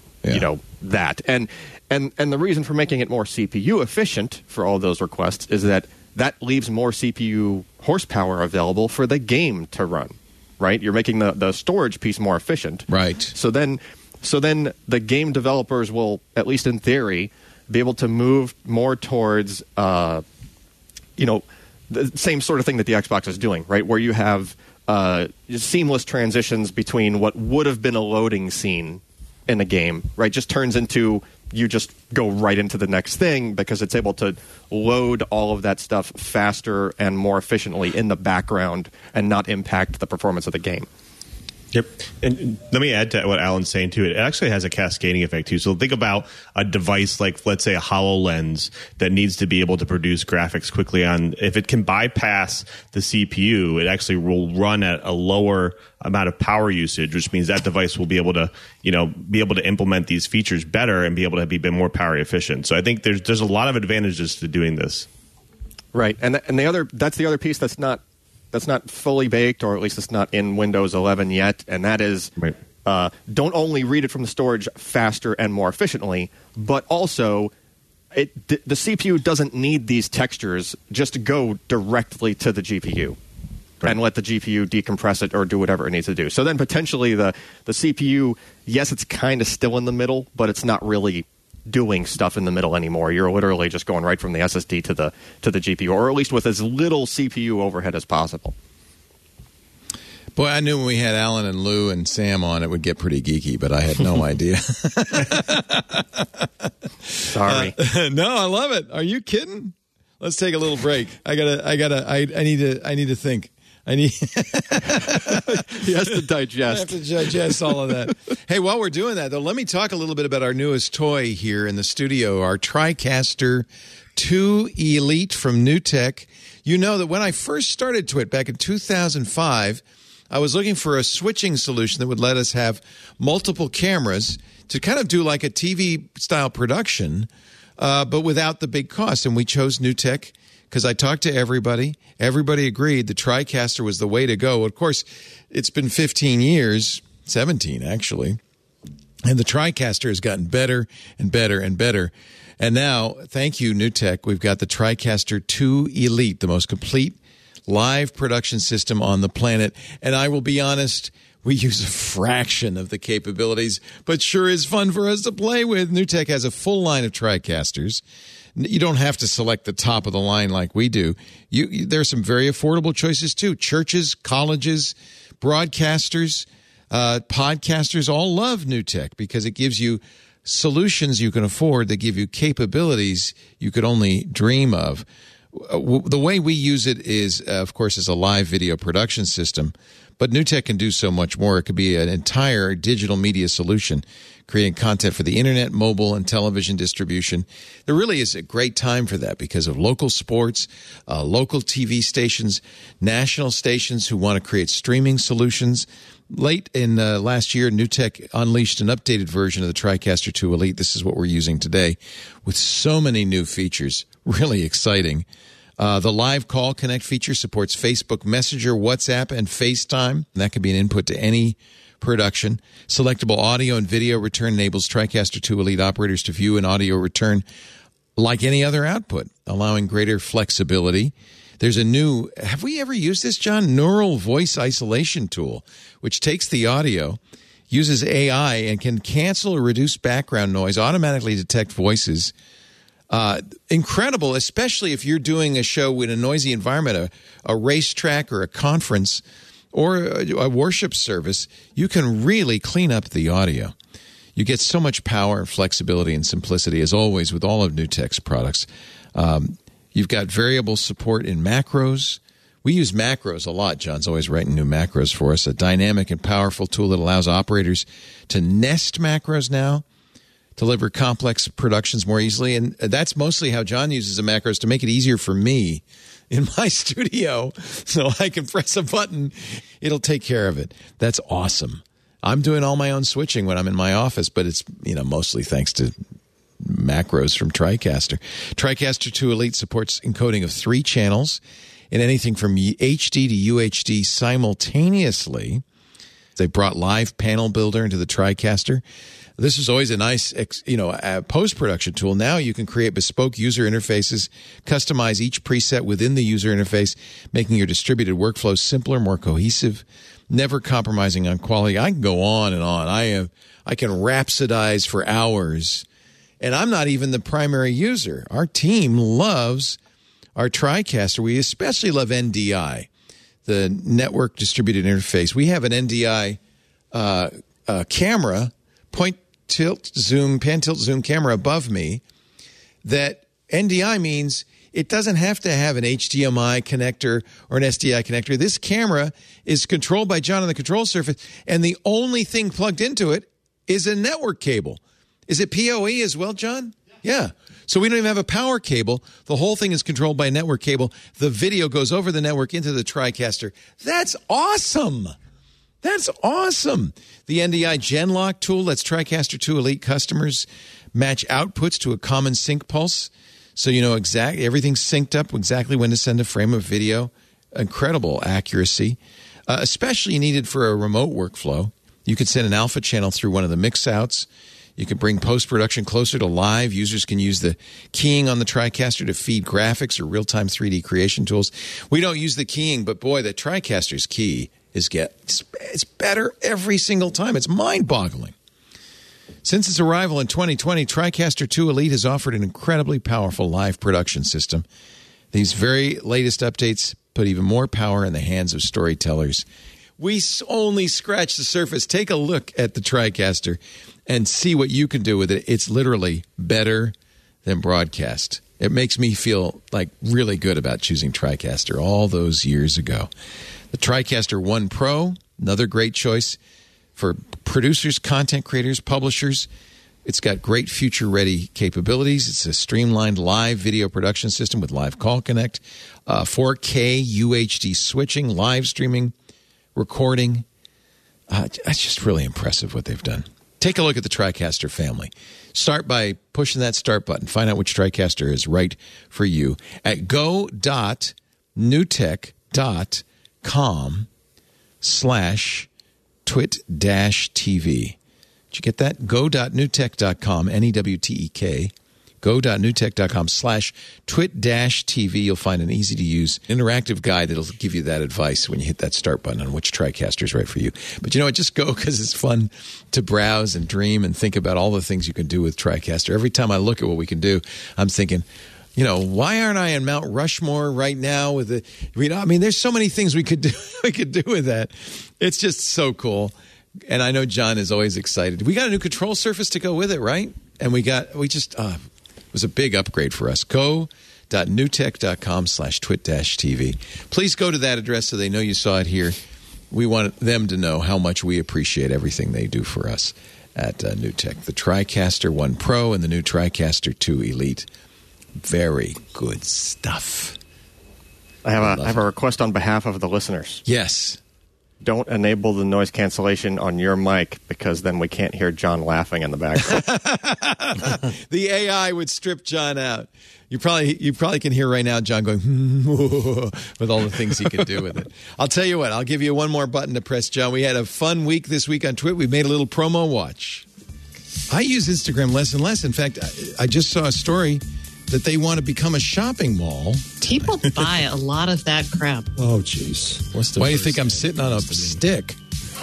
S5: that. And the reason for making it more CPU efficient for all those requests is that leaves more CPU horsepower available for the game to run, right? You're making the storage piece more efficient.
S1: Right.
S5: So then the game developers will, at least in theory, be able to move more towards, the same sort of thing that the Xbox is doing, right? Where you have seamless transitions between what would have been a loading scene in a game, right? Just turns into you just go right into the next thing because it's able to load all of that stuff faster and more efficiently in the background and not impact the performance of the game.
S6: Yep. And let me add to what Alan's saying, too. It actually has a cascading effect, too. So think about a device like, let's say, a HoloLens that needs to be able to produce graphics quickly on. If it can bypass the CPU, it actually will run at a lower amount of power usage, which means that device will be able to, implement these features better and be able to be a bit more power efficient. So I think there's a lot of advantages to doing this.
S5: Right. And that's the other piece that's not fully baked, or at least it's not in Windows 11 yet, and that is don't only read it from the storage faster and more efficiently, but also the CPU doesn't need these textures just to go directly to the GPU and let the GPU decompress it or do whatever it needs to do. So then potentially the CPU, yes, it's kind of still in the middle, but it's not really doing stuff in the middle anymore. You're literally just going right from the SSD to the GPU, or at least with as little CPU overhead as possible.
S1: Boy, I knew when we had Alan and Lou and Sam on, it would get pretty geeky, but I had no idea.
S5: Sorry.
S1: No, I love it. Are you kidding? Let's take a little break. I need to think. He
S5: has to digest.
S1: I have to digest all of that. Hey, while we're doing that, though, let me talk a little bit about our newest toy here in the studio, our TriCaster 2 Elite from NewTek. You know that when I first started Twit back in 2005, I was looking for a switching solution that would let us have multiple cameras to kind of do like a TV-style production, but without the big cost. And we chose NewTek because I talked to everybody. Everybody agreed the TriCaster was the way to go. Of course, it's been 15 years, 17 actually, And the TriCaster has gotten better and better and better. And now, thank you, NewTek, we've got the TriCaster 2 Elite, the most complete live production system on the planet. And I will be honest, we use a fraction of the capabilities, but sure is fun for us to play with. NewTek has a full line of TriCasters. You don't have to select the top of the line like we do. There are some very affordable choices, too. Churches, colleges, broadcasters, podcasters all love NewTek because it gives you solutions you can afford that give you capabilities you could only dream of. The way we use it is, of course, as a live video production system, but NewTek can do so much more. It could be an entire digital media solution, creating content for the internet, mobile, and television distribution. There really is a great time for that because of local sports, local TV stations, national stations who want to create streaming solutions. Late in last year, NewTek unleashed an updated version of the TriCaster 2 Elite. This is what we're using today with so many new features. Really exciting. The Live Call Connect feature supports Facebook Messenger, WhatsApp, and FaceTime. And that can be an input to any production. Selectable audio and video return enables TriCaster 2 Elite operators to view an audio return like any other output, allowing greater flexibility. There's a new, have we ever used this, John? Neural voice isolation tool, which takes the audio, uses AI, and can cancel or reduce background noise, automatically detect voices. Incredible, especially if you're doing a show in a noisy environment, a racetrack or a conference or a worship service. You can really clean up the audio. You get so much power, flexibility, and simplicity, as always, with all of NewTek's products. You've got variable support in macros. We use macros a lot. John's always writing new macros for us. A dynamic and powerful tool that allows operators to nest macros now, deliver complex productions more easily. And that's mostly how John uses the macros, to make it easier for me in my studio so I can press a button. It'll take care of it. That's awesome. I'm doing all my own switching when I'm in my office, but it's mostly thanks to macros from TriCaster. TriCaster 2 Elite supports encoding of 3 channels in anything from HD to UHD simultaneously. They brought Live Panel Builder into the TriCaster. This is always a nice, post-production tool. Now you can create bespoke user interfaces, customize each preset within the user interface, making your distributed workflow simpler, more cohesive, never compromising on quality. I can go on and on. I can rhapsodize for hours. And I'm not even the primary user. Our team loves our TriCaster. We especially love NDI, the network distributed interface. We have an NDI camera, pan tilt zoom camera above me. That NDI means it doesn't have to have an HDMI connector or an SDI connector. This camera is controlled by John on the control surface, and the only thing plugged into it is a network cable. Is it PoE as well, John? Yeah. So we don't even have a power cable. The whole thing is controlled by a network cable. The video goes over the network into the TriCaster. That's awesome. That's awesome. The NDI GenLock tool lets TriCaster 2 Elite customers match outputs to a common sync pulse. So you know exactly everything's synced up exactly when to send a frame of video. Incredible accuracy, especially needed for a remote workflow. You could send an alpha channel through one of the mix outs. You can bring post-production closer to live. Users can use the keying on the TriCaster to feed graphics or real-time 3D creation tools. We don't use the keying, but boy, the TriCaster's key it's better every single time. It's mind-boggling. Since its arrival in 2020, TriCaster 2 Elite has offered an incredibly powerful live production system. These very latest updates put even more power in the hands of storytellers. We only scratch the surface. Take a look at the TriCaster and see what you can do with it. It's literally better than broadcast. It makes me feel like really good about choosing TriCaster all those years ago. The TriCaster 1 Pro, another great choice for producers, content creators, publishers. It's got great future-ready capabilities. It's a streamlined live video production system with Live Call Connect, 4K UHD switching, live streaming, recording. It's just really impressive what they've done. Take a look at the TriCaster family. Start by pushing that start button. Find out which TriCaster is right for you at go.newtek.com/twit-tv. Did you get that? Go.newtek.com, Newtek. Go.newtek.com/twit-tv. You'll find an easy-to-use interactive guide that'll give you that advice when you hit that start button on which TriCaster is right for you. But you know what? Just go because it's fun to browse and dream and think about all the things you can do with TriCaster. Every time I look at what we can do, I'm thinking, you know, why aren't I in Mount Rushmore right now with the, you know, I mean, there's so many things we could do with that. It's just so cool. And I know John is always excited. We got a new control surface to go with it, right? And it was a big upgrade for us. Go.newtek.com/twit-tv. Please go to that address so they know you saw it here. We want them to know how much we appreciate everything they do for us at Newtek. The TriCaster 1 Pro and the new TriCaster 2 Elite. Very good stuff.
S5: I have a request on behalf of the listeners.
S1: Yes.
S5: Don't enable the noise cancellation on your mic because then we can't hear John laughing in the background.
S1: The AI would strip John out. You probably can hear right now John going with all the things he can do with it. I'll tell you what. I'll give you one more button to press, John. We had a fun week this week on Twit. We made a little promo watch. I use Instagram less and less. In fact, I just saw a story that they want to become a shopping mall.
S9: People buy a lot of that crap.
S10: Oh, jeez.
S1: Why do you think I'm sitting on a stick?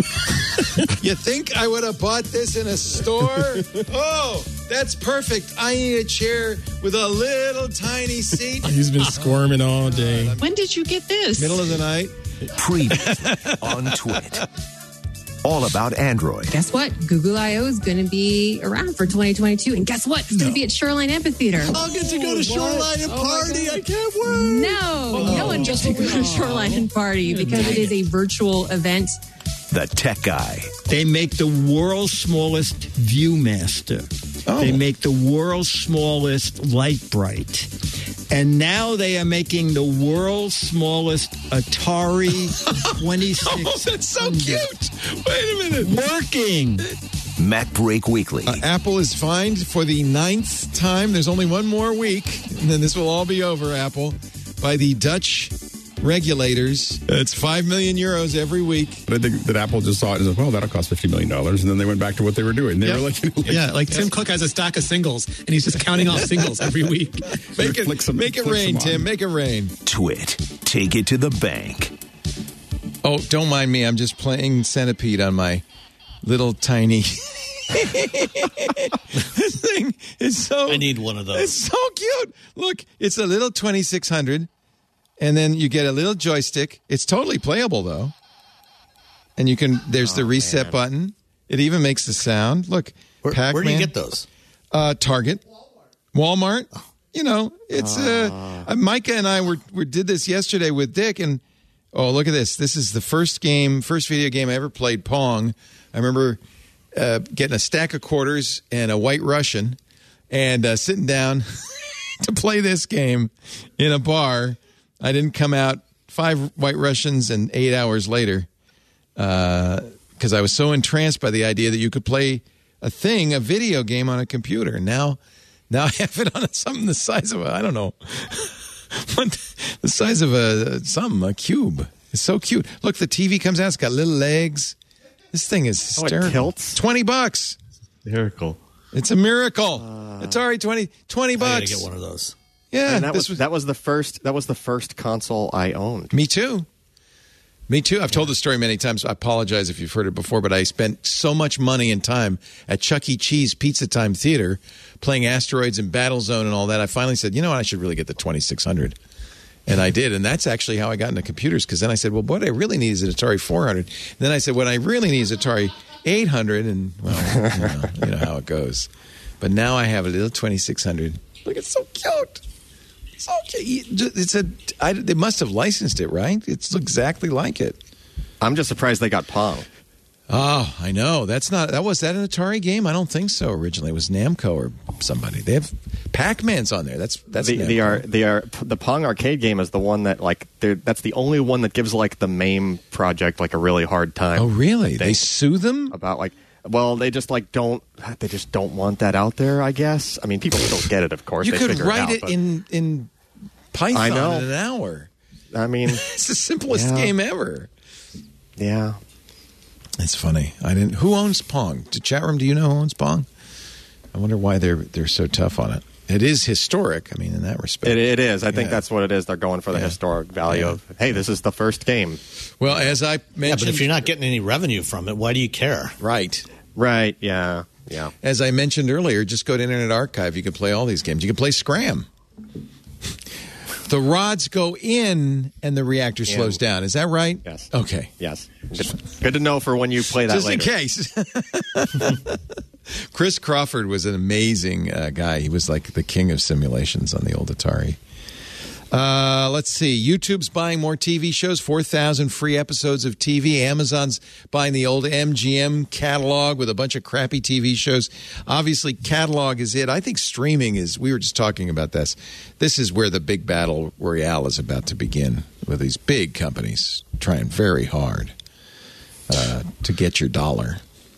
S1: You think I would have bought this in a store? Oh, that's perfect. I need a chair with a little tiny seat.
S10: He's been squirming all day.
S9: When did you get this?
S1: Middle of the night.
S2: Preview on Twit. All about Android.
S11: Guess what? Google I.O. is going to be around for 2022. And guess what? It's going to be at Shoreline Amphitheater.
S10: I'll get to go to Shoreline and party. I can't wait.
S11: No one gets to go to Shoreline and party because it is a virtual event.
S2: The Tech Guy.
S12: They make the world's smallest ViewMaster. They make the world's smallest Lite-Brite. And now they are making the world's smallest Atari 2600.
S1: Oh, that's so cute. Wait a minute.
S12: Working.
S2: Mac Break Weekly.
S1: Apple is fined for the 9th time. There's only one more week, and then this will all be over, Apple, by the Dutch regulators. It's 5 million euros every week.
S10: But I think that Apple just saw it and said, well, that'll cost $50 million. And then they went back to what they were doing. They were like,
S13: Tim Cook has a stack of singles, and he's just counting off singles every week.
S1: Make it rain, Tim. Make it rain.
S2: Twit. Take it to the bank.
S1: Oh, don't mind me. I'm just playing Centipede on my little tiny... This thing is so...
S4: I need one of those.
S1: It's so cute. Look, it's a little 2600. And then you get a little joystick. It's totally playable, though. And you can, there's the reset button. It even makes the sound. Look, Pac-Man.
S4: Where do you get those?
S1: Target. Walmart. You know, it's, Micah and I did this yesterday with Dick. And, oh, look at this. This is the first video game I ever played, Pong. I remember getting a stack of quarters and a White Russian and sitting down to play this game in a bar. I didn't come out 5 White Russians and 8 hours later because I was so entranced by the idea that you could play a video game on a computer. Now I have it on something the size of I don't know, the size of a cube. It's so cute. Look, the TV comes out. It's got little legs. This thing is hysterical.
S5: It tilts?
S1: $20.
S6: Miracle.
S1: It's a miracle. Atari $20.
S4: I gotta get one of those.
S1: Yeah,
S5: and that was the first console I owned.
S1: Me too. I've told the story many times. I apologize if you've heard it before, but I spent so much money and time at Chuck E. Cheese Pizza Time Theater playing Asteroids and Battlezone and all that. I finally said, you know what, I should really get the 2600. And I did, and that's actually how I got into computers, because then I said, well, what I really need is an Atari 400. And then I said, what I really need is Atari 800, and, well, you know how it goes. But now I have a little 2600. Look, it's so cute. Okay, they must have licensed it, right? It's exactly like it.
S5: I'm just surprised they got Pong.
S1: Oh, I know. Was that an Atari game? I don't think so. Originally, it was Namco or somebody. They have Pac-Man's on there. That's
S5: the Pong arcade game is the one that that's the only one that gives the MAME project a really hard time.
S1: Oh, really? They sue them
S5: about well, they just don't want that out there, I guess. I mean, people still get it, of course.
S1: You could write it in Python in an hour.
S5: I mean,
S1: it's the simplest game ever.
S5: Yeah.
S1: It's funny. Who owns Pong? Chat room, do you know who owns Pong? I wonder why they're so tough on it. It is historic, I mean, in that respect.
S5: It is. I think that's what it is. They're going for the historic value of, hey, this is the first game.
S1: Well, as I mentioned...
S4: but if you're not getting any revenue from it, why do you care?
S1: Right.
S5: Right, yeah.
S1: As I mentioned earlier, just go to Internet Archive. You can play all these games. You can play Scram. The rods go in and the reactor slows down. Is that right?
S5: Yes.
S1: Okay.
S5: Yes. Good to know for when you play that
S1: just
S5: later.
S1: Just in case. Chris Crawford was an amazing guy. He was like the king of simulations on the old Atari. Let's see. YouTube's buying more TV shows, 4,000 free episodes of TV. Amazon's buying the old MGM catalog with a bunch of crappy TV shows. Obviously, catalog is it. I think streaming is, we were just talking about this. This is where the big battle royale is about to begin, with these big companies trying very hard to get your dollar.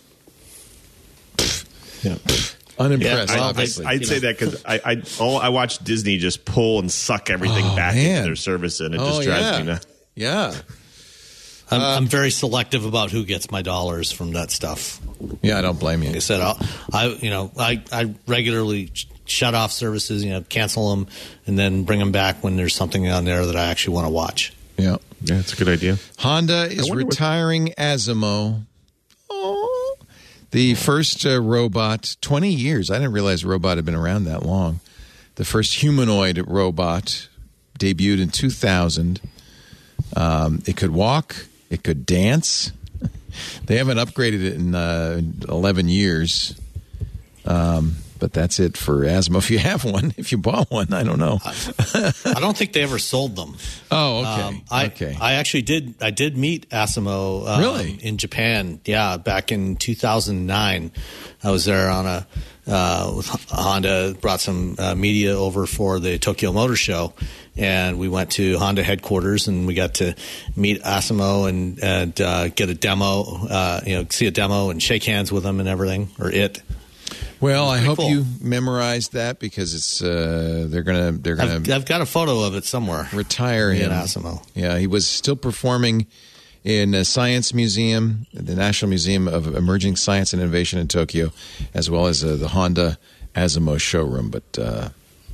S6: Yeah.
S1: Unimpressed,
S6: Yeah,
S1: obviously.
S6: I'd say that because I watch Disney just pull and suck everything back into their service, and it just drives me nuts.
S1: Yeah.
S4: I'm very selective about who gets my dollars from that stuff.
S1: Yeah, I don't blame you.
S4: Like I said, I regularly shut off services, cancel them, and then bring them back when there's something on there that I actually want to watch.
S1: Yeah.
S6: Yeah, that's a good idea.
S1: Honda is retiring Asimo. The first robot, 20 years. I didn't realize a robot had been around that long. The first humanoid robot debuted in 2000. It could walk. It could dance. They haven't upgraded it in 11 years. But that's it for Asimo. If you have one, if you bought one, I don't know.
S4: I don't think they ever sold them.
S1: Oh, okay.
S4: Okay. I actually did. I did meet Asimo
S1: really
S4: in Japan. Yeah, back in 2009. I was there on with Honda. Brought some media over for the Tokyo Motor Show, and we went to Honda headquarters and we got to meet Asimo and get a demo. See a demo and shake hands with them and everything, or it.
S1: Well, I hope you memorized that because it's they're gonna.
S4: I've got a photo of it somewhere.
S1: Retire him.
S4: Asimo.
S1: Yeah, he was still performing in a Science Museum, the National Museum of Emerging Science and Innovation in Tokyo, as well as the Honda Asimo showroom. But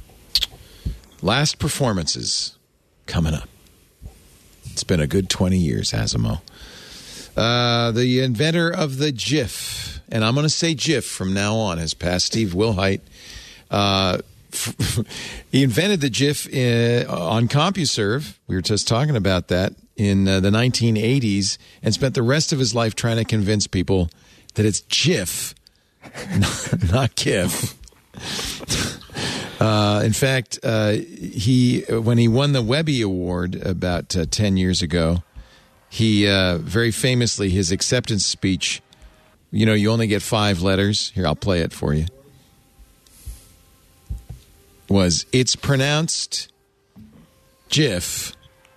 S1: last performances coming up. It's been a good 20 years, Asimo. The inventor of the GIF, and I'm going to say GIF from now on, has passed Steve Wilhite. He invented the GIF on CompuServe. We were just talking about that in the 1980s, and spent the rest of his life trying to convince people that it's GIF, not GIF. In fact, when he won the Webby Award about 10 years ago, he very famously, his acceptance speech, you only get 5 letters. Here, I'll play it for you. Was, it's pronounced GIF.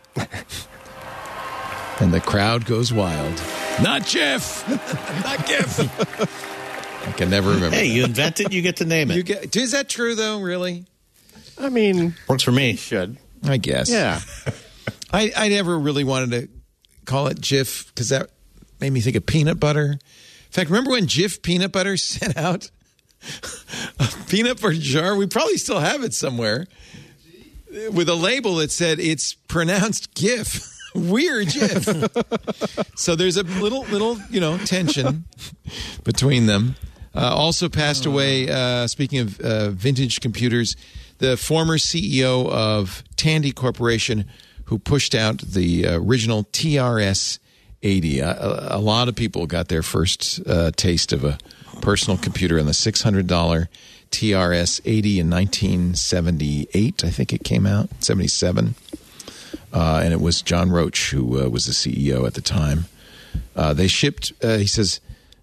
S1: And the crowd goes wild. Not GIF. Not GIF. I can never remember.
S4: Hey, you invent it, you get to name it.
S1: Is that true, though, really?
S5: I mean,
S4: works for me.
S5: Should.
S1: I guess.
S5: Yeah.
S1: I never really wanted to call it Jif because that made me think of peanut butter. In fact, remember when Jif Peanut Butter sent out a peanut butter jar? We probably still have it somewhere with a label that said it's pronounced GIF. Weird GIF. So there's a little tension between them. Also passed away, speaking of vintage computers, the former CEO of Tandy Corporation, who pushed out the original TRS-80. A lot of people got their first taste of a personal computer on the $600 TRS-80 in 1978. I think it came out, 77. And it was John Roach who was the CEO at the time. They shipped, he says,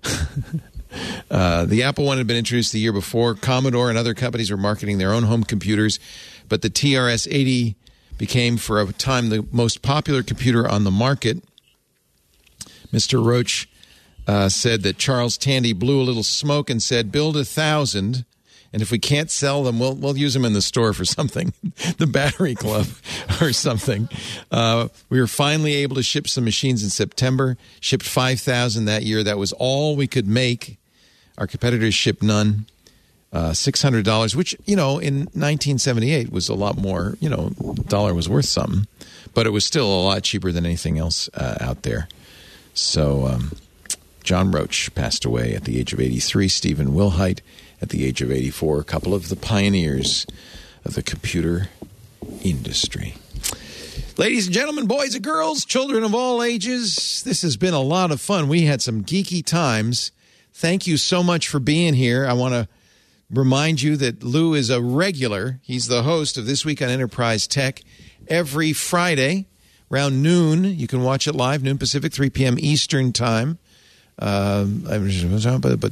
S1: the Apple one had been introduced the year before. Commodore and other companies were marketing their own home computers, but the TRS-80 became for a time the most popular computer on the market. Mr. Roach said that Charles Tandy blew a little smoke and said, build 1,000 And if we can't sell them, we'll use them in the store for something, the Battery Club or something. We were finally able to ship some machines in September, shipped 5,000 that year. That was all we could make. Our competitors shipped none. $600, which, in 1978 was a lot more. The dollar was worth something, but it was still a lot cheaper than anything else out there. So John Roach passed away at the age of 83. Stephen Wilhite at the age of 84. A couple of the pioneers of the computer industry. Ladies and gentlemen, boys and girls, children of all ages, this has been a lot of fun. We had some geeky times. Thank you so much for being here. I want to remind you that Lou is a regular. He's the host of This Week on Enterprise Tech every Friday around noon. You can watch it live, noon Pacific, 3 p.m. Eastern Time. I don't know what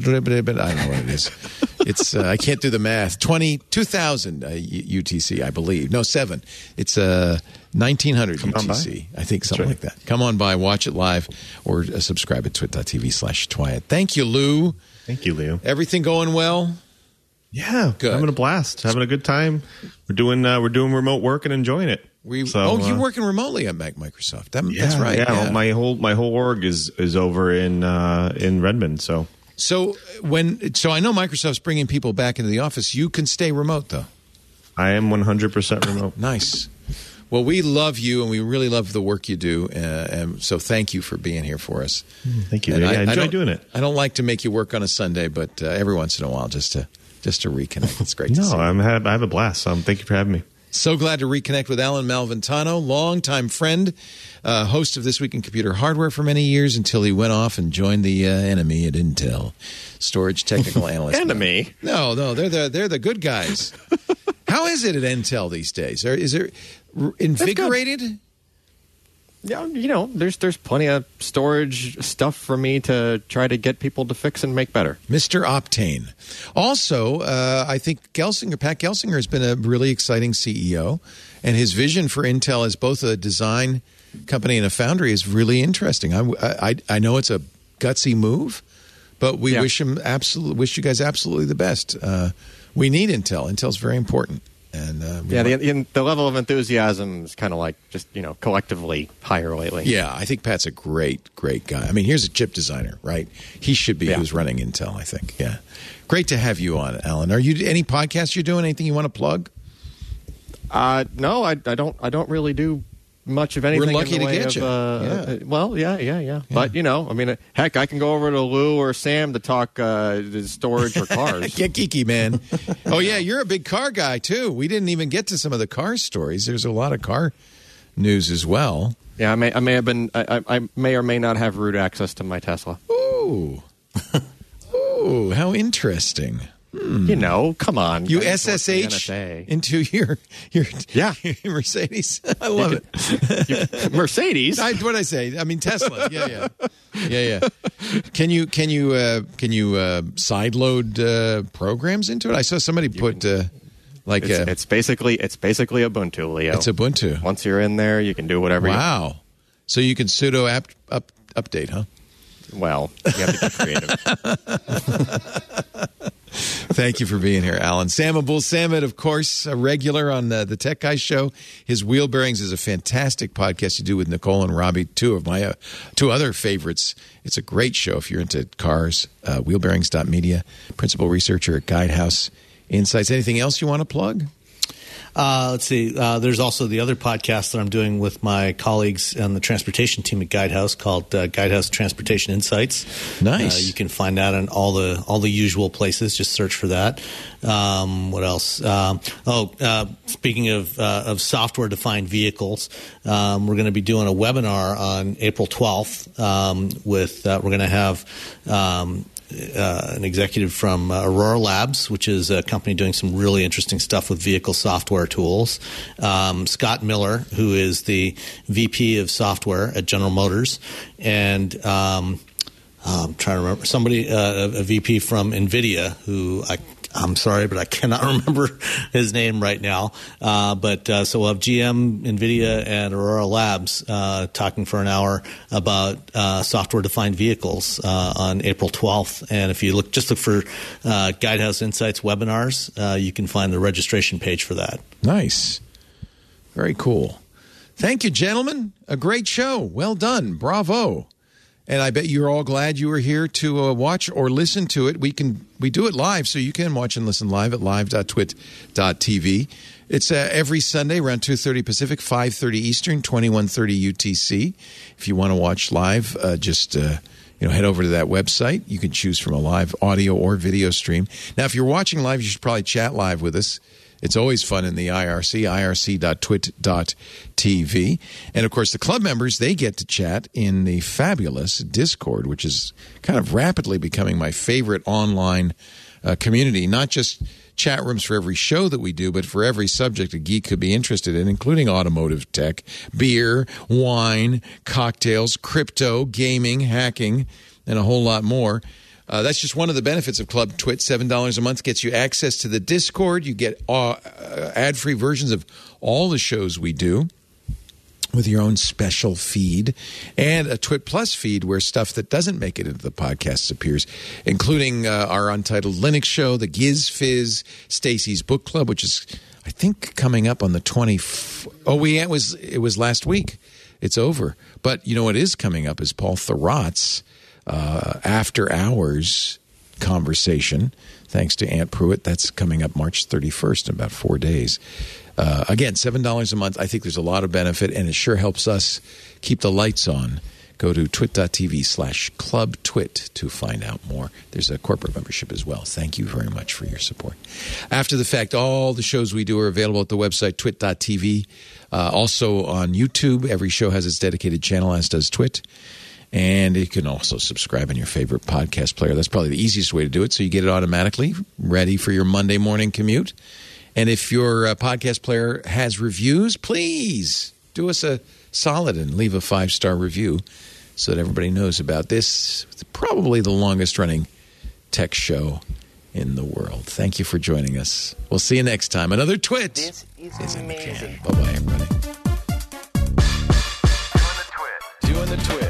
S1: it is. It's I can't do the math. 2000 UTC, I believe. No, 7. It's 1900 UTC. I think something like that. Come on by, watch it live, or subscribe at twit.tv/Twyat. Thank you, Lou.
S6: Thank you, Leo.
S1: Everything going well?
S6: Yeah, good. Having a blast, having a good time. We're doing remote work and enjoying it.
S1: You're working remotely at Microsoft. That's right.
S6: Yeah, my whole org is over in Redmond. So
S1: I know Microsoft's bringing people back into the office. You can stay remote though.
S6: I am 100% remote.
S1: Nice. Well, we love you, and we really love the work you do. And so thank you for being here for us.
S6: Thank you. I enjoy doing it.
S1: I don't like to make you work on a Sunday, but every once in a while, just to reconnect. It's great to see you.
S6: I have a blast. Thank you for having me.
S1: So glad to reconnect with Alan Malventano, longtime friend, host of This Week in Computer Hardware for many years until he went off and joined the enemy at Intel, storage technical analyst.
S5: Enemy?
S1: No, they're the good guys. How is it at Intel these days? Is it invigorated?
S5: Yeah, there's plenty of storage stuff for me to try to get people to fix and make better.
S1: Mr. Optane. Also, I think Pat Gelsinger has been a really exciting CEO, and his vision for Intel as both a design company and a foundry is really interesting. I know it's a gutsy move, but we wish you guys absolutely the best. We need Intel. Intel's very important. And
S5: the level of enthusiasm is kind of like just collectively higher lately.
S1: Yeah, I think Pat's a great guy. I mean, here's a chip designer, right? He should be who's running Intel, I think. Yeah, great to have you on, Alan. Are you any podcasts you're doing? Anything you want to plug?
S5: No, I don't really do much of anything.
S1: We're lucky
S5: in the
S1: to
S5: way
S1: get you.
S5: Well, yeah. But heck, I can go over to Lou or Sam to talk storage for cars.
S1: Get geeky, man. Oh yeah, you're a big car guy too. We didn't even get to some of the car stories. There's a lot of car news as well.
S5: Yeah, I may or may not have root access to my Tesla.
S1: Ooh, how interesting.
S5: Come on.
S1: You SSH into your Mercedes. I love it.
S5: Mercedes?
S1: What did I say? I mean Tesla. Yeah. Can you sideload programs into it? I saw somebody put
S5: it's basically Ubuntu, Leo.
S1: It's Ubuntu.
S5: Once you're in there, you can do whatever.
S1: Wow. So you can sudo update, huh?
S5: Well, you have to get creative.
S1: Thank you for being here, Alan. Sam Abul-Samad, of course, a regular on the Tech Guy Show. His Wheel Bearings is a fantastic podcast you do with Nicole and Robbie, two of my two other favorites. It's a great show if you're into cars. Wheelbearings.media, principal researcher at Guidehouse Insights. Anything else you want to plug?
S4: Let's see. There's also the other podcast that I'm doing with my colleagues on the transportation team at Guidehouse called Guidehouse Transportation Insights.
S1: Nice.
S4: You can find that in all the usual places. Just search for that. What else? Speaking of software-defined vehicles, we're going to be doing a webinar on April 12th. We're going to have an executive from Aurora Labs, which is a company doing some really interesting stuff with vehicle software tools. Scott Miller, who is the VP of software at General Motors, and I'm trying to remember somebody, a VP from NVIDIA, who I I'm sorry, but I cannot remember his name right now. So we'll have GM, NVIDIA, and Aurora Labs talking for an hour about software-defined vehicles on April 12th. And if you look for Guidehouse Insights webinars, you can find the registration page for that.
S1: Nice. Very cool. Thank you, gentlemen. A great show. Well done. Bravo. And I bet you're all glad you were here to watch or listen to it. We do it live, so you can watch and listen live at live.twit.tv. It's every Sunday around 2:30 Pacific, 5:30 Eastern, 21:30 UTC. If you want to watch live, just head over to that website. You can choose from a live audio or video stream. Now, if you're watching live, you should probably chat live with us. It's always fun in the IRC, irc.twit.tv. And, of course, the club members, they get to chat in the fabulous Discord, which is kind of rapidly becoming my favorite online community. Not just chat rooms for every show that we do, but for every subject a geek could be interested in, including automotive tech, beer, wine, cocktails, crypto, gaming, hacking, and a whole lot more. That's just one of the benefits of Club Twit. $7 a month gets you access to the Discord. You get ad-free versions of all the shows we do with your own special feed, and a Twit Plus feed where stuff that doesn't make it into the podcasts appears, including our Untitled Linux show, the Giz Fizz, Stacy's Book Club, which is, I think, coming up on the 20th. It was last week. It's over. But you know what is coming up is Paul Thurrott's after hours conversation, thanks to Aunt Pruitt. That's coming up March 31st in about 4 days. Again, $7 a month. I think there's a lot of benefit, and it sure helps us keep the lights on. Go to twit.tv/clubtwit to find out more. There's a corporate membership as well. Thank you very much for your support. After the fact, all the shows we do are available at the website twit.tv. Also on YouTube. Every show has its dedicated channel, as does Twit. And you can also subscribe in your favorite podcast player. That's probably the easiest way to do it, so you get it automatically ready for your Monday morning commute. And if your podcast player has reviews, please do us a solid and leave a 5-star review so that everybody knows about this. It's probably the longest-running tech show in the world. Thank you for joining us. We'll see you next time. Another Twit is in the can. Bye-bye, everybody. Doing the Twit.